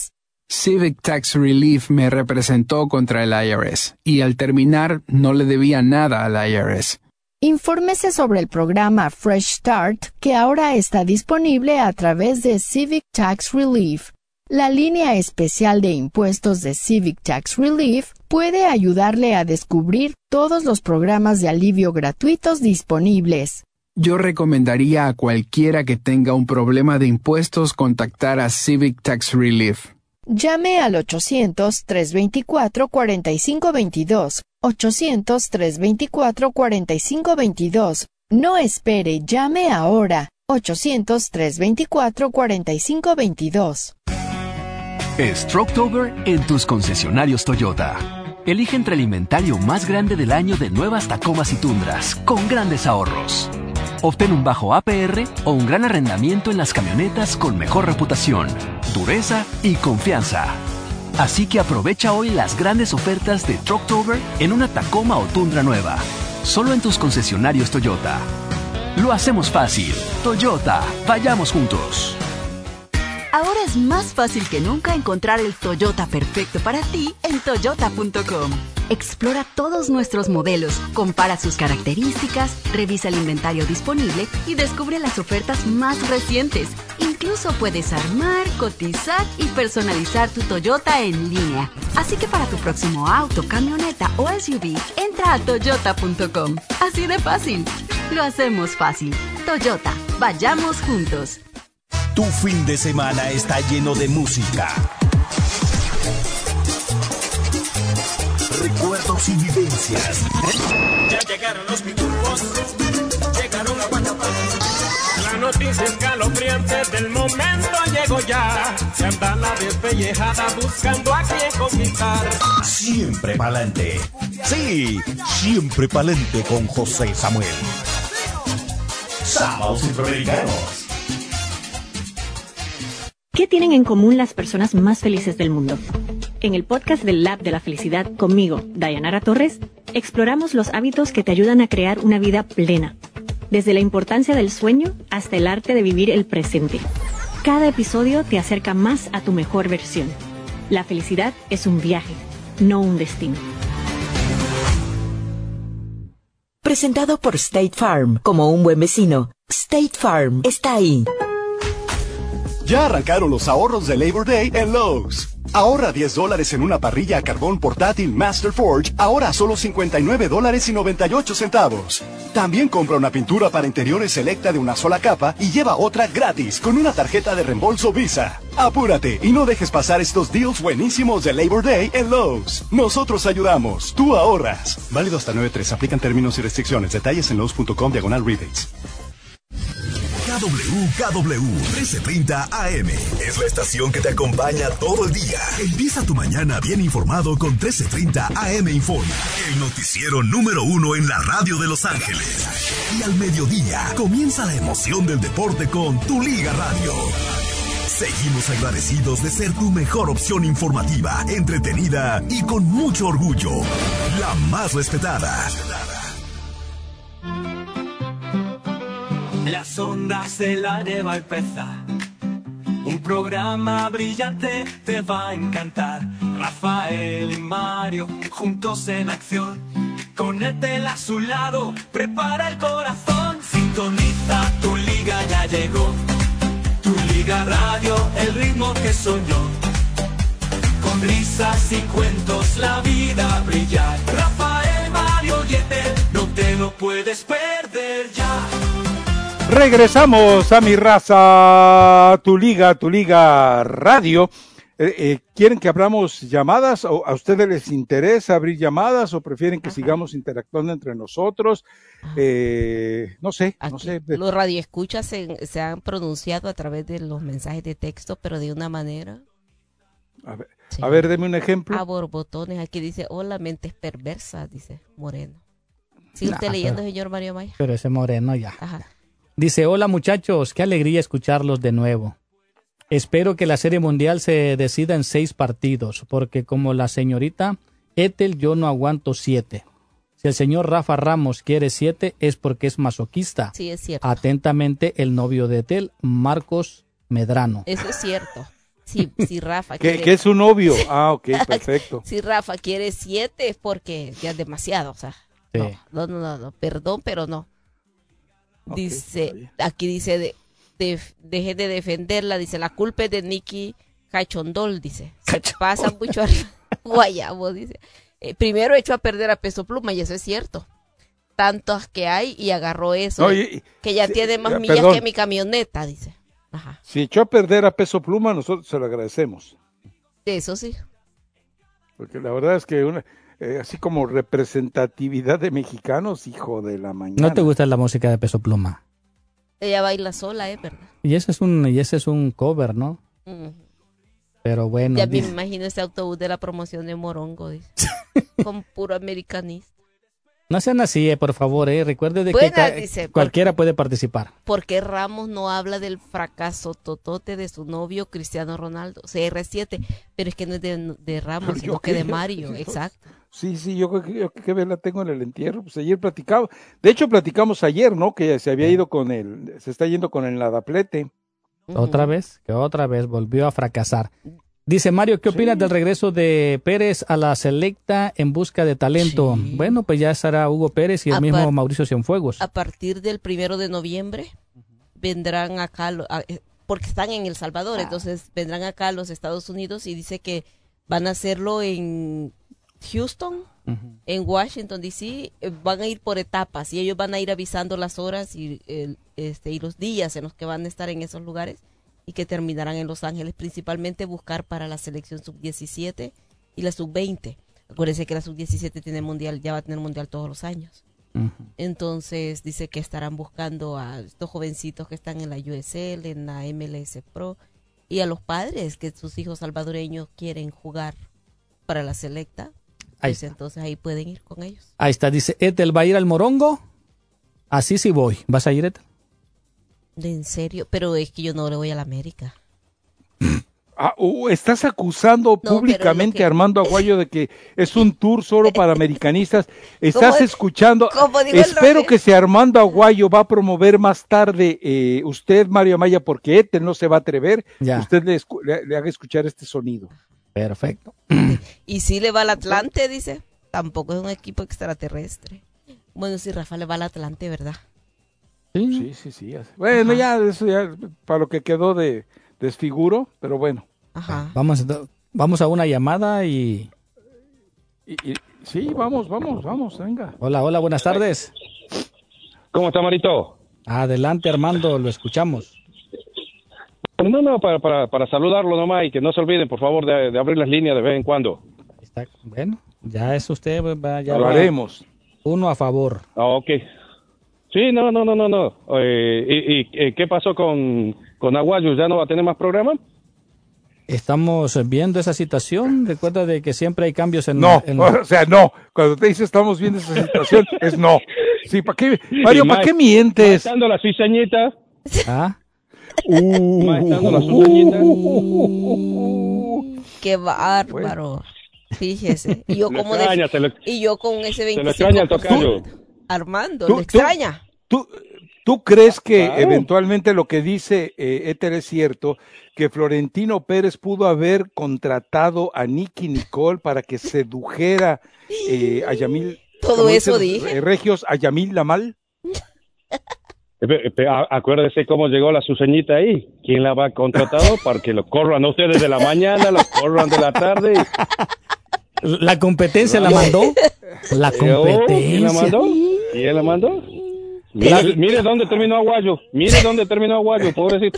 Civic Tax Relief me representó contra el I R S y al terminar no le debía nada al I R S. Infórmese sobre el programa Fresh Start que ahora está disponible a través de Civic Tax Relief. La línea especial de impuestos de Civic Tax Relief puede ayudarle a descubrir todos los programas de alivio gratuitos disponibles. Yo recomendaría a cualquiera que tenga un problema de impuestos contactar a Civic Tax Relief. Llame al ochocientos, trescientos veinticuatro, cuarenta y cinco veintidós, ochocientos, trescientos veinticuatro, cuarenta y cinco veintidós. No espere, llame ahora, ochocientos, trescientos veinticuatro, cuarenta y cinco veintidós. Strokeover en tus concesionarios Toyota. Elige entre el inventario más grande del año de nuevas Tacomas y Tundras, con grandes ahorros. Obtén un bajo A P R o un gran arrendamiento en las camionetas con mejor reputación, dureza y confianza. Así que aprovecha hoy las grandes ofertas de Trucktober en una Tacoma o Tundra nueva. Solo en tus concesionarios Toyota. Lo hacemos fácil. Toyota, vayamos juntos. Ahora es más fácil que nunca encontrar el Toyota perfecto para ti en toyota punto com. Explora todos nuestros modelos, compara sus características, revisa el inventario disponible y descubre las ofertas más recientes. Incluso puedes armar, cotizar y personalizar tu Toyota en línea. Así que para tu próximo auto, camioneta o S U V, entra a toyota punto com. Así de fácil. Lo hacemos fácil. Toyota, vayamos juntos. Tu fin de semana está lleno de música, recuerdos y vivencias. Ya llegaron los pitufos, llegaron a Guanabara. La noticia escalofriante del momento llegó ya. Se anda la despellejada buscando a quien conquistar. Siempre pa'lante. Sí, siempre pa'lante con José Samuel. Sábados Centroamericanos. ¿Qué tienen en común las personas más felices del mundo? En el podcast del Lab de la Felicidad conmigo, Dayanara Torres, exploramos los hábitos que te ayudan a crear una vida plena. Desde la importancia del sueño hasta el arte de vivir el presente. Cada episodio te acerca más a tu mejor versión. La felicidad es un viaje, no un destino. Presentado por State Farm. Como un buen vecino, State Farm está ahí. Ya arrancaron los ahorros de Labor Day en Lowe's. Ahorra diez dólares en una parrilla a carbón portátil Master Forge, ahora a solo cincuenta y nueve dólares y noventa y ocho centavos. También compra una pintura para interiores selecta de una sola capa y lleva otra gratis con una tarjeta de reembolso Visa. Apúrate y no dejes pasar estos deals buenísimos de Labor Day en Lowe's. Nosotros ayudamos, tú ahorras. Válido hasta nueve tres. Aplican términos y restricciones. Detalles en lowes punto com diagonal rebates. K W K W trece treinta A M es la estación que te acompaña todo el día. Empieza tu mañana bien informado con trece treinta A M Informa, el noticiero número uno en la radio de Los Ángeles. Y al mediodía comienza la emoción del deporte con Tu Liga Radio. Seguimos agradecidos de ser tu mejor opción informativa, entretenida y con mucho orgullo. La más respetada. Las ondas del aire va a empezar. Un programa brillante te va a encantar. Rafael y Mario juntos en acción. Con el tel a su lado, prepara el corazón. Sintoniza, Tu Liga ya llegó. Tu Liga Radio, el ritmo que soñó. Con risas y cuentos la vida brillar. Rafael, Mario y Etel, no te lo puedes perder ya. Regresamos a Mi Raza, Tu Liga, Tu Liga Radio. Eh, eh, ¿Quieren que abramos llamadas? ¿O a ustedes les interesa abrir llamadas o prefieren que Ajá. sigamos interactuando entre nosotros? Eh, no sé, Aquí, no sé. Los radioescuchas se, se han pronunciado a través de los mensajes de texto, pero de una manera... A ver, sí. a ver, deme un ejemplo. A borbotones, aquí dice, hola, mentes perversas, dice Moreno. ¿Sigue Nah, usted leyendo, pero, señor Mario Maya? Pero ese Moreno ya. Ajá. Dice, hola muchachos, qué alegría escucharlos de nuevo. Espero que la Serie Mundial se decida en seis partidos, porque como la señorita Etel, yo no aguanto siete. Si el señor Rafa Ramos quiere siete, es porque es masoquista. Sí, es cierto. Atentamente, el novio de Etel, Marcos Medrano. Eso es cierto. Si, si Rafa ¿Qué, quiere... ¿Qué es su novio? Ah, ok, perfecto. Si Rafa quiere siete es porque ya es demasiado, o sea. Sí. No, no, no, no, perdón, pero no. Okay, Dice, aquí dice, de, de, deje de defenderla, dice, la culpa es de Nicky Cachondol, dice. Se pasa mucho arriba. Guayabo, dice. Eh, primero echó a perder a Peso Pluma, y eso es cierto. Tantos que hay, y agarró eso, No, de- y- que ya sí, tiene más ya, millas perdón. que mi camioneta, dice. Ajá, Si echó a perder a Peso Pluma, nosotros se lo agradecemos. eso sí. Porque la verdad es que una, eh, así como representatividad de mexicanos, hijo de la mañana. ¿No te gusta la música de Peso Pluma? Ella baila sola, ¿eh? ¿Verdad? Y ese es un, y ese es un cover, ¿no? Ujú. Pero bueno. Ya me dice- imagino ese autobús de la promoción de Morongo, dice. Con puro americanista. No sean así, eh, por favor, eh. Recuerde de Buenas, que ca- dice, cualquiera puede participar. ¿Por qué Ramos no habla del fracaso totote de su novio Cristiano Ronaldo? C R siete, pero es que no es de, de Ramos, Pero sino yo que de qué- Mario, yo- exacto. Sí, sí, yo creo que, yo creo que la tengo en el entierro. Pues ayer platicaba. De hecho, platicamos ayer, ¿no? Que se había ido con el, se está yendo con el nadaplete. Otra vez, que otra vez volvió a fracasar. Dice Mario, ¿qué opinas del regreso de Pérez a la selecta en busca de talento? Bueno, pues ya estará Hugo Pérez y el Apar- mismo Mauricio Cienfuegos. A partir del primero de noviembre vendrán acá, lo- a- eh, porque están en El Salvador, entonces vendrán acá a los Estados Unidos y dice que van a hacerlo en Houston, en Washington D C, eh, van a ir por etapas y ellos van a ir avisando las horas y, el, este, y los días en los que van a estar en esos lugares y que terminarán en Los Ángeles, principalmente buscar para la selección sub diecisiete y la sub veinte. Acuérdense que la sub diecisiete tiene mundial, ya va a tener mundial todos los años. Entonces dice que estarán buscando a estos jovencitos que están en la U S L, en la M L S Pro, y a los padres que sus hijos salvadoreños quieren jugar para la selecta, Ahí pues entonces ahí pueden ir con ellos. Ahí está, dice, Ethel, ¿va a ir al Morongo? Así sí voy. ¿Vas a ir, Ethel? ¿En serio? Pero es que yo no le voy a la América. Ah, uh, estás acusando pero públicamente lo que- a Armando Aguayo de que es un tour solo para americanistas. Estás Como- escuchando. como digo el Espero Rafi. que si Armando Aguayo va a promover más tarde eh, usted, Mario Amaya, porque Ethel no se va a atrever, Ya. usted le, escu- le- le haga escuchar este sonido. Perfecto. Y si le va al Atlante, dice, tampoco es un equipo extraterrestre. Bueno, si Rafa le va al Atlante, ¿verdad? Sí, sí, sí. Bueno, ya, eso ya, para lo que quedó de desfiguro, pero bueno. Ajá. Vamos, vamos a una llamada y... Y, y- sí, vamos, vamos, vamos, venga. Hola, hola, buenas tardes. ¿Cómo está, Marito? Adelante, Armando, lo escuchamos. No, no, para, para, para saludarlo nomás y que no se olviden, por favor, de, de abrir las líneas de vez en cuando. Está, bueno, ya es usted, va- ya Lo va haremos. Uno a favor. Ah, ok. Sí, no, no, no, no, no. Eh, ¿Y, y eh, qué pasó con, con Aguayo? ¿Ya no va a tener más programa? Estamos viendo esa situación. Recuerda de que siempre hay cambios en... No, en- o sea, no. Cuando te dice estamos viendo esa situación, es no. Sí, ¿para qué? Mario, Y ¿para más- qué mientes? Matando la cizañita. ¿Ah? Matando la cizañita. Qué bárbaro. Fíjese. Y yo Lo como extraña, de- se lo- y yo con ese Se lo veinticinco extraña el tocayo. Armando, Tú- ¿lo tú- extraña? ¿Tú, tú crees que Claro. eventualmente lo que dice eh, Éter es cierto, que Florentino Pérez pudo haber contratado a Nicky Nicole para que sedujera eh, a Yamil? Todo como eso dicen los, dije. eh, regios, a Yamil Lamal? Espe- espe- a- Acuérdese cómo llegó la Suseñita ahí. ¿Quién la va contratado? Para que lo corran a ustedes de la mañana, lo corran de la tarde. La competencia la mandó. La Eh, oh, ¿Quién la competencia. mandó? ¿Quién la mandó? Mire, mire dónde terminó Aguayo. Mire dónde terminó Aguayo, pobrecito.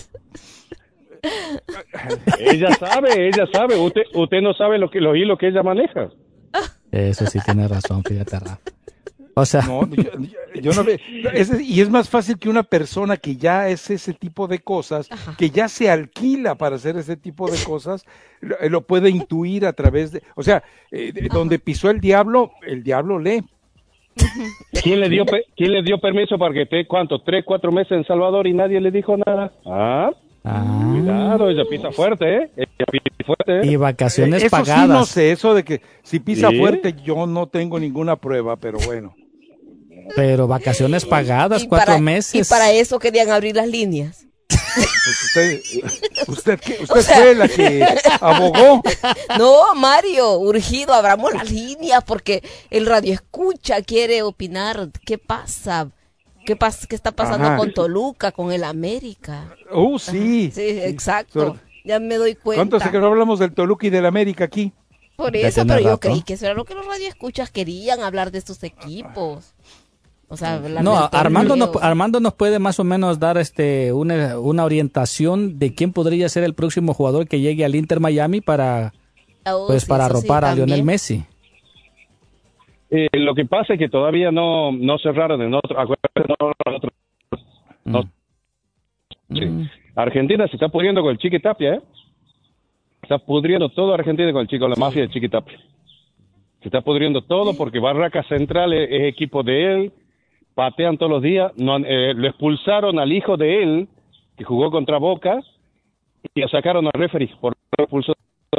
Ella sabe, ella sabe. Usted, usted no sabe lo que los hilos que ella maneja. Eso sí tiene razón, fíjate, Rafa. O sea, No, yo, yo- yo no ve- es- y es más fácil que una persona que ya es ese tipo de cosas, que ya se alquila para hacer ese tipo de cosas, lo, lo puede intuir a través de, o sea, eh, de- donde pisó el diablo, el diablo lee. ¿Quién le dio pe- quién le dio permiso para que esté, cuánto, tres, cuatro meses en Salvador y nadie le dijo nada? Ah, cuidado, ella pisa fuerte, ¿eh? Ella pisa fuerte, ¿eh? y vacaciones Eso pagadas. sí no sé, eso de que si pisa ¿Sí? fuerte yo no tengo ninguna prueba, pero bueno. Pero vacaciones pagadas, Y cuatro para- meses. Y para eso querían abrir las líneas. Pues usted, usted, ¿qué? usted o sea, fue la que abogó. No, Mario, urgido, abramos las líneas porque el radio escucha, quiere opinar. ¿Qué pasa? ¿Qué, pasa, qué está pasando Ajá. con Toluca, con el América? Uh, sí. Ajá. Sí, exacto. Sur... Ya me doy cuenta. ¿Cuánto hace que no hablamos del Toluca y del América aquí? Por eso, pero yo creí que eso era lo que los radioescuchas querían, hablar de estos equipos. O sea, no, Armando nos, Armando nos puede más o menos dar este una, una orientación de quién podría ser el próximo jugador que llegue al Inter Miami para, oh, pues, sí, para arropar sí, a Lionel Messi. Eh, lo que pasa es que todavía no, no cerraron en otro, acuérdense, no, otro no. Sí. Mm. Argentina se está pudriendo con el Chiqui Tapia, ¿eh? Está pudriendo todo Argentina con el chico, la mafia de Chiqui Tapia. Se está pudriendo todo porque Barraca Central es, es equipo de él, patean todos los días, no, eh, lo expulsaron al hijo de él, que jugó contra Boca, y lo sacaron al referee por expulsó.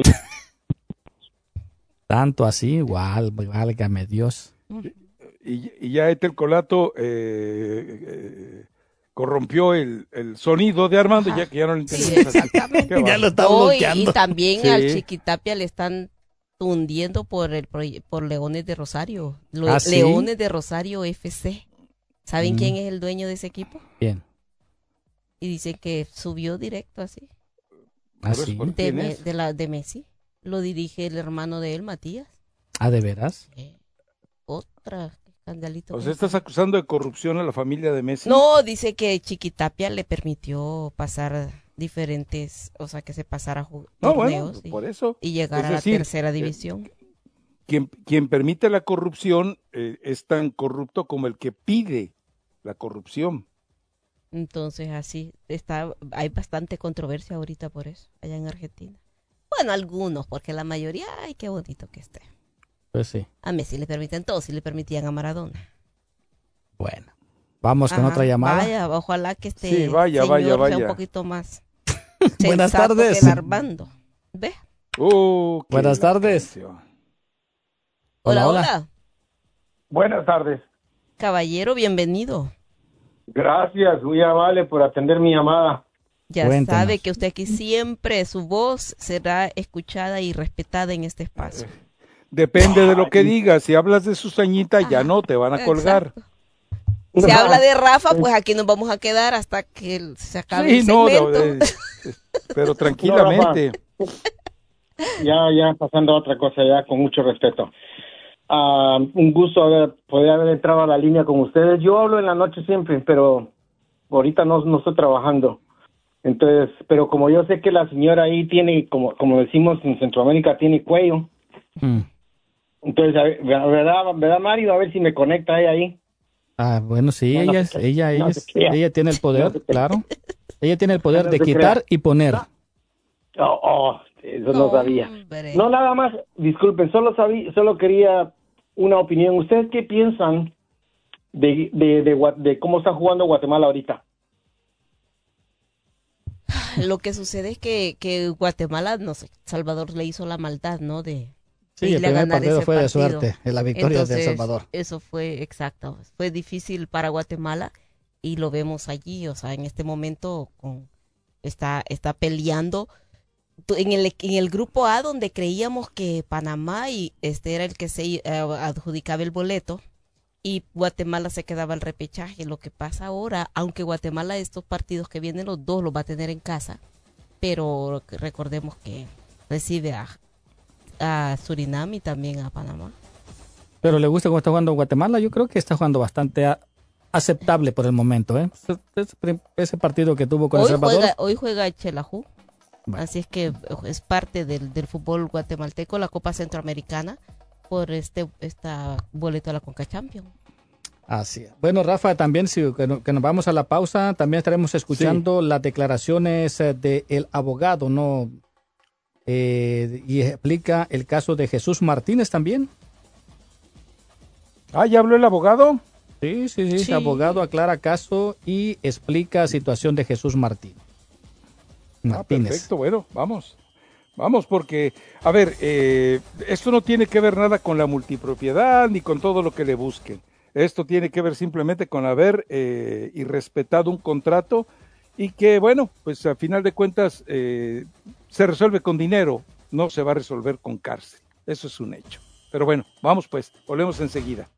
Tanto así, igual, válgame Dios. Y, y ya este el Colato eh, eh, corrompió el, el sonido de Armando, Ajá. ya que ya no le entendemos. Sí, exactamente. Ya lo está oh, bloqueando. Y, y también sí. al Chiquitapia le están hundiendo por el por Leones de Rosario. Lo, ¿Ah, sí? Leones de Rosario F C. ¿Saben mm. quién es el dueño de ese equipo? Bien. Y dicen que subió directo así. ¿Ah, sí? De, me, de, la, de Messi. Lo dirige el hermano de él, Matías. ¿Ah, de veras? Eh, otra escandalito. O sea, ¿estás acusando de corrupción a la familia de Messi? No, dice que Chiquitapia le permitió pasar diferentes, o sea, que se pasara a no, torneos bueno, y, por eso. y llegar es a decir, la tercera división. Eh, quien, quien permite la corrupción eh, es tan corrupto como el que pide la corrupción. Entonces, así está, hay bastante controversia ahorita por eso, allá en Argentina. Bueno, algunos, porque la mayoría, ay, qué bonito que esté. Pues sí. A Messi le permiten todo, si le permitían a Maradona. Bueno, vamos con Ajá, otra llamada. Vaya, ojalá que este sí, vaya, señor vaya, vaya. sea un poquito más Buenas tardes. que el Armando. ¿Ve? Uh, Buenas tardes. Hola, hola, hola. Buenas tardes. Caballero, bienvenido. Gracias, muy amable por atender mi llamada. Ya Cuéntanos. sabe que usted aquí siempre, su voz será escuchada y respetada en este espacio. Depende de lo que digas. Si hablas de Susañita, ya no, te van a colgar. Exacto. Si habla de Rafa, pues aquí nos vamos a quedar hasta que se acabe sí, el no, segmento. no, eh, pero tranquilamente. No, ya, ya pasando a otra cosa, ya con mucho respeto. Uh, un gusto haber, poder haber entrado a la línea con ustedes. Yo hablo en la noche siempre, pero ahorita no, no estoy trabajando. Entonces, pero como yo sé que la señora ahí tiene, como, como decimos en Centroamérica, tiene cuello. Mm. Entonces, a ver, ¿verdad, ¿verdad, Mario? A ver si me conecta ella ahí. Ah, bueno, sí, no, ella, no es, ella, ella, no es, ella tiene el poder, no claro. Ella tiene el poder no de quitar crea. y poner. Oh, oh, eso no, no sabía. Hombre. No, nada más, disculpen, solo sabía, solo quería una opinión. ¿Ustedes qué piensan de, de, de, de, de cómo está jugando Guatemala ahorita? Lo que sucede es que, que Guatemala, no sé, Salvador le hizo la maldad, ¿no? De Sí, el primer partido fue de suerte, en la victoria de El Salvador. Eso fue exacto, fue difícil para Guatemala y lo vemos allí, o sea, en este momento con, está, está peleando en el, en el grupo A donde creíamos que Panamá y este era el que se uh, adjudicaba el boleto y Guatemala se quedaba al repechaje. Lo que pasa ahora, aunque Guatemala estos partidos que vienen los dos los va a tener en casa, pero recordemos que recibe a a Surinam y también a Panamá. Pero le gusta cómo está jugando Guatemala. Yo creo que está jugando bastante a, aceptable por el momento, ¿eh? Ese, ese partido que tuvo con hoy El Salvador. Juega, hoy juega Chelajú. Bueno. Así es que es parte del, del fútbol guatemalteco, la Copa Centroamericana, por este esta boleto a la Conca Champions. Así es. Bueno, Rafa, también si que, no, que nos vamos a la pausa, también estaremos escuchando sí. las declaraciones del abogado, ¿no? Eh, y explica el caso de Jesús Martínez también. Ah, ¿ya habló el abogado? Sí, sí, sí, sí. El abogado aclara caso y explica situación de Jesús Martínez. Martínez. Ah, perfecto, bueno, vamos. Vamos, porque, a ver, eh, esto no tiene que ver nada con la multipropiedad ni con todo lo que le busquen. Esto tiene que ver simplemente con haber eh, irrespetado un contrato y que, bueno, pues a final de cuentas eh, se resuelve con dinero, no se va a resolver con cárcel. Eso es un hecho. Pero bueno, vamos pues, volvemos enseguida.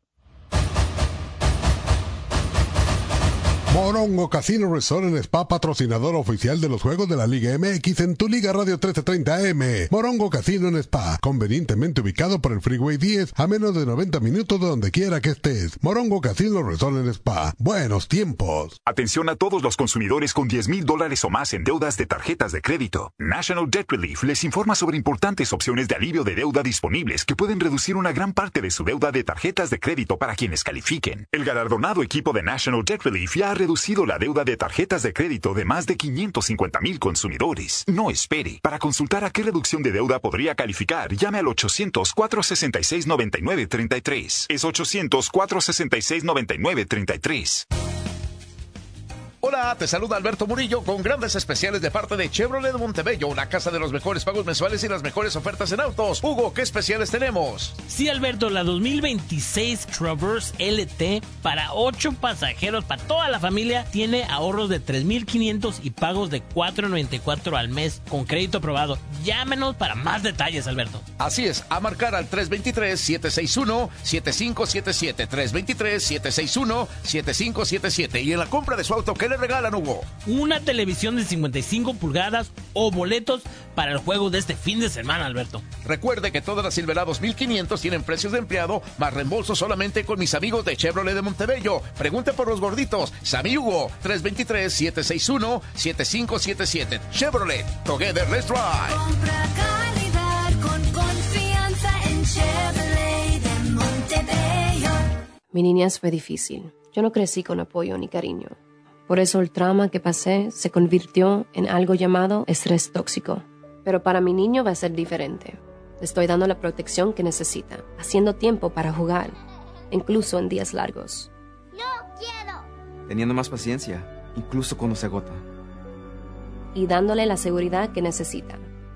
Morongo Casino Resort and Spa, patrocinador oficial de los Juegos de la Liga M X en tu Liga Radio trece treinta A M. Morongo Casino and Spa, convenientemente ubicado por el Freeway diez, a menos de noventa minutos de donde quiera que estés. Morongo Casino Resort and Spa, buenos tiempos. Atención a todos los consumidores con diez mil dólares o más en deudas de tarjetas de crédito. National Debt Relief les informa sobre importantes opciones de alivio de deuda disponibles que pueden reducir una gran parte de su deuda de tarjetas de crédito para quienes califiquen. El galardonado equipo de National Debt Relief ya ha reducido la deuda de tarjetas de crédito de más de quinientos cincuenta mil consumidores. No espere. Para consultar a qué reducción de deuda podría calificar, llame al ochocientos, cuatrocientos sesenta y seis, noventa y nueve treinta y tres. Es ochocientos, cuatrocientos sesenta y seis, noventa y nueve treinta y tres. Hola, te saluda Alberto Murillo con grandes especiales de parte de Chevrolet de Montebello, la casa de los mejores pagos mensuales y las mejores ofertas en autos. Hugo, ¿qué especiales tenemos? Sí, Alberto, la dos mil veintiséis Traverse L T para ocho pasajeros, para toda la familia, tiene ahorros de tres mil quinientos y pagos de cuatro noventa y cuatro al mes con crédito aprobado. Llámenos para más detalles, Alberto. Así es, a marcar al tres dos tres, siete seis uno, siete cinco siete siete, tres dos tres, siete seis uno, siete cinco siete siete, y en la compra de su auto, ¿qué le regalan, Hugo? Una televisión de cincuenta y cinco pulgadas o boletos para el juego de este fin de semana, Alberto. Recuerde que todas las Silverados mil quinientos tienen precios de empleado más reembolso solamente con mis amigos de Chevrolet de Montebello. Pregunte por los gorditos. Sammy Hugo, tres dos tres, siete seis uno, siete cinco siete siete. Chevrolet, Together Let's Drive. Compra calidad con confianza en Chevrolet de Montebello. Mi niñez fue difícil. Yo no crecí con apoyo ni cariño. Por eso el trauma que pasé se convirtió en algo llamado estrés tóxico. Pero para mi niño va a ser diferente. Le estoy dando la protección que necesita, haciendo tiempo para jugar, incluso en días largos. ¡Yo quiero! Teniendo más paciencia, incluso cuando se agota. Y dándole la seguridad que necesita.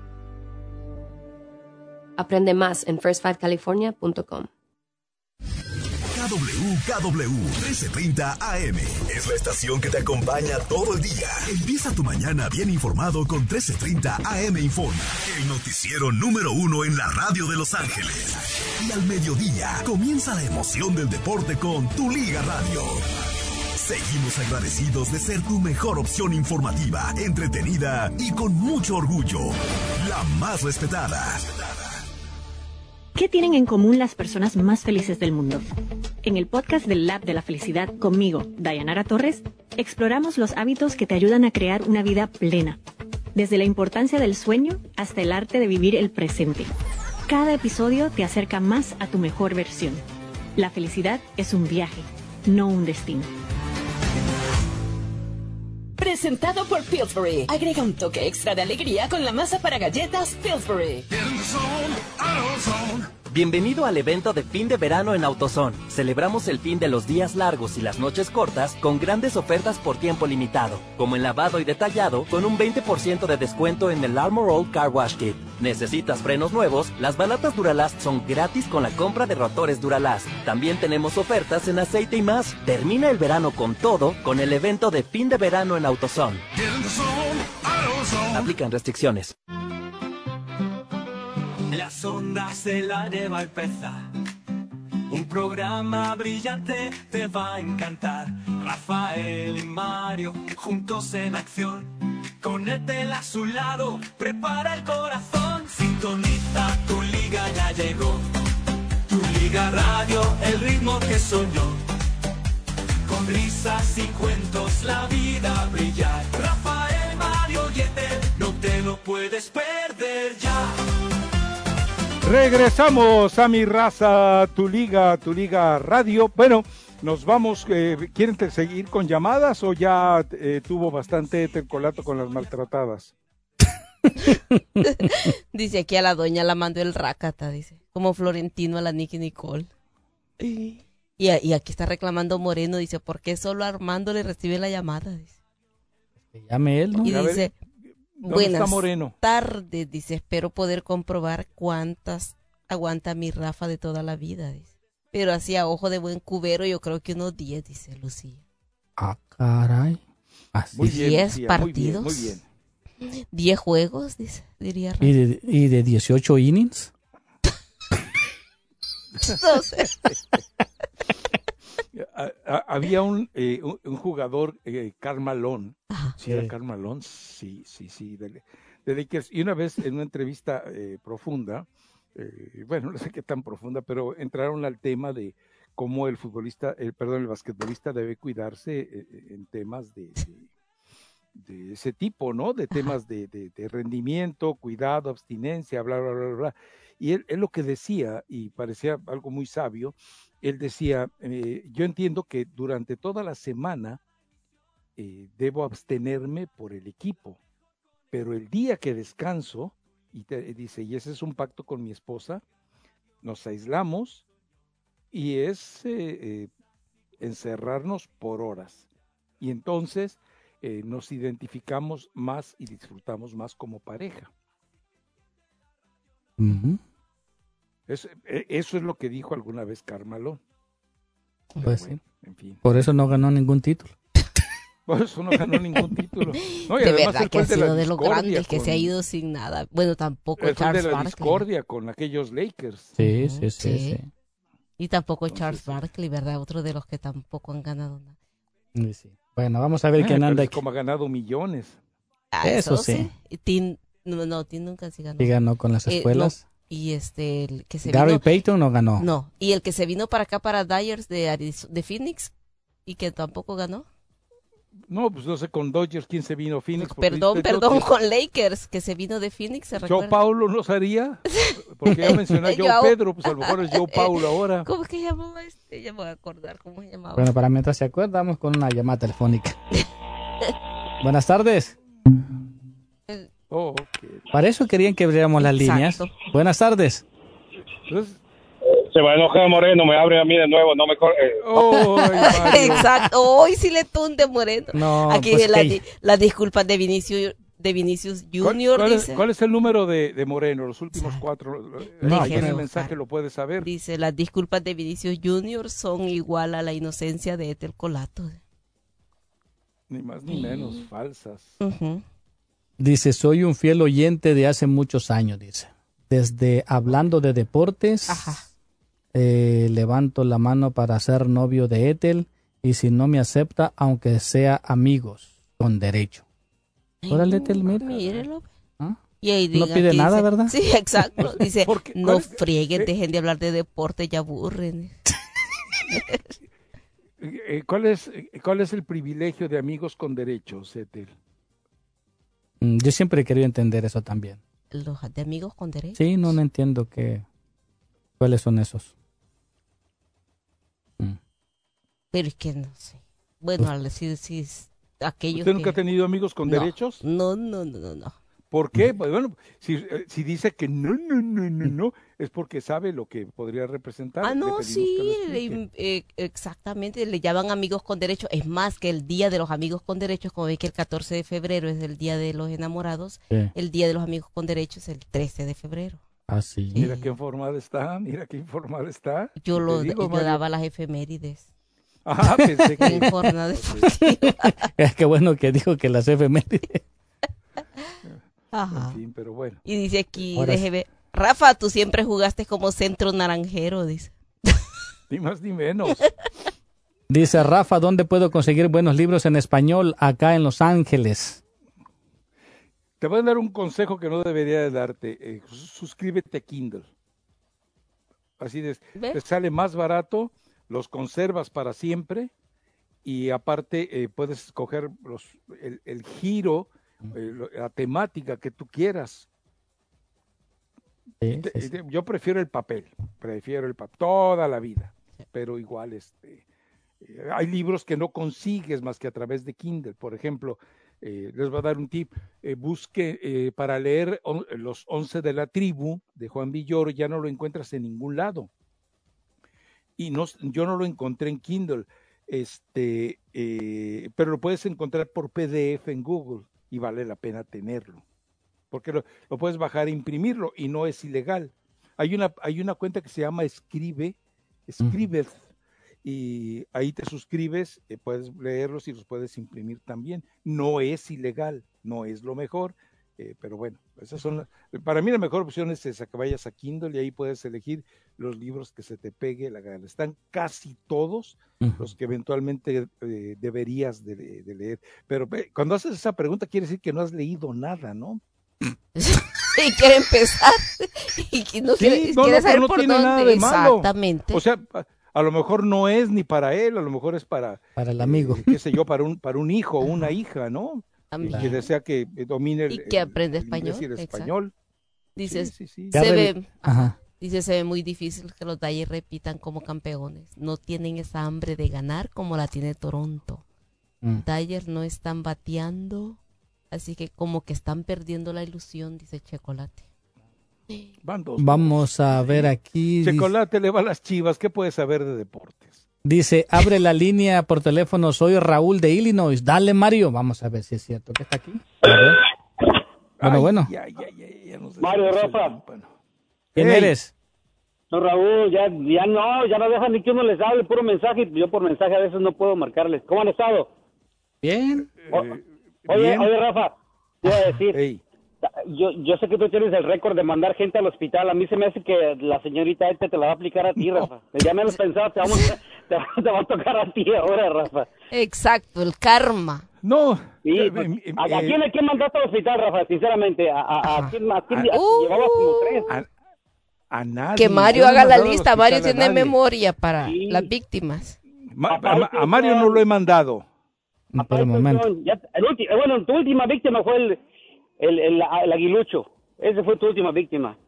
Aprende más en first five california punto com. K W K W trece treinta A M es la estación que te acompaña todo el día. Empieza tu mañana bien informado con trece treinta A M Informa, el noticiero número uno en la radio de Los Ángeles. Y al mediodía comienza la emoción del deporte con Tu Liga Radio. Seguimos agradecidos de ser tu mejor opción informativa, entretenida y con mucho orgullo. La más respetada. ¿Qué tienen en común las personas más felices del mundo? En el podcast del Lab de la Felicidad conmigo, Dayanara Torres, exploramos los hábitos que te ayudan a crear una vida plena. Desde la importancia del sueño hasta el arte de vivir el presente. Cada episodio te acerca más a tu mejor versión. La felicidad es un viaje, no un destino. Presentado por Pillsbury. Agrega un toque extra de alegría con la masa para galletas Pillsbury. Bienvenido al evento de fin de verano en AutoZone. Celebramos el fin de los días largos y las noches cortas con grandes ofertas por tiempo limitado, como el lavado y detallado con un veinte por ciento de descuento en el Armor All Car Wash Kit. ¿Necesitas frenos nuevos? Las balatas Duralast son gratis con la compra de rotores Duralast. También tenemos ofertas en aceite y más. Termina el verano con todo con el evento de fin de verano en AutoZone. Aplican restricciones. Las ondas del aire va a empezar. Un programa brillante te va a encantar. Rafael y Mario juntos en acción. Con Etel a su lado, prepara el corazón. Sintoniza, tu liga ya llegó. Tu Liga Radio, el ritmo que soñó. Con risas y cuentos la vida brillar. Rafael, Mario y Etel, no te lo puedes perder ya. Regresamos a Mi Raza, Tu Liga, Tu Liga Radio. Bueno, nos vamos, eh, ¿quieren seguir con llamadas o ya eh, tuvo bastante tercolato con las maltratadas? Dice aquí a la doña la mandó el rácata, dice, como Florentino a la Nicky Nicole. Y, y aquí está reclamando Moreno, dice, ¿por qué solo Armando le recibe la llamada? Dice. Que llame él, ¿no? Y dice... Buenas Moreno? tardes, dice, espero poder comprobar cuántas aguanta mi Rafa de toda la vida, dice. Pero así a ojo de buen cubero yo creo que unos diez, dice Lucía. Ah, caray. Muy bien, diez Lucía, partidos. Muy bien, muy bien. diez juegos, dice, diría Rafa. ¿Y de, y de dieciocho innings? No sé. A- a- Había un, eh, un, un jugador, eh, Karl Malone. ¿Sí era Sí. Karl Malone? Sí, sí, sí, de, de Lakers. Y una vez en una entrevista eh, profunda, eh, bueno, no sé qué tan profunda, pero entraron al tema de cómo el futbolista, el, perdón, el basquetbolista debe cuidarse eh, en temas de, de, de ese tipo, ¿no? De temas de, de, de rendimiento, cuidado, abstinencia, bla, bla, bla, bla. Y él, él lo que decía, y parecía algo muy sabio, él decía, eh, yo entiendo que durante toda la semana eh, debo abstenerme por el equipo, pero el día que descanso, y te, dice, y ese es un pacto con mi esposa, nos aislamos y es eh, eh, encerrarnos por horas. Y entonces eh, nos identificamos más y disfrutamos más como pareja. Ujú. Eso, eh, eso es lo que dijo alguna vez Karl Malone. Pero Pues bueno, sí. en fin. Por eso no ganó ningún título. Por eso no ganó ningún título. No, y De además verdad él que fue ha el de la sido de los discordia grandes que con- se ha ido sin nada. Bueno, tampoco él fue el Charles de la Barkley. discordia con aquellos Lakers. Sí, sí, sí, sí. Y tampoco Charles Barkley, ¿verdad? Otro de los que tampoco han ganado nada. Sí, sí. Bueno, vamos a ver Eh, quién pero anda es aquí. como ha ganado millones. Ah, Eso sí. Y Tim, no, no, Tim nunca sí ganó. Sí ganó con las Eh, escuelas. no, y este, el que se Gary vino... Payton no ganó. No, y el que se vino para acá, para Dyers de, Ariz- de Phoenix, y que tampoco ganó. No, pues no sé con Dodgers quién se vino, Phoenix. porque Perdón, ahorita perdón, Dodgers- con Lakers, que se vino de Phoenix, ¿se Joe recuerda? Paulo no sería, porque ya mencionó a Joe Joao- Pedro, pues a lo mejor es Joe Paulo ahora. ¿Cómo es que llamaba este? Ya me voy a acordar cómo se llamaba. Bueno, para mientras se acuerda, vamos con una llamada telefónica. Buenas tardes. Oh, ok. Para eso querían que abriéramos las Exacto. líneas. Buenas tardes. Entonces, Se va a enojar Moreno, me abre a mí de nuevo, no me corre. oh, ay, Mario. Exacto, hoy sí le tunde Moreno. No, Aquí pues la que- di- las disculpas de Vinicius, de Vinicius ¿Cuál, Junior, cuál es, dice. cuál es el número de, de Moreno? Los últimos cuatro. No, Ahí en déjeme el buscar. mensaje lo puedes saber. Dice, las disculpas de Vinicius Junior son igual a la inocencia de Ethel Colato. Ni más ni menos, falsas. Ujú. Dice, soy un fiel oyente de hace muchos años, dice. Desde hablando de deportes, eh, levanto la mano para ser novio de Ethel y si no me acepta, aunque sea amigos, con derecho. Órale, Ethel, mira. Mírelo. ¿Ah? Y ahí No diga pide que nada, dice- ¿verdad? Sí, exacto. Dice, Porque- no ¿cuál es- frieguen, eh? dejen de hablar de deporte, ya aburren. Eh, ¿Cuál es, eh, ¿Cuál es el privilegio de amigos con derechos, Ethel? Mm, Yo siempre he querido entender eso también. Los de amigos con derecho. Sí, no, no entiendo qué, cuáles son esos. Pero es que no sé. Bueno, al decir si aquellos ¿Usted nunca que- ha tenido amigos con No, derechos? No, no, no, no, no. ¿Por qué? Pues bueno, si, eh, si dice que no, no, no, no, no, es porque sabe lo que podría representar. Ah, Le no, pedimos sí, que lo le- explique. eh, exactamente, le llaman amigos con derechos. Es más que el Día de los Amigos con Derechos, como ve que el catorce de febrero es el Día de los Enamorados, Sí. el Día de los Amigos con Derechos es el trece de febrero. Ah, sí. Mira qué informada está, mira qué informada está. Yo, Te lo, digo, yo Mario. daba las efemérides. Ah, pensé que... En jornada deportiva. Qué bueno que dijo que las efemérides. Ajá. En fin, pero bueno. Y dice aquí, Ahora sí. déjeme, Rafa, tú siempre jugaste como centro naranjero, dice. Ni más ni menos. Dice Rafa, ¿dónde puedo conseguir buenos libros en español acá en Los Ángeles? Te voy a dar un consejo que no debería de darte. Eh, suscríbete a Kindle. Así de, ¿Ve? te sale más barato, los conservas para siempre y aparte eh, puedes escoger los, el, el giro, eh, lo- la temática que tú quieras. Sí, Te- sí, sí. te- Yo prefiero el papel, prefiero el papel toda la vida, pero igual este, eh, hay libros que no consigues más que a través de Kindle. Por ejemplo, eh, les voy a dar un tip, eh, busque eh, para leer on- Los Once de la Tribu de Juan Villoro, ya no lo encuentras en ningún lado. Y no, yo no lo encontré en Kindle, este, eh, pero lo puedes encontrar por P D F en Google y vale la pena tenerlo, porque lo, lo puedes bajar e imprimirlo y no es ilegal. Hay una, hay una cuenta que se llama Escribe, Escribeth, y ahí te suscribes, eh, puedes leerlos y los puedes imprimir también. No es ilegal, no es lo mejor, eh, pero bueno, esas son la, para mí la mejor opción es esa, que vayas a Kindle y ahí puedes elegir los libros que se te pegue la gana. Están casi todos uh-huh. los que eventualmente eh, deberías de, de leer, pero eh, cuando haces esa pregunta quiere decir que no has leído nada, ¿no? Y quiere empezar y no sí, quiere, no, quiere no, saber no por tiene dónde. Nada de malo. Exactamente. O sea, a lo mejor no es ni para él, a lo mejor es para para el amigo, eh, qué sé yo, para un para un hijo o una hija, ¿no? También. Y que desea que domine el, y que aprende el, el español. Y el español. Dices, sí, sí, sí. se ve, ajá. Dice, se ve muy difícil que los Dodgers repitan como campeones. No tienen esa hambre de ganar como la tiene Toronto. Mm. Dodgers no están bateando, así que como que están perdiendo la ilusión, dice Chocolate. Van dos, Vamos a ver aquí. Chocolate le va a las Chivas, ¿qué puede saber de deportes? Dice, abre la línea por teléfono, soy Raúl de Illinois. Dale, Mario. Vamos a ver si es cierto que está aquí. A ver. Bueno, Ay, bueno. Ya, ya, ya, ya nos Mario, Rafa. ¿Quién hey. eres? No, Raúl, ya, ya no, ya no dejan ni que uno les hable, puro mensaje. Yo por mensaje a veces no puedo marcarles. ¿Cómo han estado? Bien. O, eh, oye, bien. oye, Rafa, te iba a decir. Hey. Yo, yo sé que tú tienes el récord de mandar gente al hospital. A mí se me hace que la señorita esta te la va a aplicar a ti, no. Rafa. Ya me lo pensaba, te, vamos, te, te va a tocar a ti ahora, Rafa. Exacto, el karma. No. Sí, eh, pues, eh, ¿a, ¿A quién hay que mandar al hospital, Rafa? Sinceramente, ¿a, a, a quién, a quién a, uh, llevabas como tres? A, a nadie. Que Mario haga la lista. Mario tiene memoria para sí. las víctimas. Ma, a, a Mario no lo he mandado. No, por el momento. Ya, el ulti, bueno, tu última víctima fue el... El, el, el aguilucho, ese fue tu última víctima.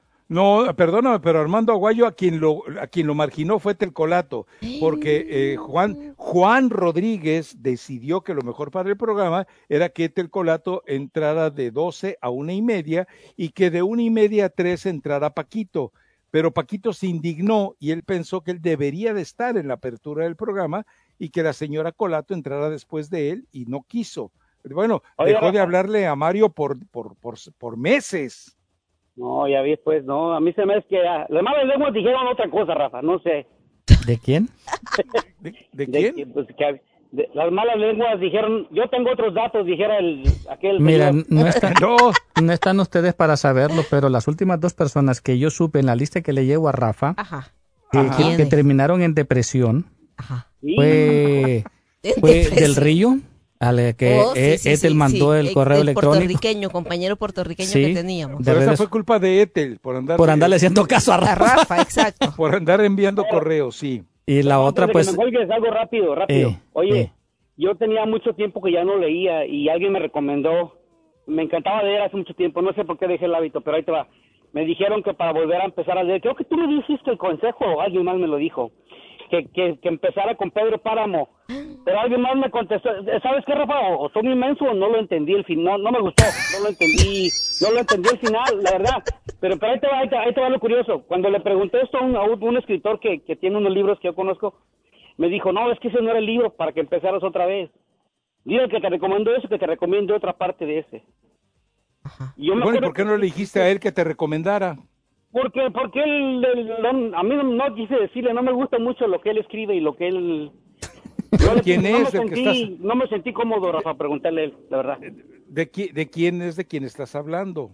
No, perdóname, pero Armando Aguayo a quien lo a quien lo marginó fue Telcolato, porque eh, Juan Juan Rodríguez decidió que lo mejor para el programa era que Telcolato entrara de doce a una y media y que de una y media a tres entrara Paquito, pero Paquito se indignó y él pensó que él debería de estar en la apertura del programa y que la señora Colato entrara después de él y no quiso. Bueno, Oye, dejó Rafa. de hablarle a Mario por, por, por, por meses. No, ya vi, pues, no, a mí se me es que ah, las malas lenguas dijeron otra cosa, Rafa, no sé. ¿De quién? ¿De, de quién? De, pues, que, de, las malas lenguas dijeron, yo tengo otros datos, dijera el aquel. Mira, no están, no. no están ustedes para saberlo, pero las últimas dos personas que yo supe en la lista que le llevo a Rafa, Ajá. Que, Ajá. que, que terminaron en depresión, Ajá. fue, fue del Río. Al que oh, sí, sí, Ethel sí, mandó sí. el correo el electrónico. Puertorriqueño, compañero puertorriqueño sí, que teníamos. Pero esa fue culpa de Ethel, por andar por andarle haciendo caso a Rafa. A Rafa, exacto. Por andar enviando correos, sí. Y la no, otra, pues. Que me cuelgues algo rápido, rápido. Eh, Oye, eh. yo tenía mucho tiempo que ya no leía y alguien me recomendó. Me encantaba leer hace mucho tiempo, no sé por qué dejé el hábito, pero ahí te va. Me dijeron que para volver a empezar a leer, creo que tú me dijiste el consejo o alguien más me lo dijo. Que, que, que empezara con Pedro Páramo, pero alguien más me contestó, ¿sabes qué, Rafa? O, o soy inmenso o no lo entendí el final, no, no me gustó, no lo entendí, no lo entendí el final, la verdad, pero, pero ahí, te va, ahí, te, ahí te va lo curioso, cuando le pregunté esto a un, a un escritor que, que tiene unos libros que yo conozco, me dijo, no, es que ese no era el libro para que empezaras otra vez, dile que te recomiendo eso, que te recomiendo otra parte de ese. Y yo me bueno, ¿y por qué no le dijiste a él que te recomendara? Porque, porque él, él, él, a mí no, no quise decirle, no me gusta mucho lo que él escribe y lo que él... No, ¿quién no es? Me sentí, que estás... No me sentí cómodo, Rafa, preguntarle a él, la verdad. ¿De, qui de quién es de quién estás hablando?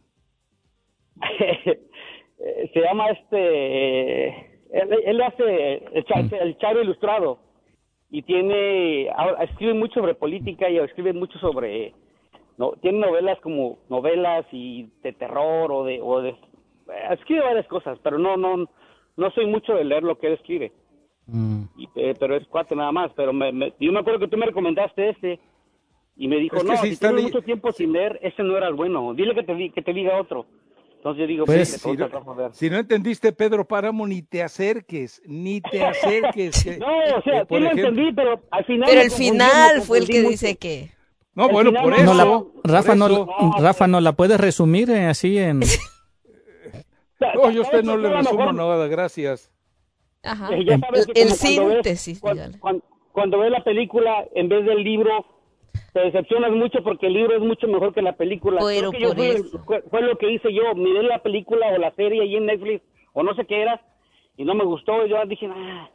Se llama este... Él, él hace el, cha, el Charo Ilustrado y tiene... Escribe mucho sobre política y escribe mucho sobre... No, tiene novelas como novelas y de terror o de... O de escribe varias cosas, pero no no no soy mucho de leer lo que él escribe. Mm. Y, eh, pero es cuatro nada más. Pero me, me, yo me acuerdo que tú me recomendaste este y me dijo, es no, si, si tienes mucho tiempo sin leer, ese no era el bueno. Dile que te, que te diga otro. Entonces yo digo, pues, si, no, si no entendiste Pedro Páramo, ni te acerques, ni te acerques. Que, no, o sea, eh, sí lo ejemplo, entendí, pero al final... Pero el final fue el que mucho. Dice que... No, el bueno, por eso... No, la, Rafa, por no, eso. No, Rafa, ¿no la puedes resumir eh, así en...? No, yo a usted no le resumo nada, gracias. Ajá. Ya sabes que el síntesis. Cuando, cuando, cuando ves la película, en vez del libro, te decepcionas mucho porque el libro es mucho mejor que la película. Pero Creo que yo fui, fue, fue lo que hice yo, miré la película o la serie ahí en Netflix, o no sé qué era, y no me gustó, y yo dije, ah,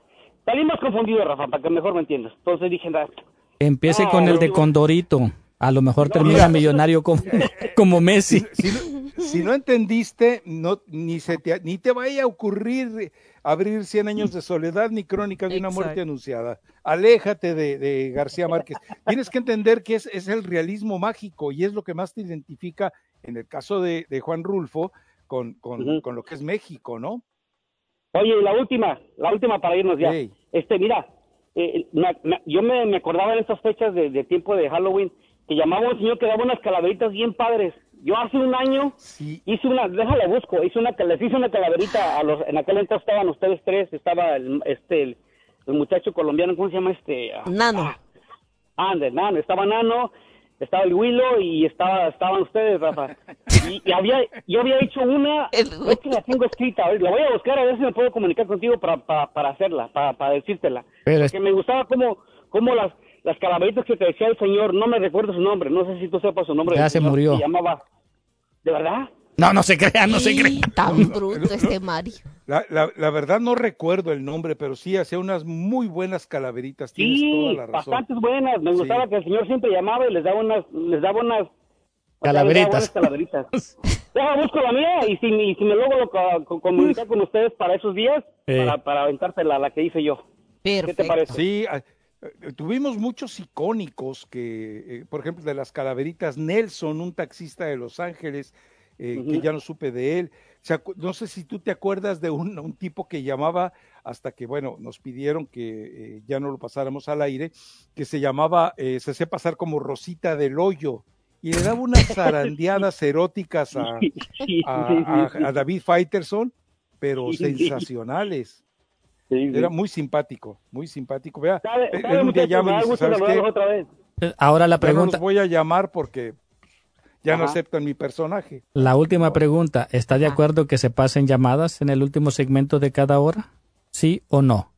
salí más confundido, Rafa, para que mejor me entiendas. Entonces dije, nada. Empiece Ah, con el de digo- Condorito. A lo mejor No, termina mira. millonario como, como Messi. Si no, si no entendiste, no, ni, se te, ni te vaya a ocurrir abrir cien años de soledad ni crónica de una muerte Exacto. anunciada. Aléjate de, de García Márquez. Tienes que entender que es, es el realismo mágico y es lo que más te identifica en el caso de, de Juan Rulfo con, con, Ujú. con lo que es México, ¿no? Oye, y la última, la última para irnos ya. Ey. Este, mira, eh, me- me- yo me, me acordaba en estas fechas de, de tiempo de Halloween que llamaba un señor que daba unas calaveritas bien padres. Yo hace un año hice una, déjale busco, hice una, les hice una calaverita a los, en aquel entonces estaban ustedes tres, estaba el, este, el, el muchacho colombiano, ¿cómo se llama este? Ah, Nano. Ah, Ande, Nano, estaba Nano, estaba el Willow y estaba, estaban ustedes, Rafa. Y, y había, yo había hecho una, creo que la tengo escrita, a ver, la voy a buscar a ver si me puedo comunicar contigo para, para, para hacerla, para, para decírtela. Pero es- Porque me gustaba como, como las, las calaveritas que te decía el señor, no me recuerdo su nombre, no sé si tú sepas su nombre. Ya del se señor, murió. Se llamaba, ¿de verdad? No, no se crea, no se crea. Tan bruto este Mario. La, la, la verdad no recuerdo el nombre, pero sí hacía unas muy buenas calaveritas. Tienes toda Sí, la razón. bastantes buenas. Me Sí. gustaba que el señor siempre llamaba y les daba unas, les daba unas o sea, Calaveritas. les daba buenas calaveritas. Deja, busco la mía y si, y si me logro co- co- comunicar con ustedes para esos días, Eh. para, para aventarte la, la que hice yo. ¿Qué te parece? Sí, ah, eh, tuvimos muchos icónicos que, eh, por ejemplo, de las calaveritas, Nelson, un taxista de Los Ángeles, eh, que ya no supe de él. Se acu- no sé si tú te acuerdas de un, un tipo que llamaba, hasta que, bueno, nos pidieron que eh, ya no lo pasáramos al aire, que se llamaba, eh, se hacía pasar como Rosita del Hoyo, y le daba unas zarandeadas eróticas a, Sí, sí, a, sí, sí. a- a David Faitelson, pero Sí, sí. sensacionales. Sí, sí. Era muy simpático, muy simpático. Vea, ¿Sabe, él sabe un día muchacho? llama Me y da dice, gusto ¿sabes saludarlos qué? otra vez. Ahora la Ya no los pregunta, voy a llamar porque ya no Ajá. aceptan mi personaje. la última pregunta. ¿Está de acuerdo que se pasen llamadas en el último segmento de cada hora? ¿Sí o no?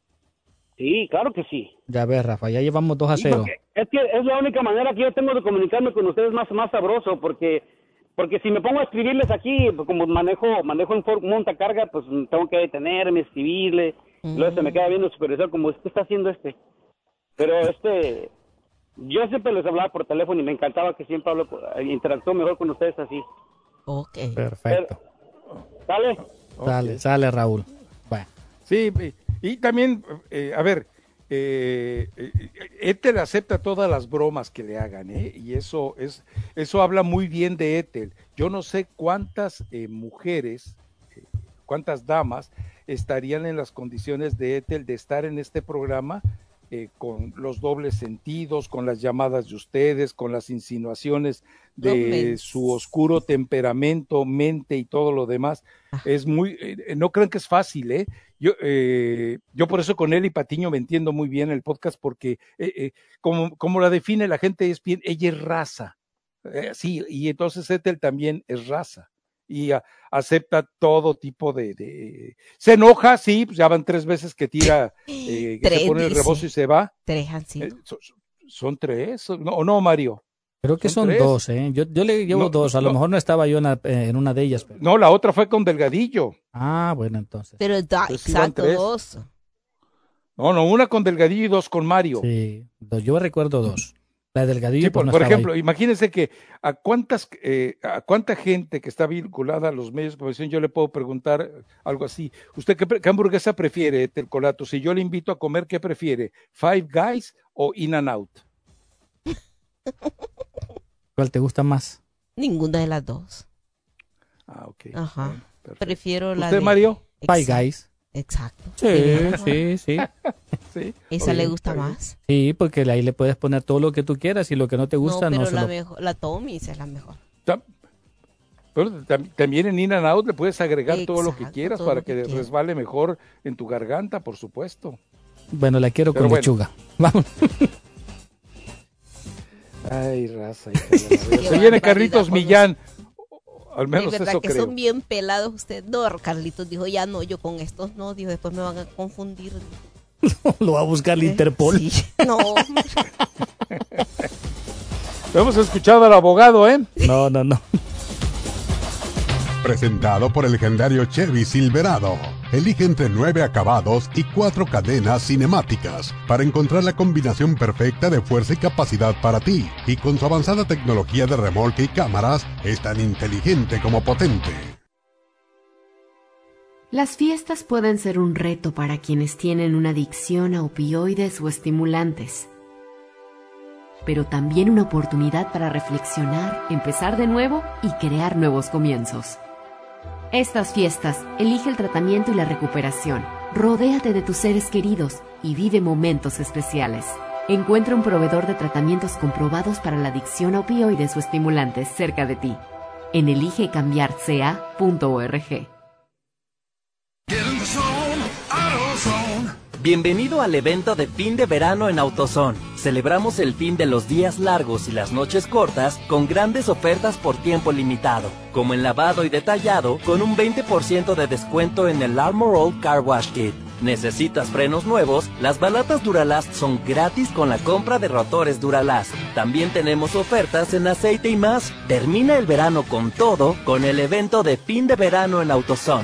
Sí, claro que sí. Ya ves, Rafa, ya llevamos dos a Sí, cero. porque es que es la única manera que yo tengo de comunicarme con ustedes más, más sabroso, porque porque si me pongo a escribirles aquí, pues, como manejo manejo en for- montacarga, pues tengo que detenerme, escribirle, y luego se me queda viendo el supervisor como, ¿qué está haciendo este? Pero este, yo siempre les hablaba por teléfono y me encantaba que siempre hablo, con- interactúo mejor con ustedes así. Ok. Perfecto. ¿Sale? Sale, sale, Raúl. Bueno. Sí, y, y también, eh, a ver, eh, eh, Ethel acepta todas las bromas que le hagan, ¿eh? Y eso es, eso habla muy bien de Ethel. Yo no sé cuántas eh, mujeres, eh, cuántas damas estarían en las condiciones de Ethel de estar en este programa eh, con los dobles sentidos, con las llamadas de ustedes, con las insinuaciones de Bromes. su oscuro temperamento, mente y todo lo demás. Es muy, eh, no crean que es fácil, ¿eh? Yo, eh, yo por eso con él y Patiño me entiendo muy bien el podcast porque eh, eh, como, como la define la gente es bien, ella es raza, eh, sí, y entonces Ethel también es raza y a, acepta todo tipo de, de, se enoja, sí, pues ya van tres veces que tira, eh, que Tres, se pone el dice. rebozo y se va. Tres han sido. Eh, son, son tres, ¿no, o no, Mario? Creo que son, tres. dos, ¿eh? Yo, yo le llevo No, dos. A lo no. mejor no estaba yo en, la- en una de ellas. Pero... No, la otra fue con Delgadillo. Ah, bueno, entonces. Pero da, Pues sí van exacto, tres. dos. No, no, una con Delgadillo y dos con Mario. Sí, dos. Yo recuerdo dos. La de Delgadillo, Sí, pues, por, no por estaba ejemplo, ahí. imagínense que a cuántas eh, a cuánta gente que está vinculada a los medios de profesión yo le puedo preguntar algo así. ¿Usted qué, pre- qué hamburguesa prefiere, Ethel Colato? Si yo le invito a comer, ¿qué prefiere? ¿Five Guys o In and Out? ¿Cuál te gusta más? Ninguna de las dos. Ah, ok. Ajá. Bueno, perfecto. Prefiero la ¿Usted, de... Mario? Five Exacto. Guys. Exacto. Sí, sí, sí. Sí. Esa le Oye, gusta está bien. más. Sí, porque ahí le puedes poner todo lo que tú quieras y lo que no te gusta no, no, pero se la, lo... mejor, la Tommy's es la mejor. Tam- pero tam- también en In and Out le puedes agregar todo lo que Exacto, quieras todo para lo que que quieras. resbale mejor en tu garganta, por supuesto. Bueno, la quiero Pero con bueno. lechuga. Vamos. Ay, raza. hija de la verga. Qué Se viene barbaridad Carlitos con Millán. Al Es menos verdad eso que creo. son bien pelados ustedes. No, Carlitos dijo, ya no, yo con estos no, dijo, después me van a confundir. Lo va a buscar el Eh, Interpol. sí. No, Hemos escuchado al abogado, ¿eh? No, no, no. Presentado por el legendario Chevy Silverado. Elige entre nueve acabados y cuatro cadenas cinemáticas para encontrar la combinación perfecta de fuerza y capacidad para ti. Y con su avanzada tecnología de remolque y cámaras, es tan inteligente como potente. Las fiestas pueden ser un reto para quienes tienen una adicción a opioides o estimulantes, pero también una oportunidad para reflexionar, empezar de nuevo y crear nuevos comienzos. Estas fiestas, elige el tratamiento y la recuperación. Rodéate de tus seres queridos y vive momentos especiales. Encuentra un proveedor de tratamientos comprobados para la adicción a opioides o estimulantes cerca de ti en elige cambiar c a punto org. Bienvenido al evento de fin de verano en AutoZone. Celebramos el fin de los días largos y las noches cortas con grandes ofertas por tiempo limitado, como en lavado y detallado con un veinte por ciento de descuento en el Armor All Car Wash Kit. ¿Necesitas frenos nuevos? Las balatas Duralast son gratis con la compra de rotores Duralast. También tenemos ofertas en aceite y más. Termina el verano con todo con el evento de fin de verano en AutoZone.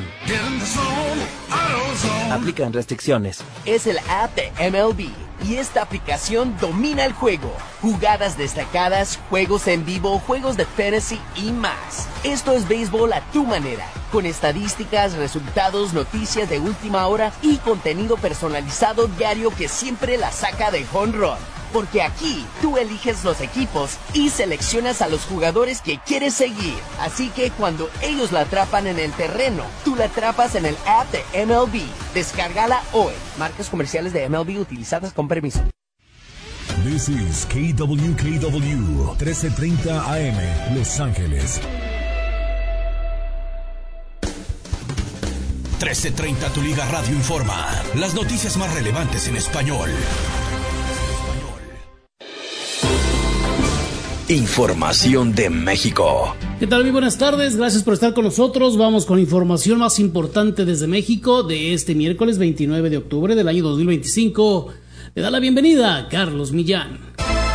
Aplican restricciones. Es el app de M L B y esta aplicación domina el juego. Jugadas destacadas, juegos en vivo, juegos de fantasy y más. Esto es béisbol a tu manera, con estadísticas, resultados, noticias de última hora y contenido personalizado diario que siempre la saca de home run. Porque aquí tú eliges los equipos y seleccionas a los jugadores que quieres seguir. Así que cuando ellos la atrapan en el terreno, tú la atrapas en el app de M L B. Descárgala hoy. Marcas comerciales de M L B utilizadas con permiso. This is K W K W trece treinta A M Los Ángeles. trece treinta Tu Liga Radio informa las noticias más relevantes en español. Información de México. ¿Qué tal? Muy buenas tardes, gracias por estar con nosotros. Vamos con la información más importante desde México de este miércoles veintinueve de octubre del año dos mil veinticinco. Le da la bienvenida a Carlos Millán.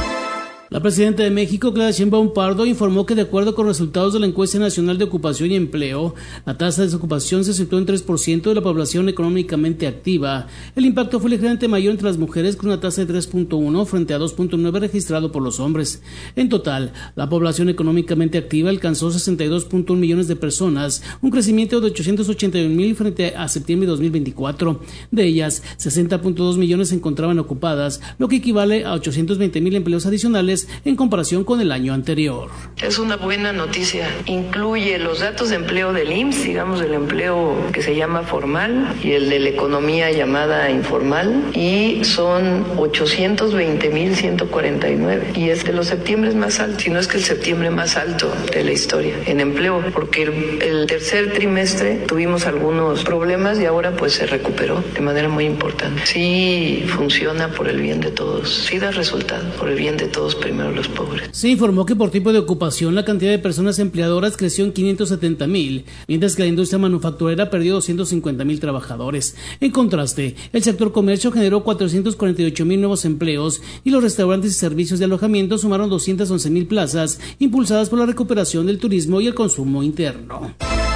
La presidenta de México, Claudia Sheinbaum Pardo, informó que de acuerdo con resultados de la Encuesta Nacional de Ocupación y Empleo, la tasa de desocupación se situó en tres por ciento de la población económicamente activa. El impacto fue ligeramente mayor entre las mujeres, con una tasa de tres punto uno frente a dos punto nueve registrado por los hombres. En total, la población económicamente activa alcanzó sesenta y dos punto uno millones de personas, un crecimiento de ochocientos ochenta y un mil frente a septiembre de dos mil veinticuatro. De ellas, sesenta punto dos millones se encontraban ocupadas, lo que equivale a ochocientos veinte mil empleos adicionales en comparación con el año anterior. Es una buena noticia. Incluye los datos de empleo del I M S S, digamos el empleo que se llama formal y el de la economía llamada informal, y son ochocientos veinte mil ciento cuarenta y nueve. Y es de los septiembres más altos, si no es que el septiembre más alto de la historia en empleo, porque el, el tercer trimestre tuvimos algunos problemas y ahora pues se recuperó de manera muy importante. Sí funciona por el bien de todos, sí da resultado por el bien de todos, primero los pobres. Se informó que por tipo de ocupación la cantidad de personas empleadoras creció en quinientos setenta mil, mientras que la industria manufacturera perdió doscientos cincuenta mil trabajadores. En contraste, el sector comercio generó cuatrocientos cuarenta y ocho mil nuevos empleos y los restaurantes y servicios de alojamiento sumaron doscientas once mil plazas, impulsadas por la recuperación del turismo y el consumo interno.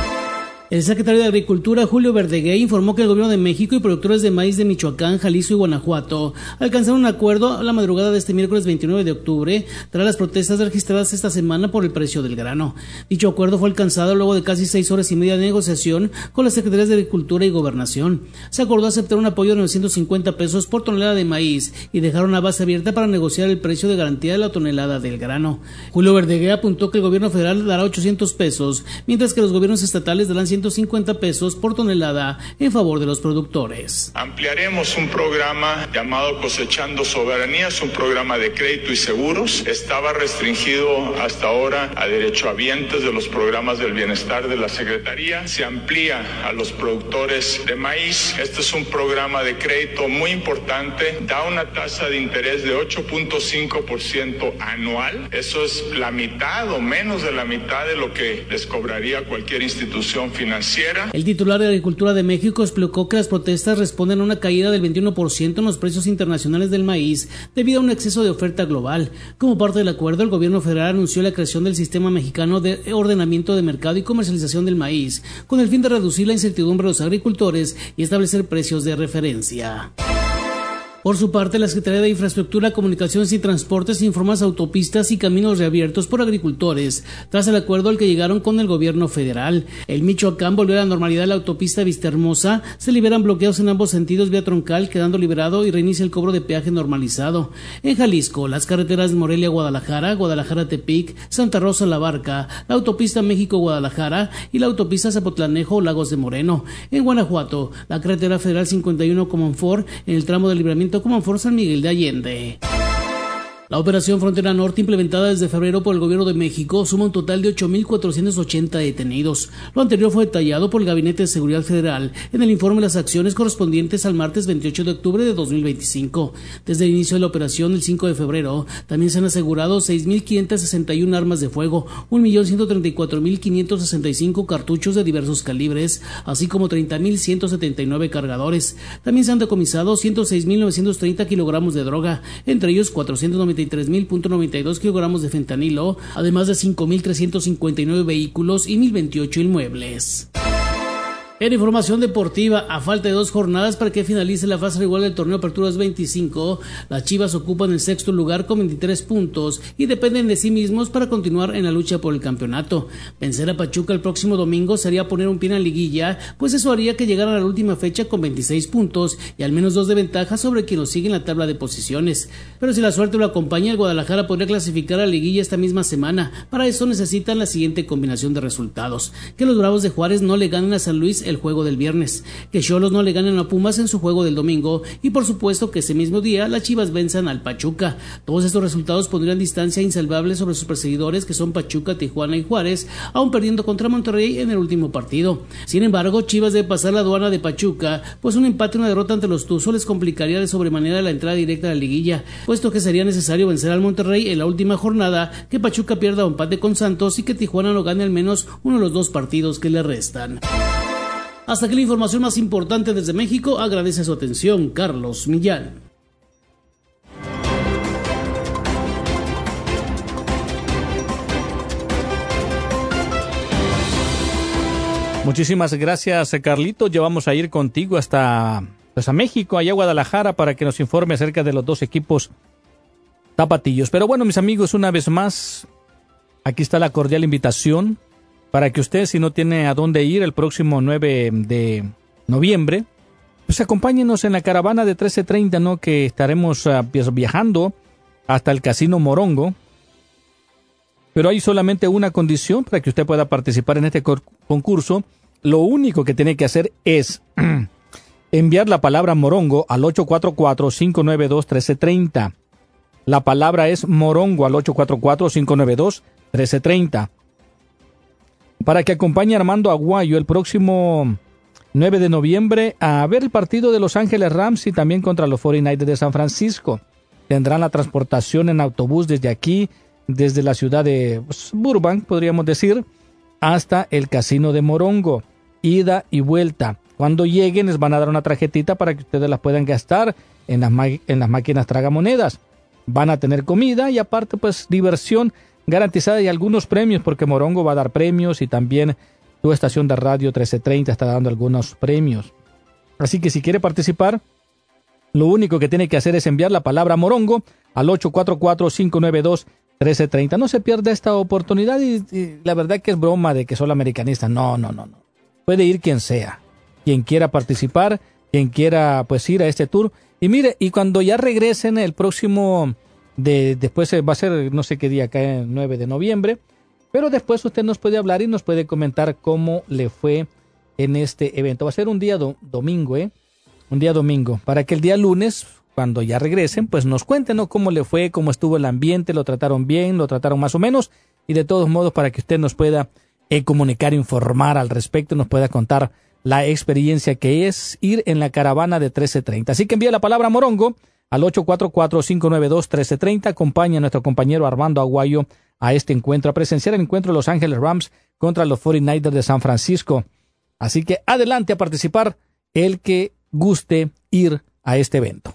El secretario de Agricultura, Julio Verdeguer, informó que el gobierno de México y productores de maíz de Michoacán, Jalisco y Guanajuato alcanzaron un acuerdo a la madrugada de este miércoles veintinueve de octubre tras las protestas registradas esta semana por el precio del grano. Dicho acuerdo fue alcanzado luego de casi seis horas y media de negociación con las secretarías de Agricultura y Gobernación. Se acordó aceptar un apoyo de novecientos cincuenta pesos por tonelada de maíz y dejar una base abierta para negociar el precio de garantía de la tonelada del grano. Julio Verdeguer apuntó que el gobierno federal dará ochocientos pesos, mientras que los gobiernos estatales darán ciento cincuenta pesos por tonelada en favor de los productores. Ampliaremos un programa llamado Cosechando Soberanía, es un programa de crédito y seguros. Estaba restringido hasta ahora a derechohabientes de los programas del bienestar de la Secretaría. Se amplía a los productores de maíz. Este es un programa de crédito muy importante. Da una tasa de interés de ocho punto cinco por ciento anual. Eso es la mitad o menos de la mitad de lo que les cobraría cualquier institución financiera financiera. El titular de Agricultura de México explicó que las protestas responden a una caída del veintiuno por ciento en los precios internacionales del maíz debido a un exceso de oferta global. Como parte del acuerdo, el gobierno federal anunció la creación del Sistema Mexicano de Ordenamiento de Mercado y Comercialización del Maíz, con el fin de reducir la incertidumbre de los agricultores y establecer precios de referencia. Por su parte, la Secretaría de Infraestructura, Comunicaciones y Transportes informa las autopistas y caminos reabiertos por agricultores, tras el acuerdo al que llegaron con el gobierno federal. El Michoacán volvió a la normalidad la autopista Vistahermosa, se liberan bloqueos en ambos sentidos vía troncal, quedando liberado y reinicia el cobro de peaje normalizado. En Jalisco, las carreteras de Morelia-Guadalajara, Guadalajara-Tepic, Santa Rosa-La Barca, la autopista México-Guadalajara y la autopista Zapotlanejo-Lagos de Moreno. En Guanajuato, la carretera federal cincuenta y uno Comonfort, en el tramo de libramiento Comonfort San Miguel de Allende. La operación Frontera Norte, implementada desde febrero por el Gobierno de México, suma un total de ocho mil cuatrocientos ochenta detenidos. Lo anterior fue detallado por el Gabinete de Seguridad Federal en el informe de las acciones correspondientes al martes veintiocho de octubre de dos mil veinticinco. Desde el inicio de la operación, el cinco de febrero, también se han asegurado seis mil quinientas sesenta y una armas de fuego, un millón ciento treinta y cuatro mil quinientos sesenta y cinco cartuchos de diversos calibres, así como treinta mil ciento setenta y nueve cargadores. También se han decomisado ciento seis mil novecientos treinta kilogramos de droga, entre ellos cuatrocientos noventa y tres mil noventa y dos kilogramos de fentanilo, además de cinco mil trescientos cincuenta y nueve vehículos y mil veintiocho inmuebles. En información deportiva, a falta de dos jornadas para que finalice la fase regular del torneo Apertura dos mil veinticinco, las Chivas ocupan el sexto lugar con veintitrés puntos y dependen de sí mismos para continuar en la lucha por el campeonato. Vencer a Pachuca el próximo domingo sería poner un pie en la liguilla, pues eso haría que llegaran a la última fecha con veintiséis puntos y al menos dos de ventaja sobre quien nos sigue en la tabla de posiciones. Pero si la suerte lo acompaña, el Guadalajara podría clasificar a la liguilla esta misma semana. Para eso necesitan la siguiente combinación de resultados: que los Bravos de Juárez no le ganen a San Luis el juego del viernes, que Xolos no le ganen a Pumas en su juego del domingo y por supuesto que ese mismo día las Chivas venzan al Pachuca. Todos estos resultados pondrían distancia insalvable sobre sus perseguidores, que son Pachuca, Tijuana y Juárez, aún perdiendo contra Monterrey en el último partido. Sin embargo, Chivas debe pasar la aduana de Pachuca, pues un empate y una derrota ante los Tuzos les complicaría de sobremanera la entrada directa a la liguilla, puesto que sería necesario vencer al Monterrey en la última jornada, que Pachuca pierda o empate con Santos y que Tijuana no gane al menos uno de los dos partidos que le restan. Hasta aquí la información más importante desde México. Agradece su atención, Carlos Millán. Muchísimas gracias, Carlito. Ya vamos a ir contigo hasta pues, a México, allá a Guadalajara, para que nos informe acerca de los dos equipos tapatillos. Pero bueno, mis amigos, una vez más, aquí está la cordial invitación para que usted, si no tiene a dónde ir el próximo nueve de noviembre, pues acompáñenos en la caravana de trece treinta, ¿no? Que estaremos uh, viajando hasta el Casino Morongo. Pero hay solamente una condición para que usted pueda participar en este concurso. Lo único que tiene que hacer es enviar la palabra Morongo al ocho cuatro cuatro, cinco nueve dos, uno tres tres cero. La palabra es Morongo al ocho cuatro cuatro, cinco nueve dos, uno tres tres cero. Para que acompañe a Armando Aguayo el próximo nueve de noviembre a ver el partido de Los Ángeles Rams y también contra los cuarenta y nueve de San Francisco. Tendrán la transportación en autobús desde aquí, desde la ciudad de pues, Burbank, podríamos decir, hasta el Casino de Morongo, ida y vuelta. Cuando lleguen les van a dar una tarjetita para que ustedes las puedan gastar en las, en las máquinas tragamonedas. Van a tener comida y aparte pues diversión garantizada y algunos premios, porque Morongo va a dar premios y también tu estación de radio trece treinta está dando algunos premios. Así que si quiere participar, lo único que tiene que hacer es enviar la palabra Morongo al ocho cuatro cuatro, cinco nueve dos, uno tres tres cero. No se pierda esta oportunidad y, y la verdad que es broma de que solo americanista. No, no, no, no. Puede ir quien sea, quien quiera participar, quien quiera pues ir a este tour. Y mire, y cuando ya regresen el próximo... De, después va a ser no sé qué día, acá el nueve de noviembre, pero después usted nos puede hablar y nos puede comentar cómo le fue en este evento. Va a ser un día do, domingo, ¿eh? Un día domingo, para que el día lunes, cuando ya regresen, pues nos cuenten, ¿no? Cómo le fue, cómo estuvo el ambiente, lo trataron bien, lo trataron más o menos, y de todos modos para que usted nos pueda eh, comunicar, informar al respecto, nos pueda contar la experiencia que es ir en la caravana de trece treinta. Así que envía la palabra Morongo al ocho cuatro cuatro, cinco nueve dos, uno tres tres cero. Acompaña a nuestro compañero Armando Aguayo a este encuentro, a presenciar el encuentro de Los Ángeles Rams contra los cuarenta y nueve de San Francisco. Así que adelante a participar el que guste ir a este evento.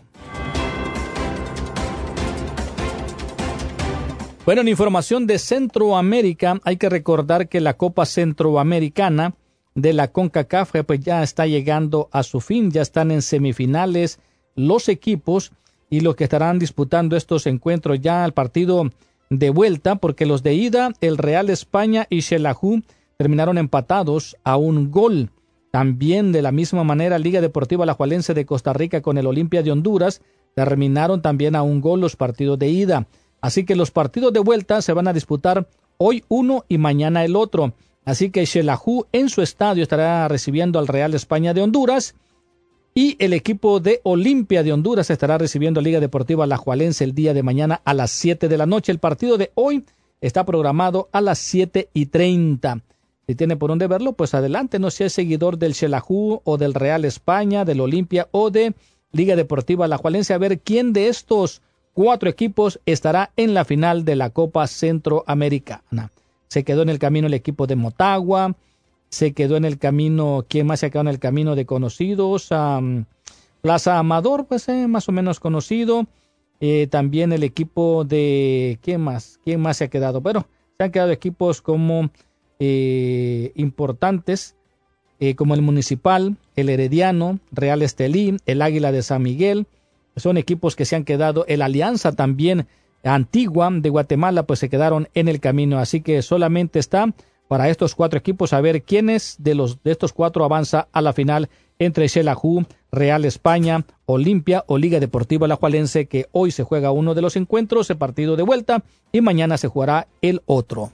Bueno, en información de Centroamérica, hay que recordar que la Copa Centroamericana de la CONCACAF pues ya está llegando a su fin, ya están en semifinales los equipos y los que estarán disputando estos encuentros ya al partido de vuelta, porque los de ida, el Real España y Xelajú terminaron empatados a un gol. También de la misma manera Liga Deportiva Alajuelense de Costa Rica con el Olimpia de Honduras terminaron también a un gol los partidos de ida. Así que los partidos de vuelta se van a disputar hoy uno y mañana el otro. Así que Xelajú en su estadio estará recibiendo al Real España de Honduras y el equipo de Olimpia de Honduras estará recibiendo a Liga Deportiva Alajuelense el día de mañana a las siete de la noche. El partido de hoy está programado a las siete y treinta. Si tiene por dónde verlo, pues adelante. No sea seguidor del Xelajú o del Real España, del Olimpia o de Liga Deportiva Alajuelense, a ver quién de estos cuatro equipos estará en la final de la Copa Centroamericana. Se quedó en el camino el equipo de Motagua, se quedó en el camino, ¿quién más se ha quedado en el camino de conocidos? Um, Plaza Amador, pues eh, más o menos conocido. Eh, también el equipo de, ¿quién más? ¿Quién más se ha quedado? Bueno, se han quedado equipos como eh, importantes, eh, como el Municipal, el Herediano, Real Estelí, el Águila de San Miguel. Son equipos que se han quedado, el Alianza también, Antigua de Guatemala, pues se quedaron en el camino. Así que solamente está para estos cuatro equipos a ver quiénes de los de estos cuatro avanza a la final entre Xelajú, Real España, Olimpia o Liga Deportiva Alajuelense, que hoy se juega uno de los encuentros, el partido de vuelta, y mañana se jugará el otro.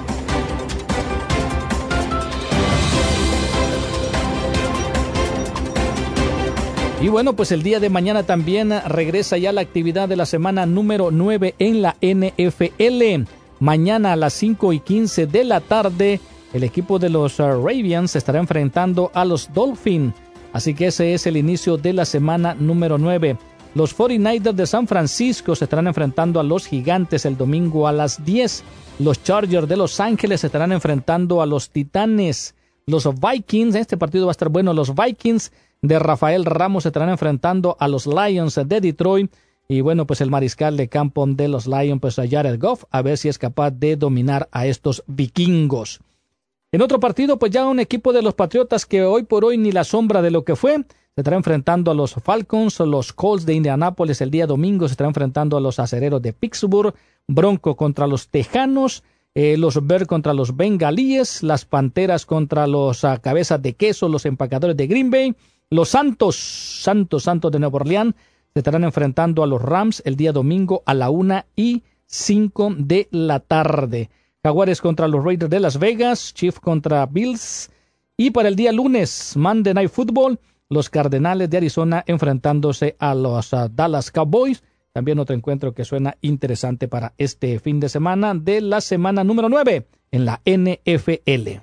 Y bueno, pues el día de mañana también regresa ya la actividad de la semana número nueve en la N F L. Mañana a las cinco y quince de la tarde, el equipo de los uh, Ravens estará enfrentando a los Dolphins. Así que ese es el inicio de la semana número nueve. Los cuarenta y nueve ers de San Francisco se estarán enfrentando a los Gigantes el domingo a las diez. Los Chargers de Los Ángeles se estarán enfrentando a los Titanes. Los Vikings, este partido va a estar bueno, los Vikings de Rafael Ramos se estarán enfrentando a los Lions de Detroit. Y bueno, pues el mariscal de campo de los Lions, pues a Jared Goff, a ver si es capaz de dominar a estos vikingos. En otro partido, pues ya un equipo de los Patriotas que hoy por hoy ni la sombra de lo que fue, se estará enfrentando a los Falcons, los Colts de Indianápolis el día domingo, se estará enfrentando a los Acereros de Pittsburgh, Bronco contra los Tejanos, eh, los Bears contra los Bengalíes, las Panteras contra los uh, Cabezas de Queso, los Empacadores de Green Bay, los Santos, Santos, Santos de Nueva Orleans, se estarán enfrentando a los Rams el día domingo a la una y cinco de la tarde. Jaguares contra los Raiders de Las Vegas, Chiefs contra Bills. Y para el día lunes, Monday Night Football, los Cardenales de Arizona enfrentándose a los uh, Dallas Cowboys. También otro encuentro que suena interesante para este fin de semana de la semana número nueve en la N F L.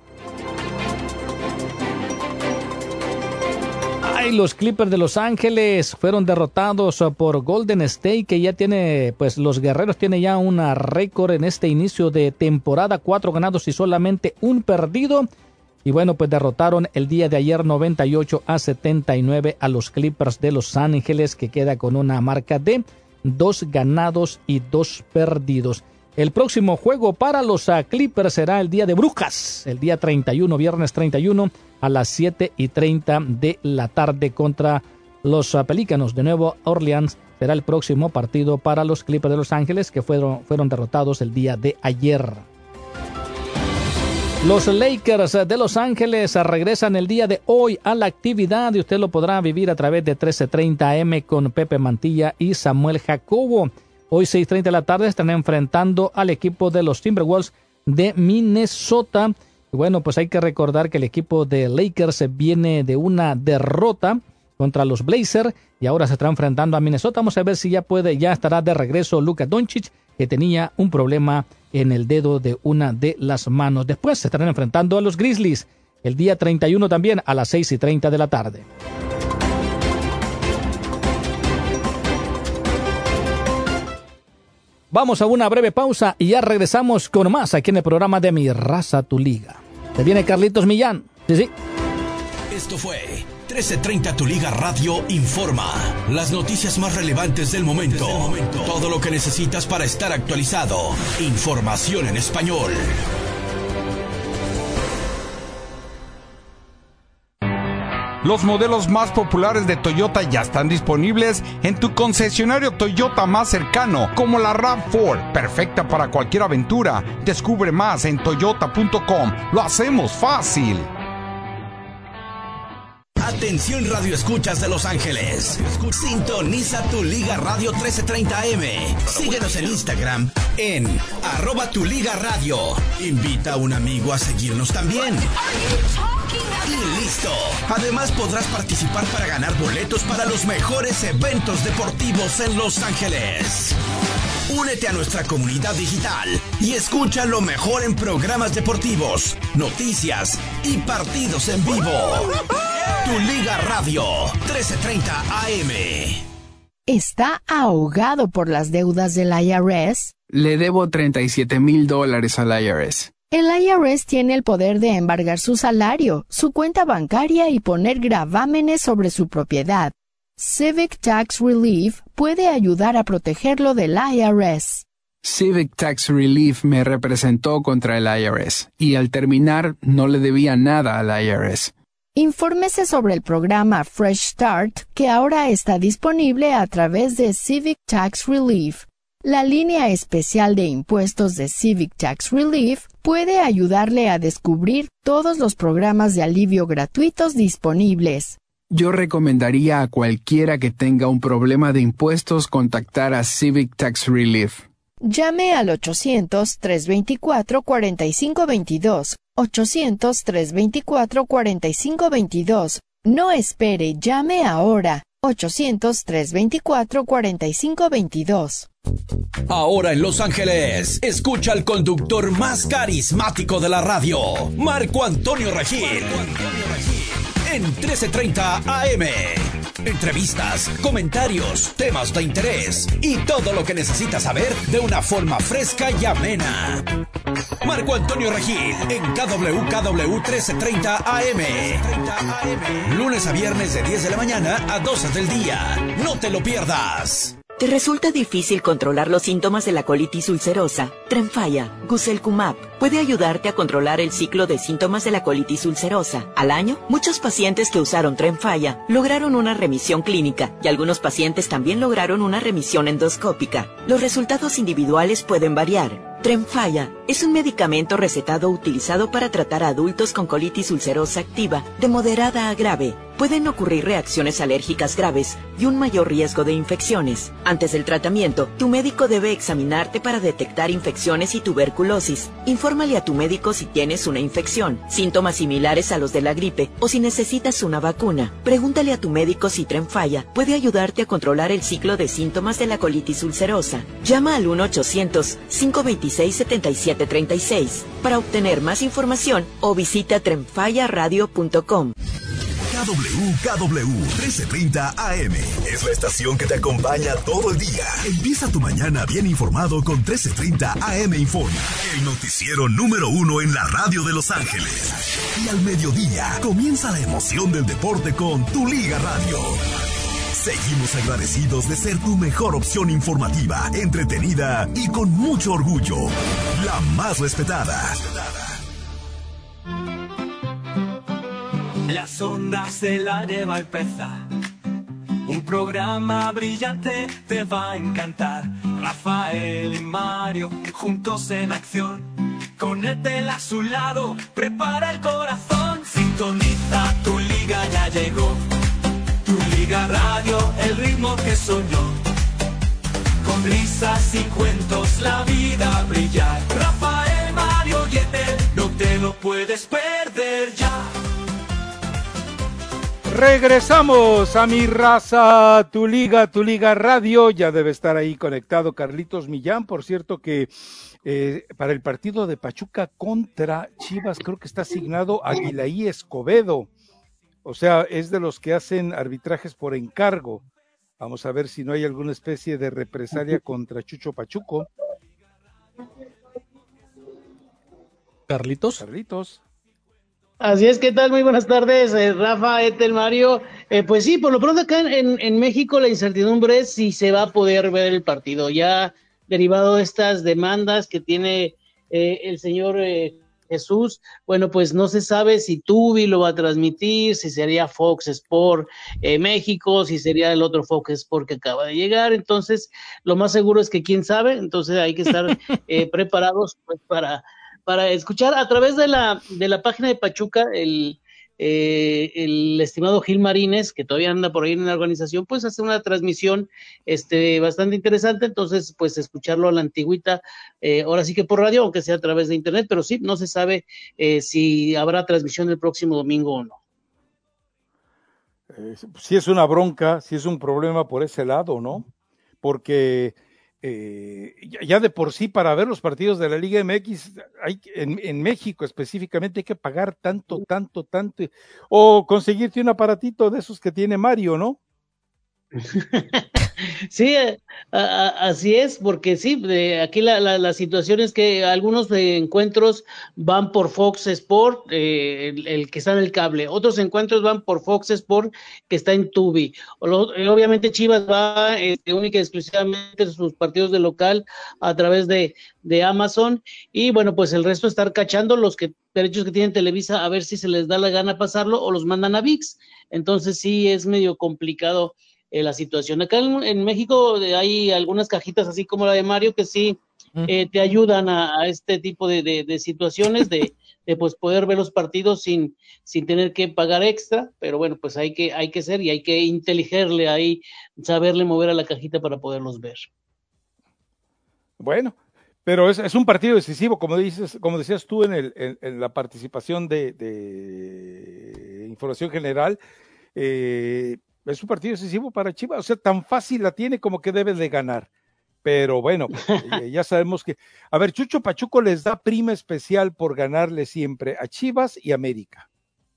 Ay, los Clippers de Los Ángeles fueron derrotados por Golden State, que ya tiene, pues los Guerreros tienen ya un récord en este inicio de temporada, cuatro ganados y solamente un perdido. Y bueno, pues derrotaron el día de ayer noventa y ocho a setenta y nueve a los Clippers de Los Ángeles, que queda con una marca de dos ganados y dos perdidos. El próximo juego para los uh, Clippers será el día de Brujas, el día treinta y uno, viernes treinta y uno a las siete y treinta de la tarde contra los uh, Pelícanos de Nueva Orleans. Será el próximo partido para los Clippers de Los Ángeles, que fueron, fueron derrotados el día de ayer. Los Lakers de Los Ángeles regresan el día de hoy a la actividad y usted lo podrá vivir a través de trece treinta A M con Pepe Mantilla y Samuel Jacobo. Hoy seis y treinta de la tarde están enfrentando al equipo de los Timberwolves de Minnesota. Y bueno, pues hay que recordar que el equipo de Lakers viene de una derrota contra los Blazers y ahora se está enfrentando a Minnesota. Vamos a ver si ya puede, ya estará de regreso Luka Doncic, que tenía un problema en el dedo de una de las manos. Después se estarán enfrentando a los Grizzlies el día treinta y uno también a las seis y treinta de la tarde. Vamos a una breve pausa y ya regresamos con más aquí en el programa de Mi Raza, Tu Liga. Se viene Carlitos Millán. Sí, sí. Esto fue trece treinta Tu Liga Radio Informa. Las noticias más relevantes del momento. Del momento. Todo lo que necesitas para estar actualizado. Información en español. Los modelos más populares de Toyota ya están disponibles en tu concesionario Toyota más cercano, como la RAV cuatro, perfecta para cualquier aventura. Descubre más en toyota punto com. Lo hacemos fácil. Atención Radio Escuchas de Los Ángeles. Sintoniza Tu Liga Radio trece treinta A M. Síguenos en Instagram en arroba Tu Liga Radio. Invita a un amigo a seguirnos también. Y listo. Además podrás participar para ganar boletos para los mejores eventos deportivos en Los Ángeles. Únete a nuestra comunidad digital y escucha lo mejor en programas deportivos, noticias y partidos en vivo. Tu Liga Radio trece treinta A M. ¿Está ahogado por las deudas del I R S? Le debo treinta y siete mil dólares al I R S. El I R S tiene el poder de embargar su salario, su cuenta bancaria y poner gravámenes sobre su propiedad. Civic Tax Relief puede ayudar a protegerlo del I R S. Civic Tax Relief me representó contra el I R S y al terminar no le debía nada al I R S. Infórmese sobre el programa Fresh Start que ahora está disponible a través de Civic Tax Relief. La línea especial de impuestos de Civic Tax Relief puede ayudarle a descubrir todos los programas de alivio gratuitos disponibles. Yo recomendaría a cualquiera que tenga un problema de impuestos contactar a Civic Tax Relief. Llame al ochocientos, trescientos veinticuatro, cuarenta y cinco veintidós. ochocientos, trescientos veinticuatro, cuarenta y cinco veintidós. No espere, llame ahora. ochocientos, trescientos veinticuatro, cuarenta y cinco veintidós. Ahora en Los Ángeles, escucha al conductor más carismático de la radio, Marco Antonio Regil. En trece treinta A M. Entrevistas, comentarios, temas de interés y todo lo que necesitas saber de una forma fresca y amena. Marco Antonio Regil en K W K W trece treinta A M. Lunes a viernes de diez de la mañana a doce del día. No te lo pierdas. ¿Te resulta difícil controlar los síntomas de la colitis ulcerosa? Tremfya, Guselkumab, puede ayudarte a controlar el ciclo de síntomas de la colitis ulcerosa. Al año, muchos pacientes que usaron Tremfya lograron una remisión clínica y algunos pacientes también lograron una remisión endoscópica. Los resultados individuales pueden variar. Tremfya es un medicamento recetado utilizado para tratar a adultos con colitis ulcerosa activa de moderada a grave. Pueden ocurrir reacciones alérgicas graves y un mayor riesgo de infecciones. Antes del tratamiento, tu médico debe examinarte para detectar infecciones y tuberculosis. Infórmale a tu médico si tienes una infección, síntomas similares a los de la gripe o si necesitas una vacuna. Pregúntale a tu médico si Tremfya puede ayudarte a controlar el ciclo de síntomas de la colitis ulcerosa. Llama al uno ochocientos, cinco veintiséis, setenta y siete treinta y seis para obtener más información o visita tremfya radio punto com. K W K W trece treinta A M es la estación que te acompaña todo el día. Empieza tu mañana bien informado con trece treinta A M Informa, el noticiero número uno en la radio de Los Ángeles. Y al mediodía comienza la emoción del deporte con Tu Liga Radio. Seguimos agradecidos de ser tu mejor opción informativa, entretenida y con mucho orgullo. La más respetada. Las ondas del aire va a empezar. Un programa brillante te va a encantar. Rafael y Mario juntos en acción. Con Etel a su lado, prepara el corazón. Sintoniza, Tu Liga ya llegó. Tu Liga Radio, el ritmo que soñó. Con risas y cuentos la vida brillar. Rafael, Mario y Etel, no te lo puedes perder ya. Regresamos a Mi Raza, Tu Liga, Tu Liga Radio. Ya debe estar ahí conectado Carlitos Millán. Por cierto que eh, para el partido de Pachuca contra Chivas creo que está asignado Aguilaí Escobedo. O sea, es de los que hacen arbitrajes por encargo. Vamos a ver si no hay alguna especie de represalia contra Chucho Pachuco. Carlitos. Carlitos. Así es, ¿qué tal? Muy buenas tardes, eh, Rafa, Etel, Mario. Eh, pues sí, por lo pronto acá en, en México la incertidumbre es si se va a poder ver el partido, ya derivado de estas demandas que tiene eh, el señor eh, Jesús. Bueno, pues no se sabe si Tubi lo va a transmitir, si sería Fox Sport eh, México, si sería el otro Fox Sport que acaba de llegar. Entonces, lo más seguro es que quién sabe, entonces hay que estar eh, preparados pues, para para escuchar a través de la, de la página de Pachuca, el, eh, el estimado Gil Marínez, que todavía anda por ahí en la organización, pues hace una transmisión este, bastante interesante, entonces pues escucharlo a la antigüita, eh, ahora sí que por radio, aunque sea a través de internet, pero sí, no se sabe eh, si habrá transmisión el próximo domingo o no. Eh, si es una bronca, si es un problema por ese lado, ¿no? Porque Eh, ya de por sí para ver los partidos de la Liga M X hay, en, en México específicamente hay que pagar tanto, tanto, tanto, o conseguirte un aparatito de esos que tiene Mario, ¿no? Sí, a, a, así es, porque sí, de, aquí la, la, la situación es que algunos de encuentros van por Fox Sport, eh, el, el que está en el cable, otros encuentros van por Fox Sport, que está en Tubi. O lo, obviamente Chivas va eh, única y exclusivamente sus partidos de local a través de, de Amazon, y bueno, pues el resto estar cachando los que derechos que tienen Televisa a ver si se les da la gana pasarlo o los mandan a ViX. Entonces sí es medio complicado Eh, la situación. Acá en, en México eh, hay algunas cajitas así como la de Mario que sí eh, te ayudan a, a este tipo de, de, de situaciones de, de pues poder ver los partidos sin, sin tener que pagar extra, pero bueno, pues hay que, hay que ser y hay que inteligerle ahí, saberle mover a la cajita para poderlos ver. Bueno, pero es, es un partido decisivo, como dices, como decías tú en, el, en, en la participación de, de información general, eh, es un partido decisivo para Chivas, o sea, tan fácil la tiene como que debe de ganar, pero bueno, ya sabemos que, a ver, Chucho Pachuco les da prima especial por ganarle siempre a Chivas y América.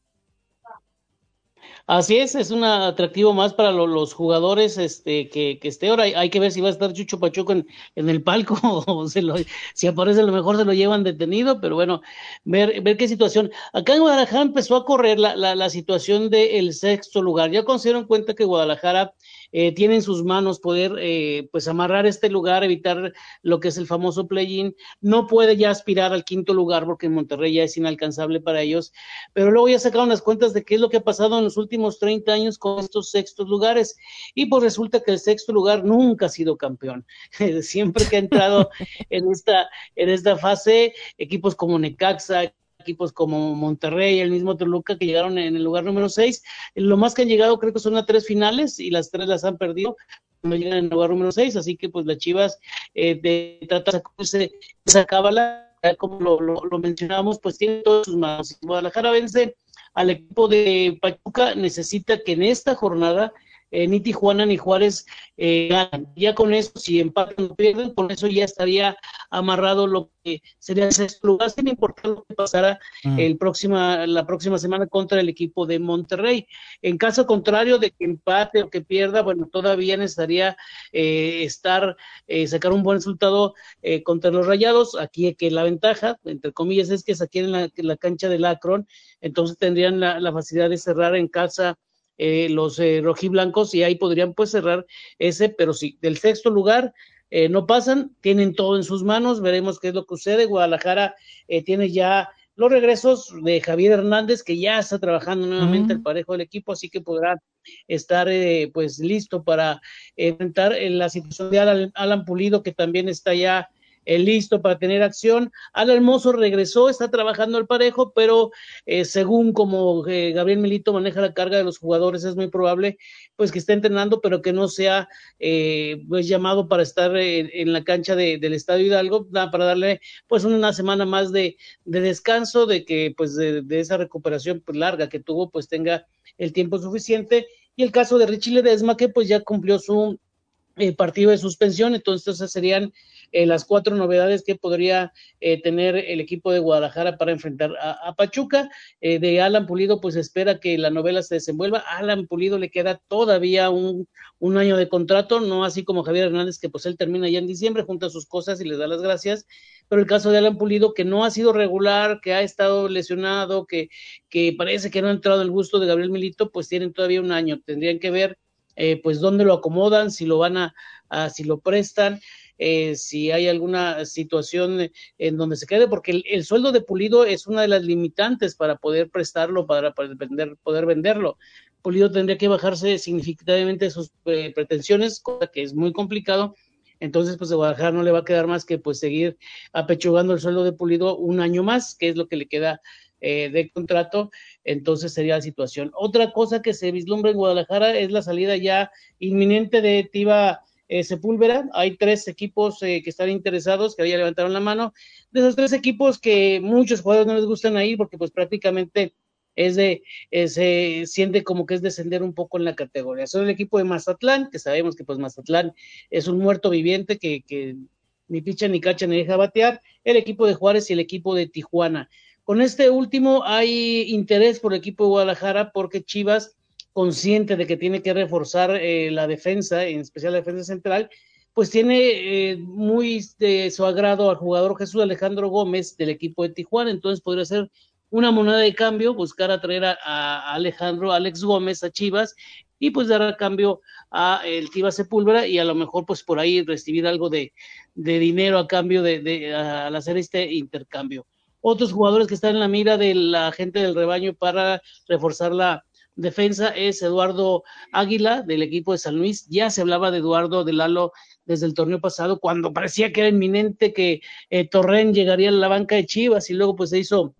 Así es, es un atractivo más para lo, los jugadores este, que, que esté ahora. Hay, hay que ver si va a estar Chucho Pachuco en, en el palco o se lo, si aparece a lo mejor se lo llevan detenido, pero bueno, ver, ver qué situación. Acá en Guadalajara empezó a correr la, la, la situación del sexto lugar. Ya consideraron cuenta que Guadalajara eh, tiene en sus manos poder eh, pues amarrar este lugar, evitar lo que es el famoso play-in. No puede ya aspirar al quinto lugar porque en Monterrey ya es inalcanzable para ellos, pero luego ya sacaron las cuentas de qué es lo que ha pasado en los últimos treinta años con estos sextos lugares, y pues resulta que el sexto lugar nunca ha sido campeón. Siempre que ha entrado en esta, en esta fase, equipos como Necaxa, equipos como Monterrey, el mismo Toluca, que llegaron en el lugar número seis, lo más que han llegado creo que son a tres finales, y las tres las han perdido cuando llegan en el lugar número seis, así que pues las Chivas eh, de tratar de esa cábala, como lo, lo, lo mencionábamos, pues tiene todas sus manos. Guadalajara vence al equipo de Pachuca, necesita que en esta jornada eh, ni Tijuana ni Juárez eh, ganan. Ya con eso, si empatan o pierden, con eso ya estaría amarrado lo que sería el sexto lugar, sin importar lo que pasara mm. el próxima, la próxima semana contra el equipo de Monterrey. En caso contrario de que empate o que pierda, bueno, todavía necesitaría eh, estar, eh, sacar un buen resultado eh, contra los Rayados. Aquí que la ventaja, entre comillas, es que es aquí en la, en la cancha del Akron, entonces tendrían la, la facilidad de cerrar en casa Eh, los eh, rojiblancos, y ahí podrían pues cerrar ese, pero si del sexto lugar eh, no pasan, tienen todo en sus manos, veremos qué es lo que sucede. Guadalajara eh, tiene ya los regresos de Javier Hernández, que ya está trabajando nuevamente mm. el parejo del equipo, así que podrá estar eh, pues listo para enfrentar eh, la situación de Alan, Alan Pulido, que también está ya Eh, listo para tener acción. Alan Hermoso regresó, está trabajando al parejo, pero eh, según como eh, Gabriel Milito maneja la carga de los jugadores, es muy probable pues que esté entrenando, pero que no sea eh, pues llamado para estar eh, en la cancha de, del Estadio Hidalgo, nada, para darle pues una semana más de, de descanso, de que pues de, de esa recuperación pues, larga que tuvo, pues tenga el tiempo suficiente. Y el caso de Richie Ledesma, que pues ya cumplió su eh, partido de suspensión, entonces serían eh, las cuatro novedades que podría eh, tener el equipo de Guadalajara para enfrentar a, a Pachuca. Eh, de Alan Pulido, pues espera que la novela se desenvuelva. A Alan Pulido le queda todavía un, un año de contrato, no así como Javier Hernández, que pues él termina ya en diciembre, junta sus cosas y les da las gracias. Pero el caso de Alan Pulido, que no ha sido regular, que ha estado lesionado, que, que parece que no ha entrado el gusto de Gabriel Milito, pues tienen todavía un año. Tendrían que ver eh, pues dónde lo acomodan, si lo van a, a si lo prestan, eh, si hay alguna situación en donde se quede, porque el, el sueldo de Pulido es una de las limitantes para poder prestarlo, para, para vender, poder venderlo. Pulido tendría que bajarse significativamente sus eh, pretensiones, cosa que es muy complicado. Entonces, pues de Guadalajara no le va a quedar más que pues seguir apechugando el sueldo de Pulido un año más, que es lo que le queda eh, de contrato. Entonces sería la situación. Otra cosa que se vislumbra en Guadalajara es la salida ya inminente de Tiva eh, Sepúlveda. Hay tres equipos eh, que están interesados, que ya levantaron la mano. De esos tres equipos que muchos jugadores no les gustan ir porque pues prácticamente es de, eh, se siente como que es descender un poco en la categoría. Son el equipo de Mazatlán, que sabemos que pues Mazatlán es un muerto viviente que, que ni picha ni cacha ni deja batear, el equipo de Juárez y el equipo de Tijuana. Con este último hay interés por el equipo de Guadalajara porque Chivas, consciente de que tiene que reforzar eh, la defensa, en especial la defensa central, pues tiene eh, muy de su agrado al jugador Jesús Alejandro Gómez del equipo de Tijuana, entonces podría ser una moneda de cambio, buscar atraer a, a Alejandro, a Alex Gómez, a Chivas, y pues dar a cambio a el Tiva Sepúlveda, y a lo mejor pues por ahí recibir algo de, de dinero a cambio de, de a, al hacer este intercambio. Otros jugadores que están en la mira de la gente del rebaño para reforzar la defensa es Eduardo Águila, del equipo de San Luis. Ya se hablaba de Eduardo de Lalo desde el torneo pasado, cuando parecía que era inminente que eh, Torrén llegaría a la banca de Chivas, y luego pues se hizo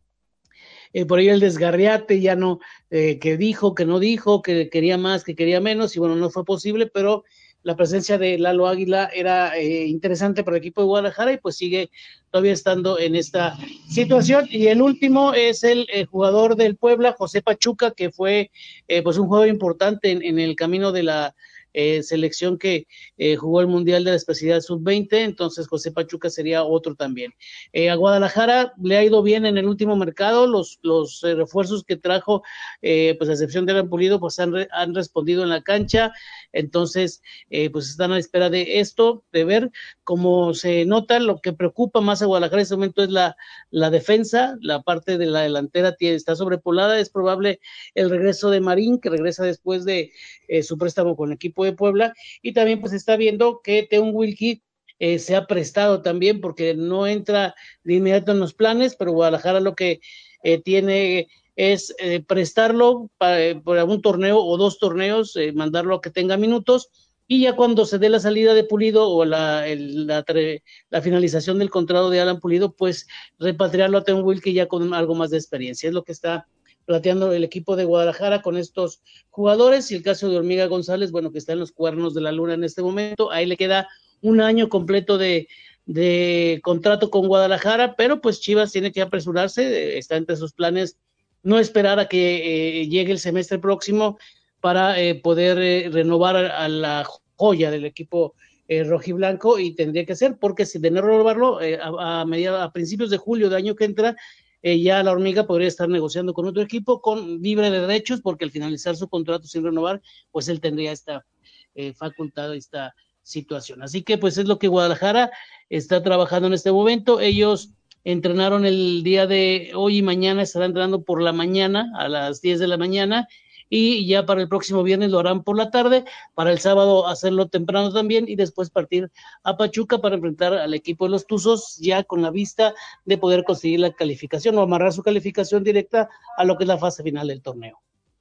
Eh, por ahí el desgarriate, ya no, eh, que dijo, que no dijo, que quería más, que quería menos, y bueno, no fue posible, pero la presencia de Lalo Águila era eh, interesante para el equipo de Guadalajara, y pues sigue todavía estando en esta situación. Y el último es el eh, jugador del Puebla, José Pachuca, que fue eh, pues un jugador importante en, en el camino de la Eh, selección que eh, jugó el Mundial de la Especialidad sub veinte, entonces José Pachuca sería otro también. Eh, a Guadalajara le ha ido bien en el último mercado, los, los eh, refuerzos que trajo, eh, pues a excepción de Alan Pulido, pues han, re, han respondido en la cancha, entonces eh, pues están a la espera de esto, de ver cómo se nota. Lo que preocupa más a Guadalajara en este momento es la, la defensa, la parte de la delantera tiene, está sobrepoblada, es probable el regreso de Marín, que regresa después de eh, su préstamo con el equipo de Puebla, y también pues está viendo que Teun Wilkie eh, se ha prestado también, porque no entra de inmediato en los planes, pero Guadalajara lo que eh, tiene es eh, prestarlo para, para un torneo o dos torneos, eh, mandarlo a que tenga minutos, y ya cuando se dé la salida de Pulido o la, el, la, la finalización del contrato de Alan Pulido, pues repatriarlo a Teun Wilkie ya con algo más de experiencia. Es lo que está plateando el equipo de Guadalajara con estos jugadores. Y el caso de Hormiga González, bueno, que está en los cuernos de la luna en este momento, ahí le queda un año completo de, de contrato con Guadalajara, pero pues Chivas tiene que apresurarse, está entre sus planes no esperar a que eh, llegue el semestre próximo para eh, poder eh, renovar a, a la joya del equipo eh, rojiblanco, y tendría que ser, porque si de no renovarlo eh, a, a, mediados, a principios de julio del año que entra, Eh, ya la Hormiga podría estar negociando con otro equipo con libre de derechos, porque al finalizar su contrato sin renovar, pues él tendría esta eh, facultad, esta situación. Así que pues es lo que Guadalajara está trabajando en este momento. Ellos entrenaron el día de hoy y mañana, estarán entrenando por la mañana a las diez de la mañana, y ya para el próximo viernes lo harán por la tarde, para el sábado hacerlo temprano también, y después partir a Pachuca para enfrentar al equipo de los Tuzos, ya con la vista de poder conseguir la calificación o amarrar su calificación directa a lo que es la fase final del torneo.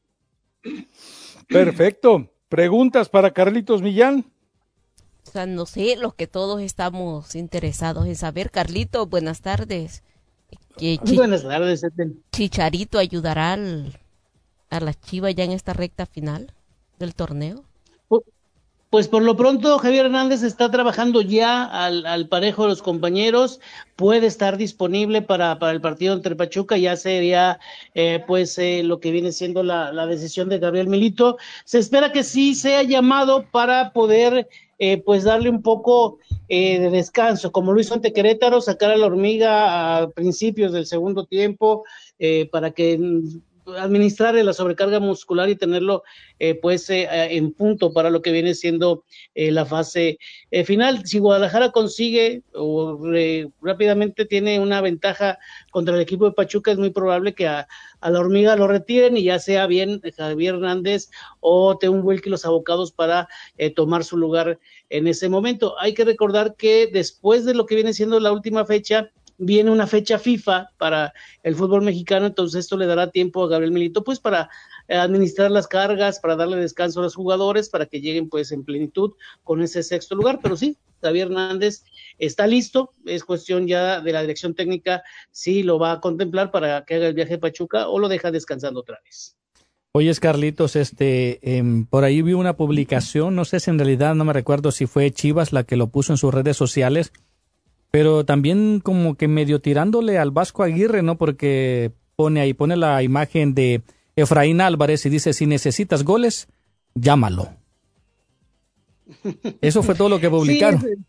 Perfecto. ¿Preguntas para Carlitos Millán? O sea, no sé, lo que todos estamos interesados en saber. Carlito, buenas tardes. ¿Qué, chi- buenas tardes, Eten. ¿Chicharito ayudará al... a las Chivas ya en esta recta final del torneo? Pues por lo pronto Javier Hernández está trabajando ya al, al parejo de los compañeros, puede estar disponible para, para el partido entre Pachuca, ya sería eh, pues eh, lo que viene siendo la, la decisión de Gabriel Milito. Se espera que sí sea llamado para poder eh, pues darle un poco eh, de descanso, como lo hizo ante Querétaro, sacar a la Hormiga a principios del segundo tiempo, eh, para que administrar la sobrecarga muscular y tenerlo eh, pues eh, en punto para lo que viene siendo eh, la fase eh, final. Si Guadalajara consigue o re, rápidamente tiene una ventaja contra el equipo de Pachuca, es muy probable que a, a la Hormiga lo retiren y ya sea bien Javier Hernández o Teun Wilkie los abocados para eh, tomar su lugar en ese momento. Hay que recordar que después de lo que viene siendo la última fecha, viene una fecha FIFA para el fútbol mexicano, entonces esto le dará tiempo a Gabriel Milito pues para administrar las cargas, para darle descanso a los jugadores, para que lleguen pues en plenitud con ese sexto lugar, pero sí, Javier Hernández está listo, es cuestión ya de la dirección técnica si lo va a contemplar para que haga el viaje a Pachuca o lo deja descansando otra vez. Oye, Carlitos, este, eh, por ahí vi una publicación, no sé si en realidad, no me recuerdo si fue Chivas la que lo puso en sus redes sociales, pero también como que medio tirándole al Vasco Aguirre, ¿no? Porque pone ahí, pone la imagen de Efraín Álvarez y dice, si necesitas goles, llámalo. Eso fue todo lo que publicaron. Sí,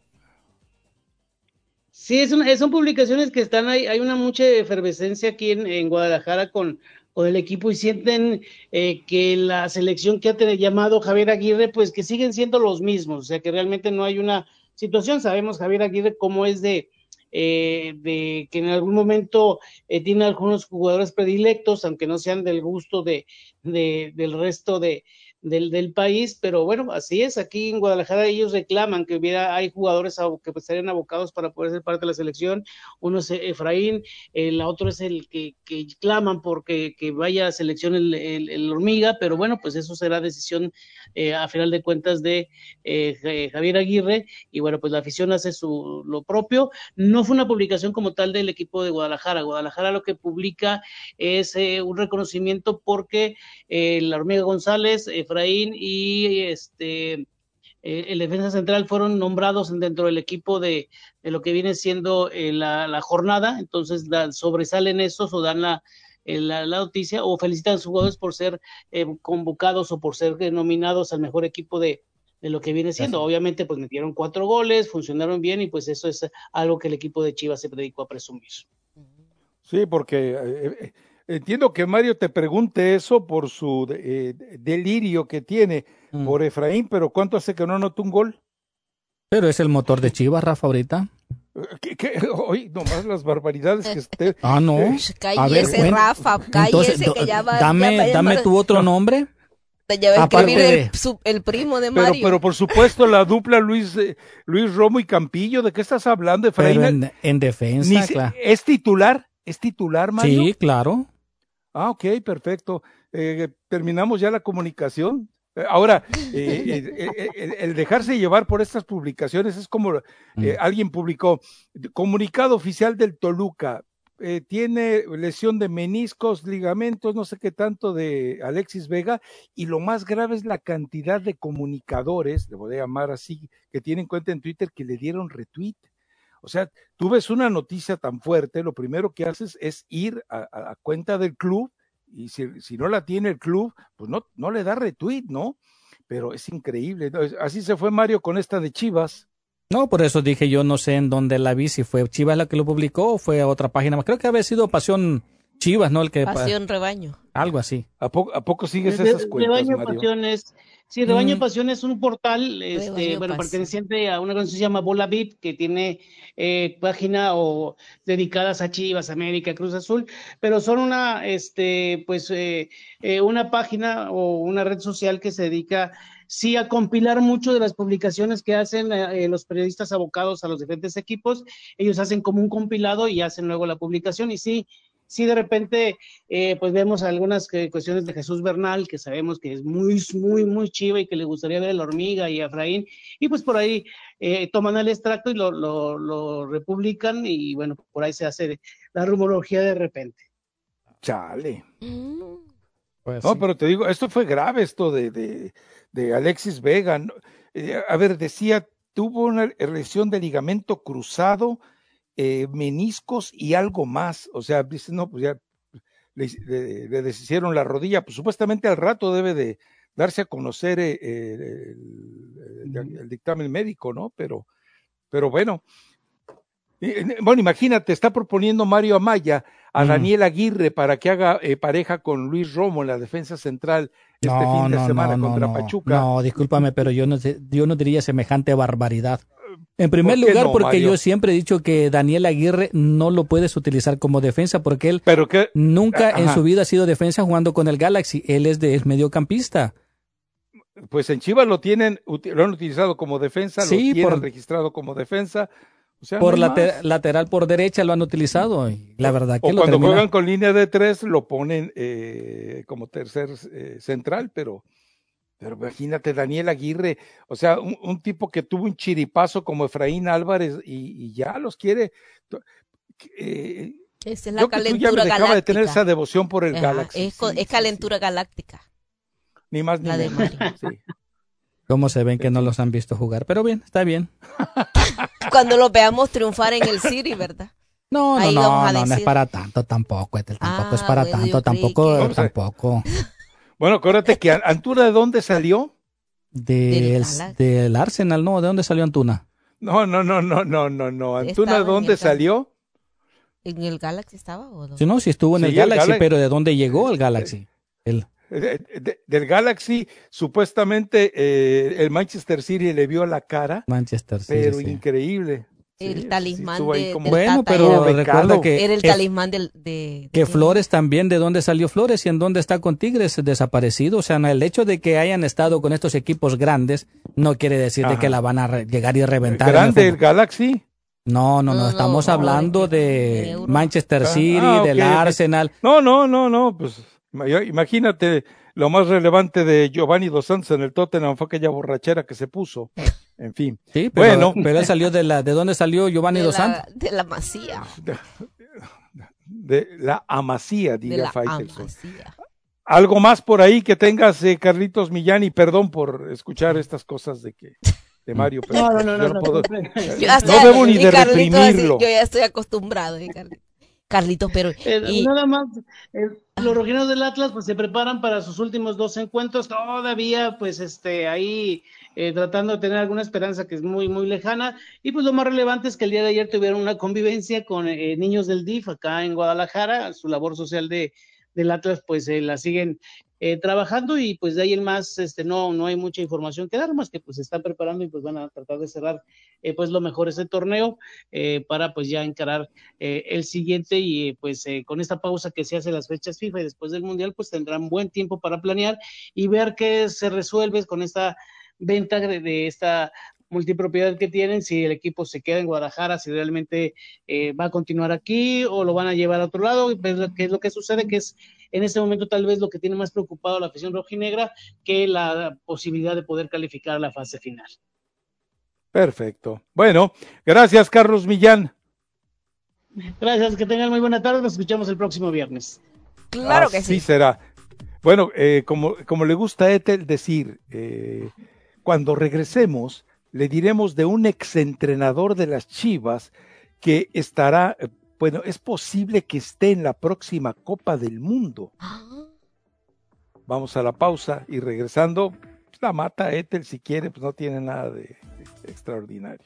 sí es una, son publicaciones que están ahí, hay una mucha efervescencia aquí en, en Guadalajara con, con el equipo y sienten eh, que la selección que ha tenido llamado Javier Aguirre, pues que siguen siendo los mismos, o sea que realmente no hay una situación. Sabemos Javier Aguirre cómo es de, eh, de que en algún momento eh, tiene algunos jugadores predilectos, aunque no sean del gusto de, de del resto de Del, del país, pero bueno, así es, aquí en Guadalajara ellos reclaman que hubiera, hay jugadores que pues, estarían abocados para poder ser parte de la selección, uno es Efraín, el otro es el que, que claman porque que vaya a selección el, el, el Hormiga, pero bueno, pues eso será decisión eh, a final de cuentas de eh, Javier Aguirre, y bueno, pues la afición hace su, lo propio. No fue una publicación como tal del equipo de Guadalajara, Guadalajara lo que publica es eh, un reconocimiento porque eh, la Hormiga González, eh, Efraín y este eh, el defensa central fueron nombrados dentro del equipo de, de lo que viene siendo eh, la, la jornada, entonces da, sobresalen esos o dan la, eh, la, la noticia o felicitan a sus jugadores por ser eh, convocados o por ser eh, nominados al mejor equipo de, de lo que viene siendo. Obviamente pues metieron cuatro goles, funcionaron bien y pues eso es algo que el equipo de Chivas se dedicó a presumir. Sí, porque eh, eh, entiendo que Mario te pregunte eso por su eh, delirio que tiene mm. por Efraín, pero ¿cuánto hace que no anotó un gol? Pero es el motor de Chivas, Rafa, ahorita. ¿Qué, qué? Oye, nomás las barbaridades que usted... Ah, no. Eh, cállese, a ver, Rafa, cállese, entonces, que ya va... Dame, ya va, dame tu otro nombre. Ya va a escribir de... el, su, el primo de Mario. Pero, pero por supuesto, la dupla Luis eh, Luis Romo y Campillo, ¿de qué estás hablando, Efraín? Pero en, en defensa, Ni, claro. ¿Es titular? ¿Es titular, Mario? Sí, claro. Ah, ok, perfecto. Eh, terminamos ya la comunicación. Eh, ahora, eh, eh, eh, el, el dejarse llevar por estas publicaciones es como eh, mm. alguien publicó, comunicado oficial del Toluca, eh, tiene lesión de meniscos, ligamentos, no sé qué tanto de Alexis Vega, y lo más grave es la cantidad de comunicadores, le voy a llamar así, que tienen cuenta en Twitter que le dieron retweet. O sea, tú ves una noticia tan fuerte, lo primero que haces es ir a, a, a cuenta del club, y si, si no la tiene el club, pues no, no le da retweet, ¿no? Pero es increíble, ¿no? Así se fue Mario con esta de Chivas. No, por eso dije yo no sé en dónde la vi, si fue Chivas la que lo publicó o fue a otra página más. Creo que había sido Pasión Chivas, ¿no? El que Pasión Rebaño. Algo así. ¿A poco, a poco sigues de, esas cuentas, Rebaño Mario? Pasiones. Sí, Rebaño mm. Pasión es un portal, este, bueno, perteneciente a una organización que se llama Bola V I P, que tiene eh, página o dedicadas a Chivas, América, Cruz Azul, pero son una, este, pues, eh, eh, una página o una red social que se dedica sí a compilar mucho de las publicaciones que hacen eh, los periodistas abocados a los diferentes equipos. Ellos hacen como un compilado y hacen luego la publicación, y sí, sí de repente eh, pues vemos algunas que, cuestiones de Jesús Bernal, que sabemos que es muy, muy, muy chiva y que le gustaría ver a la Hormiga y a Efraín, y pues por ahí eh, toman el extracto y lo, lo, lo republican, y bueno, por ahí se hace la rumorología de repente. Chale. Pues no, sí. Pero te digo, esto fue grave, esto de, de, de Alexis Vega. Eh, a ver, decía, tuvo una lesión de ligamento cruzado, eh, meniscos y algo más. O sea, dice, no, pues ya le, le, le deshicieron la rodilla, pues supuestamente al rato debe de, darse a conocer eh, eh, el, el, el dictamen médico, ¿no? Pero, pero bueno, eh, bueno, imagínate, está proponiendo Mario Amaya a mm. Daniel Aguirre para que haga eh, pareja con Luis Romo en la defensa central este no, fin de no, semana no, contra no, Pachuca. No, discúlpame, pero yo no, yo no diría semejante barbaridad. En primer ¿Por qué lugar, no, porque Mario? yo siempre he dicho que Daniel Aguirre no lo puedes utilizar como defensa porque él ¿Pero qué? nunca Ajá. en su vida ha sido defensa jugando con el Galaxy. Él es de es mediocampista. Pues en Chivas lo tienen, lo han utilizado como defensa, Sí, lo tienen por- registrado como defensa. O sea, Por no hay later- más. lateral por derecha lo han utilizado. Y la verdad que O lo cuando termina- juegan con línea de tres lo ponen eh, como tercer eh, central, pero, pero imagínate Daniel Aguirre, o sea, un, un tipo que tuvo un chiripazo como Efraín Álvarez y, y ya los quiere. Eh, Esa es la yo que tú ya me calentura dejaba de tener galáctica. esa devoción por el Ajá, Galaxy. Es, co- sí, es calentura galáctica. ni más ni la de menos. Mario. Sí. ¿Cómo se ven que no los han visto jugar? Pero bien, está bien. Cuando los veamos triunfar en el City, ¿verdad? No, no, Ahí no, vamos a no, no es decir. para tanto tampoco, Ethel, tampoco Ah, es para bueno, tanto, yo creí tampoco, que- Vamos a ver. tampoco. Bueno, acuérdate que Antuna, ¿de dónde salió? Del, del Arsenal, ¿no? ¿De dónde salió Antuna? No, no, no, no, no, no, no. Antuna, Estaba ¿de en dónde el Galaxy. salió? ¿En el Galaxy estaba o no? Sí, no, sí estuvo en Sí, el el Galaxy, Galaxy. pero ¿de dónde llegó al Galaxy? El, De- de- del Galaxy, supuestamente eh, el Manchester City le vio la cara, Manchester City. pero sí. increíble. El Sí, taliman estuvo ahí de, como- del Bueno, Tata pero era, recuerda que, era el que, talismán del, de... que de- Flores también, ¿de dónde salió Flores y en dónde está con Tigres? Desaparecido. O sea, no, el hecho de que hayan estado con estos equipos grandes no quiere decir de Ajá. que la van a re- llegar y reventar. en el Grande el fútbol. Galaxy. No, no, no, No, no, estamos no, hablando de- de de Europa. Manchester Ah, City, ah, ok, del ok. Arsenal. No, no, no, no, pues ima- imagínate, lo más relevante de Giovanni Dos Santos en el Tottenham fue aquella borrachera que se puso. En fin. Sí, pero, Bueno. pero él salió de la, ¿de dónde salió Giovanni de Dos la, Santos? de la Masía. De la Amasía, De diría la Faitelson. Amasía. Algo más por ahí que tengas, eh, Carlitos Millán, y perdón por escuchar estas cosas de que de Mario, pero No, no, no, yo no, no no, puedo- no, no. Yo ya no estoy- debo ni y de Carlitos así, reprimirlo. yo ya estoy acostumbrado, eh, Carlitos. Carlitos, pero... Eh, y- Nada más, eh, los rojineros del Atlas pues se preparan para sus últimos dos encuentros, todavía pues este ahí eh, tratando de tener alguna esperanza que es muy muy lejana, y pues lo más relevante es que el día de ayer tuvieron una convivencia con eh, niños del D I F acá en Guadalajara, su labor social de del Atlas pues eh, la siguen eh, trabajando, y pues de ahí en más este no no hay mucha información que dar, más que pues se están preparando y pues van a tratar de cerrar eh, pues lo mejor ese torneo eh, para pues ya encarar eh, el siguiente, y eh, pues eh, con esta pausa que se hace las fechas FIFA y después del Mundial pues tendrán buen tiempo para planear y ver qué se resuelve con esta venta de, de esta multipropiedad que tienen, si el equipo se queda en Guadalajara, si realmente eh, va a continuar aquí o lo van a llevar a otro lado, y ver qué es lo que sucede, que es en este momento tal vez lo que tiene más preocupado a la afición rojinegra que la posibilidad de poder calificar a la fase final. Perfecto. Bueno, gracias, Carlos Millán. Gracias, que tengan muy buena tarde, nos escuchamos el próximo viernes. Claro que sí. Así será. Bueno, eh, como, como le gusta a Ethel decir, eh, cuando regresemos, le diremos de un exentrenador de las Chivas que estará, eh, bueno, es posible que esté en la próxima Copa del Mundo. Vamos a la pausa y regresando, la mata Ethel si quiere, pues no tiene nada de, de extraordinario.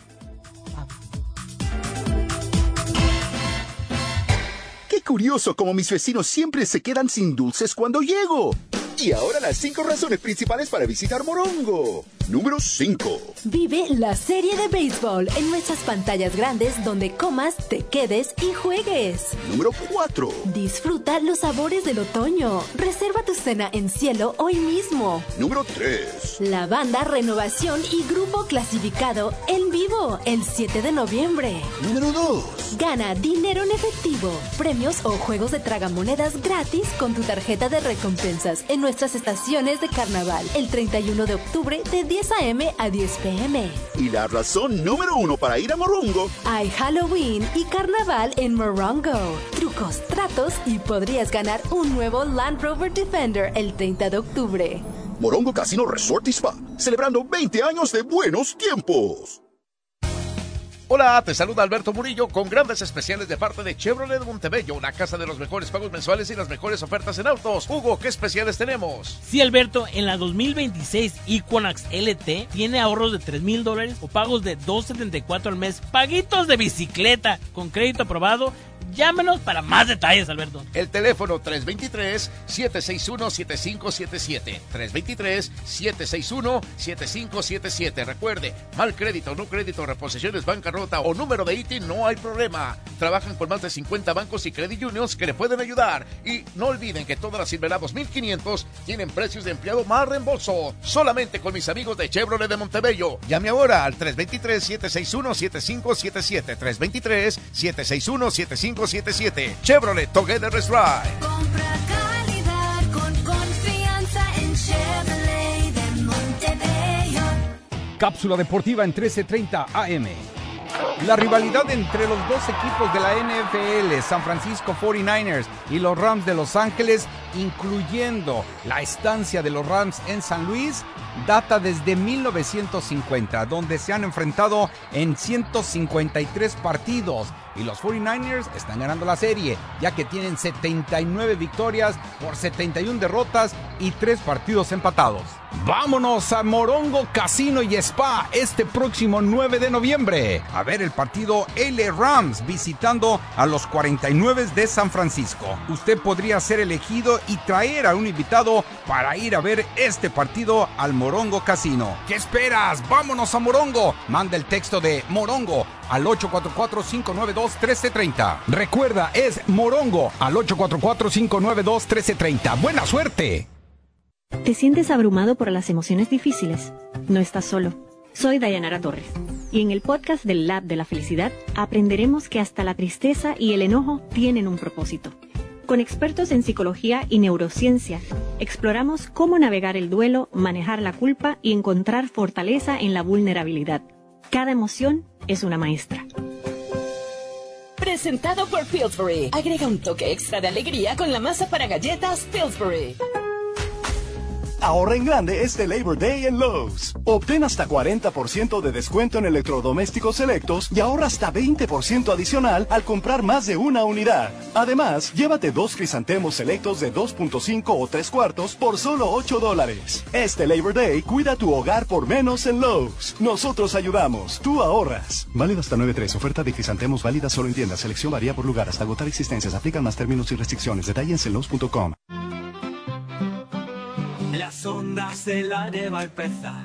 Qué curioso como mis vecinos siempre se quedan sin dulces cuando llego. Y ahora las cinco razones principales para visitar Morongo. Número cinco. Vive la serie de béisbol en nuestras pantallas grandes donde comas, te quedes y juegues. Número cuatro. Disfruta los sabores del otoño. Reserva tu cena en Cielo hoy mismo. Número tres. La banda Renovación y Grupo Clasificado en vivo el siete de noviembre. Número dos. Gana dinero en efectivo, premios o juegos de tragamonedas gratis con tu tarjeta de recompensas en nuestras estaciones de carnaval el treinta y uno de octubre de diez a eme a diez pe eme. Y la razón número uno para ir a Morongo. Hay Halloween y carnaval en Morongo. Trucos, tratos y podrías ganar un nuevo Land Rover Defender el treinta de octubre. Morongo Casino Resort y Spa, celebrando veinte años de buenos tiempos. Hola, te saluda Alberto Murillo con grandes especiales de parte de Chevrolet de Montebello, la casa de los mejores pagos mensuales y las mejores ofertas en autos. Hugo, ¿qué especiales tenemos? Sí, Alberto, en la dos mil veintiséis Equinox L T tiene ahorros de tres mil dólares o pagos de dos setenta y cuatro al mes, paguitos de bicicleta con crédito aprobado. Llámenos para más detalles, Alberto. El teléfono tres dos tres, siete seis uno, siete cinco siete siete. tres dos tres, siete seis uno, siete cinco siete siete. Recuerde, mal crédito, no crédito, reposiciones, bancarrota o número de I T I N, no hay problema. Trabajan con más de cincuenta bancos y credit unions que le pueden ayudar. Y no olviden que todas las Silverados mil quinientos tienen precios de empleado más reembolso. Solamente con mis amigos de Chevrolet de Montebello. Llame ahora al tres dos tres, siete seis uno, siete cinco siete siete. tres dos tres, siete seis uno, siete cinco siete siete. Chevrolet Together is Right. Compra calidad con confianza en Chevrolet de Montebello. Cápsula deportiva en trece treinta A M. La rivalidad entre los dos equipos de la N F L, San Francisco cuarenta y nueve ers y los Rams de Los Ángeles, incluyendo la estancia de los Rams en San Luis, data desde mil novecientos cincuenta, donde se han enfrentado en ciento cincuenta y tres partidos. Y los cuarenta y nueve ers están ganando la serie, ya que tienen setenta y nueve victorias por setenta y una derrotas y tres partidos empatados. Vámonos a Morongo Casino y Spa este próximo nueve de noviembre a ver el partido L A Rams visitando a los cuarenta y nueve de San Francisco. Usted podría ser elegido y traer a un invitado para ir a ver este partido al Morongo Casino. ¿Qué esperas? ¡Vámonos a Morongo! Manda el texto de Morongo al ocho cuatro cuatro, cinco nueve dos, uno tres tres cero. Recuerda, es Morongo al ocho cuatro cuatro, cinco nueve dos, uno tres tres cero. ¡Buena suerte! ¿Te sientes abrumado por las emociones difíciles? No estás solo. Soy Dayanara Torres y en el podcast del Lab de la Felicidad aprenderemos que hasta la tristeza y el enojo tienen un propósito. Con expertos en psicología y neurociencia, exploramos cómo navegar el duelo, manejar la culpa y encontrar fortaleza en la vulnerabilidad. Cada emoción es una maestra. Presentado por Pillsbury. Agrega un toque extra de alegría con la masa para galletas Pillsbury. Ahorra en grande este Labor Day en Lowe's. Obtén hasta cuarenta por ciento de descuento en electrodomésticos selectos y ahorra hasta veinte por ciento adicional al comprar más de una unidad. Además, llévate dos crisantemos selectos de dos punto cinco o tres cuartos por solo ocho dólares. Este Labor Day, cuida tu hogar por menos en Lowe's. Nosotros ayudamos, tú ahorras. Válido hasta nueve tres. Oferta de crisantemos válida solo en tiendas. Selección varía por lugar hasta agotar existencias. Aplican más términos y restricciones. Detalles en lowes punto com. Las ondas de la va a empezar.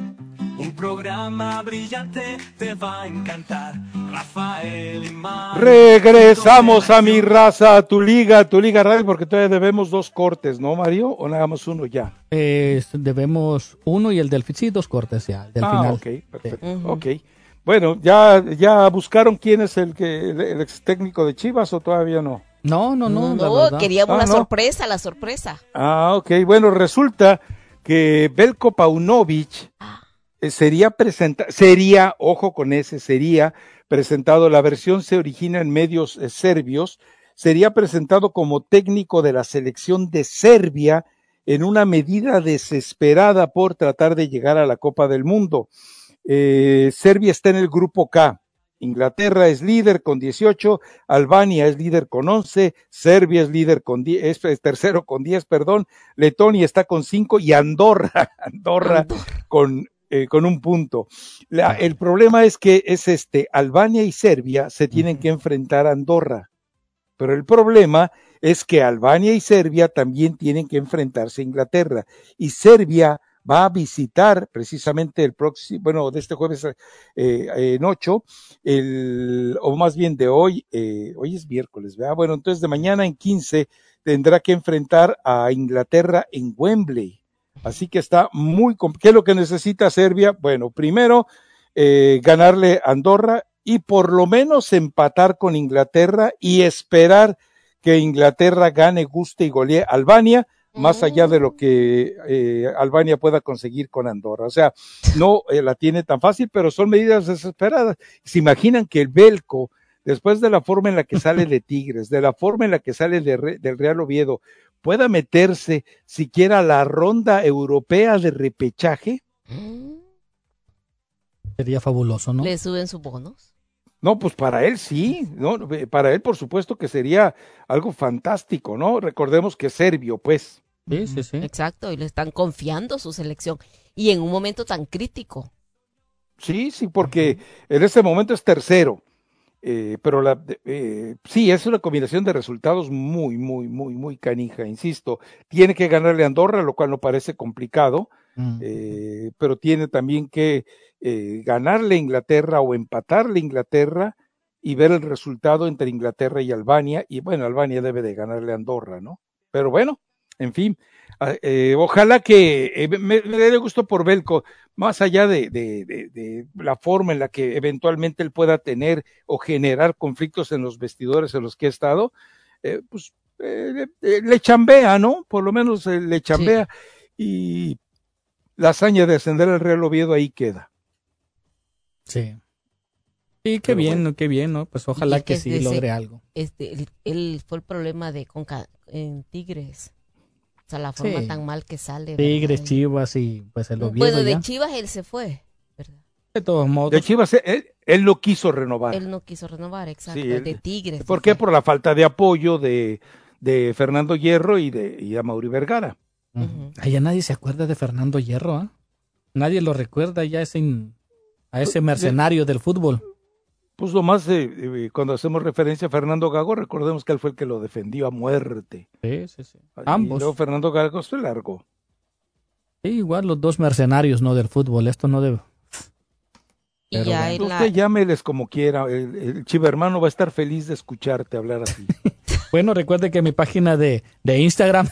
Un programa brillante te va a encantar. Rafael y Mario. Regresamos a Mi Raza, tu liga, tu liga radio, porque todavía debemos dos cortes, ¿no, Mario? ¿O nada más uno ya? Eh, debemos uno y el del sí, dos cortes ya, el del ah, final. ok, perfecto. Sí. Uh-huh. Ok. Bueno, ¿ya, ya buscaron quién es el que el, el ex técnico de Chivas o todavía no? No, no, no. No, no queríamos ah, la no. sorpresa, la sorpresa. Ah, ok. Bueno, resulta que Veljko Paunovic eh, sería presentado, sería, ojo con ese, sería presentado, la versión se origina en medios eh, serbios, sería presentado como técnico de la selección de Serbia en una medida desesperada por tratar de llegar a la Copa del Mundo. Eh, Serbia está en el grupo K. Inglaterra es líder con dieciocho, Albania es líder con once, Serbia es líder con diez, es, es tercero con diez, perdón, Letonia está con cinco y Andorra, Andorra, Andorra. con eh, con un punto. La, el problema es que es este, Albania y Serbia se tienen uh-huh. que enfrentar a Andorra, pero el problema es que Albania y Serbia también tienen que enfrentarse a Inglaterra y Serbia va a visitar precisamente el próximo, bueno, de este jueves eh, en ocho, el, o más bien de hoy, eh, hoy es miércoles, ¿verdad? Bueno, entonces de mañana en quince tendrá que enfrentar a Inglaterra en Wembley. Así que está muy, ¿qué es lo que necesita Serbia? Bueno, primero, eh, ganarle a Andorra y por lo menos empatar con Inglaterra y esperar que Inglaterra gane, guste y golee a Albania, más allá de lo que eh, Albania pueda conseguir con Andorra. O sea, no eh, la tiene tan fácil, pero son medidas desesperadas. Se imaginan que el Veljko, después de la forma en la que sale de Tigres, de la forma en la que sale de, del Real Oviedo, pueda meterse siquiera a la ronda europea de repechaje. Sería fabuloso, ¿no? ¿Le suben sus bonos? No, pues para él sí, ¿no? Para él por supuesto que sería algo fantástico, ¿no? Recordemos que es serbio, pues. Sí, sí, sí. Exacto, y le están confiando su selección. Y en un momento tan crítico. Sí, sí, porque en este momento es tercero. Eh, pero la, eh, sí, es una combinación de resultados muy, muy, muy, muy canija, insisto. Tiene que ganarle a Andorra, lo cual no parece complicado, mm. eh, pero tiene también que eh, ganarle a Inglaterra o empatarle a Inglaterra y ver el resultado entre Inglaterra y Albania. Y bueno, Albania debe de ganarle a Andorra, ¿no? Pero bueno, en fin, eh, ojalá que eh, me, me dé gusto por Belko, más allá de, de, de, de la forma en la que eventualmente él pueda tener o generar conflictos en los vestidores en los que ha estado, eh, pues eh, eh, le chambea, ¿no? Por lo menos eh, le chambea, sí. Y la hazaña de ascender al Real Oviedo ahí queda. Sí. Sí, qué Pero bien, bueno. qué bien, ¿no? Pues ojalá que sí logre algo. Este, él, él fue el problema de Conca, en Tigres. O sea, la forma sí. tan mal que sale. Tigres, Chivas y pues el Oviedo. Bueno, de ya. Chivas él se fue, ¿verdad? De todos modos. De Chivas él, él no quiso renovar. Él no quiso renovar, exacto. Sí, él, de Tigres. ¿Por qué? Por la falta de apoyo de, de Fernando Hierro y de y Amaury Vergara. Uh-huh. Ay, ya nadie se acuerda de Fernando Hierro, ¿eh? Nadie lo recuerda ya ese, a ese mercenario del fútbol. Pues nomás eh, eh, cuando hacemos referencia a Fernando Gago, recordemos que él fue el que lo defendió a muerte. Sí, sí, sí. Y Ambos. luego Fernando Gago se largó. Sí, igual los dos mercenarios, ¿no? Del fútbol, esto no debe. Y ya bueno. la... Usted llámeles como quiera, el, el chivermano va a estar feliz de escucharte hablar así. Bueno, recuerde que mi página de, de Instagram...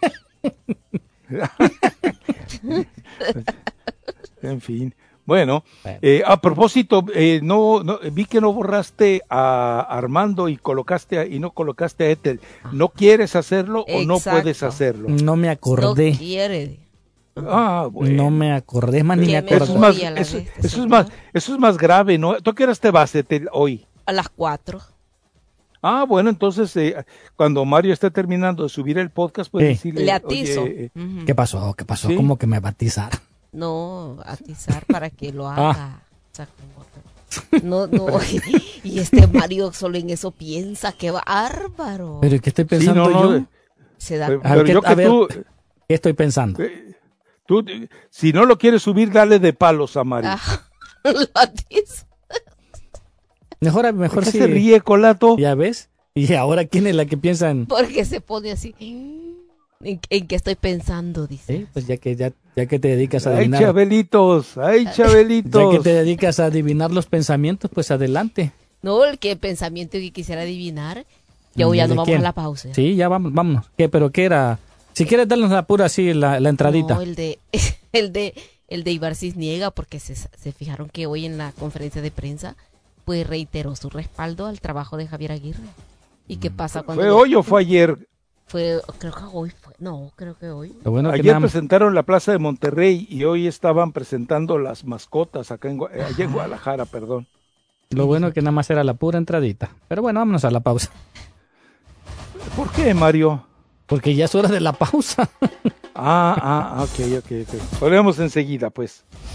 En fin... Bueno, eh, a propósito, eh, no, no vi que no borraste a Armando y colocaste a, y no colocaste a Ethel. ¿No quieres hacerlo o no puedes hacerlo? No me acordé. No quiere. Ah, bueno. No me acordé, más ni me acordé. Eso es más, eso, eso es más, eso es más grave, ¿no? ¿Tú a qué horas te vas, Ethel, hoy? A las cuatro. Ah, bueno, entonces eh, cuando Mario esté terminando de subir el podcast, pues sí. decirle, le atizo. Oye, eh, uh-huh. ¿Qué pasó? ¿Qué pasó? ¿Sí? ¿Cómo que me batizaron? No, atizar para que lo haga. Ah. O sea, no, no. Y este Mario solo en eso piensa, qué bárbaro. ¿Pero qué estoy pensando sí, no, no, yo? Se da pero, pero yo que a ver, tú, ¿qué estoy pensando? Eh, tú, si no lo quieres subir, dale de palos a Mario. Ah, lo atizo. Mejor, mejor ¿Por qué sí. se ríe, Colato? ¿Ya ves? ¿Y ahora quién es la que piensa en...? Porque se pone así... ¿En, en qué estoy pensando? Dice. Sí, pues ya que ya, ya que te dedicas a adivinar. ¡Ay, Chabelitos! ¡Ay, Chabelitos! Ya que te dedicas a adivinar los pensamientos, pues adelante. No, el que pensamiento que quisiera adivinar. Ya, ya nos vamos quién? a la pausa. Sí, ya vamos, vámonos. ¿Qué? ¿Pero qué era? Si quieres darnos la pura así, la, la entradita. No, el de, el de, el de Ibar Cisniega, porque se, se fijaron que hoy en la conferencia de prensa, pues reiteró su respaldo al trabajo de Javier Aguirre. ¿Y qué pasa cuando... ¿Fue hoy o fue ayer? Fue, creo que hoy fue, no, creo que hoy. Bueno que Ayer nada... presentaron la Plaza de Monterrey y hoy estaban presentando las mascotas acá en, allá en Guadalajara, perdón. Lo bueno que nada más era la pura entradita. Pero bueno, vámonos a la pausa. ¿Por qué, Mario? Porque ya es hora de la pausa. Ah, ah, ok, ok, ok. Volvemos enseguida, pues.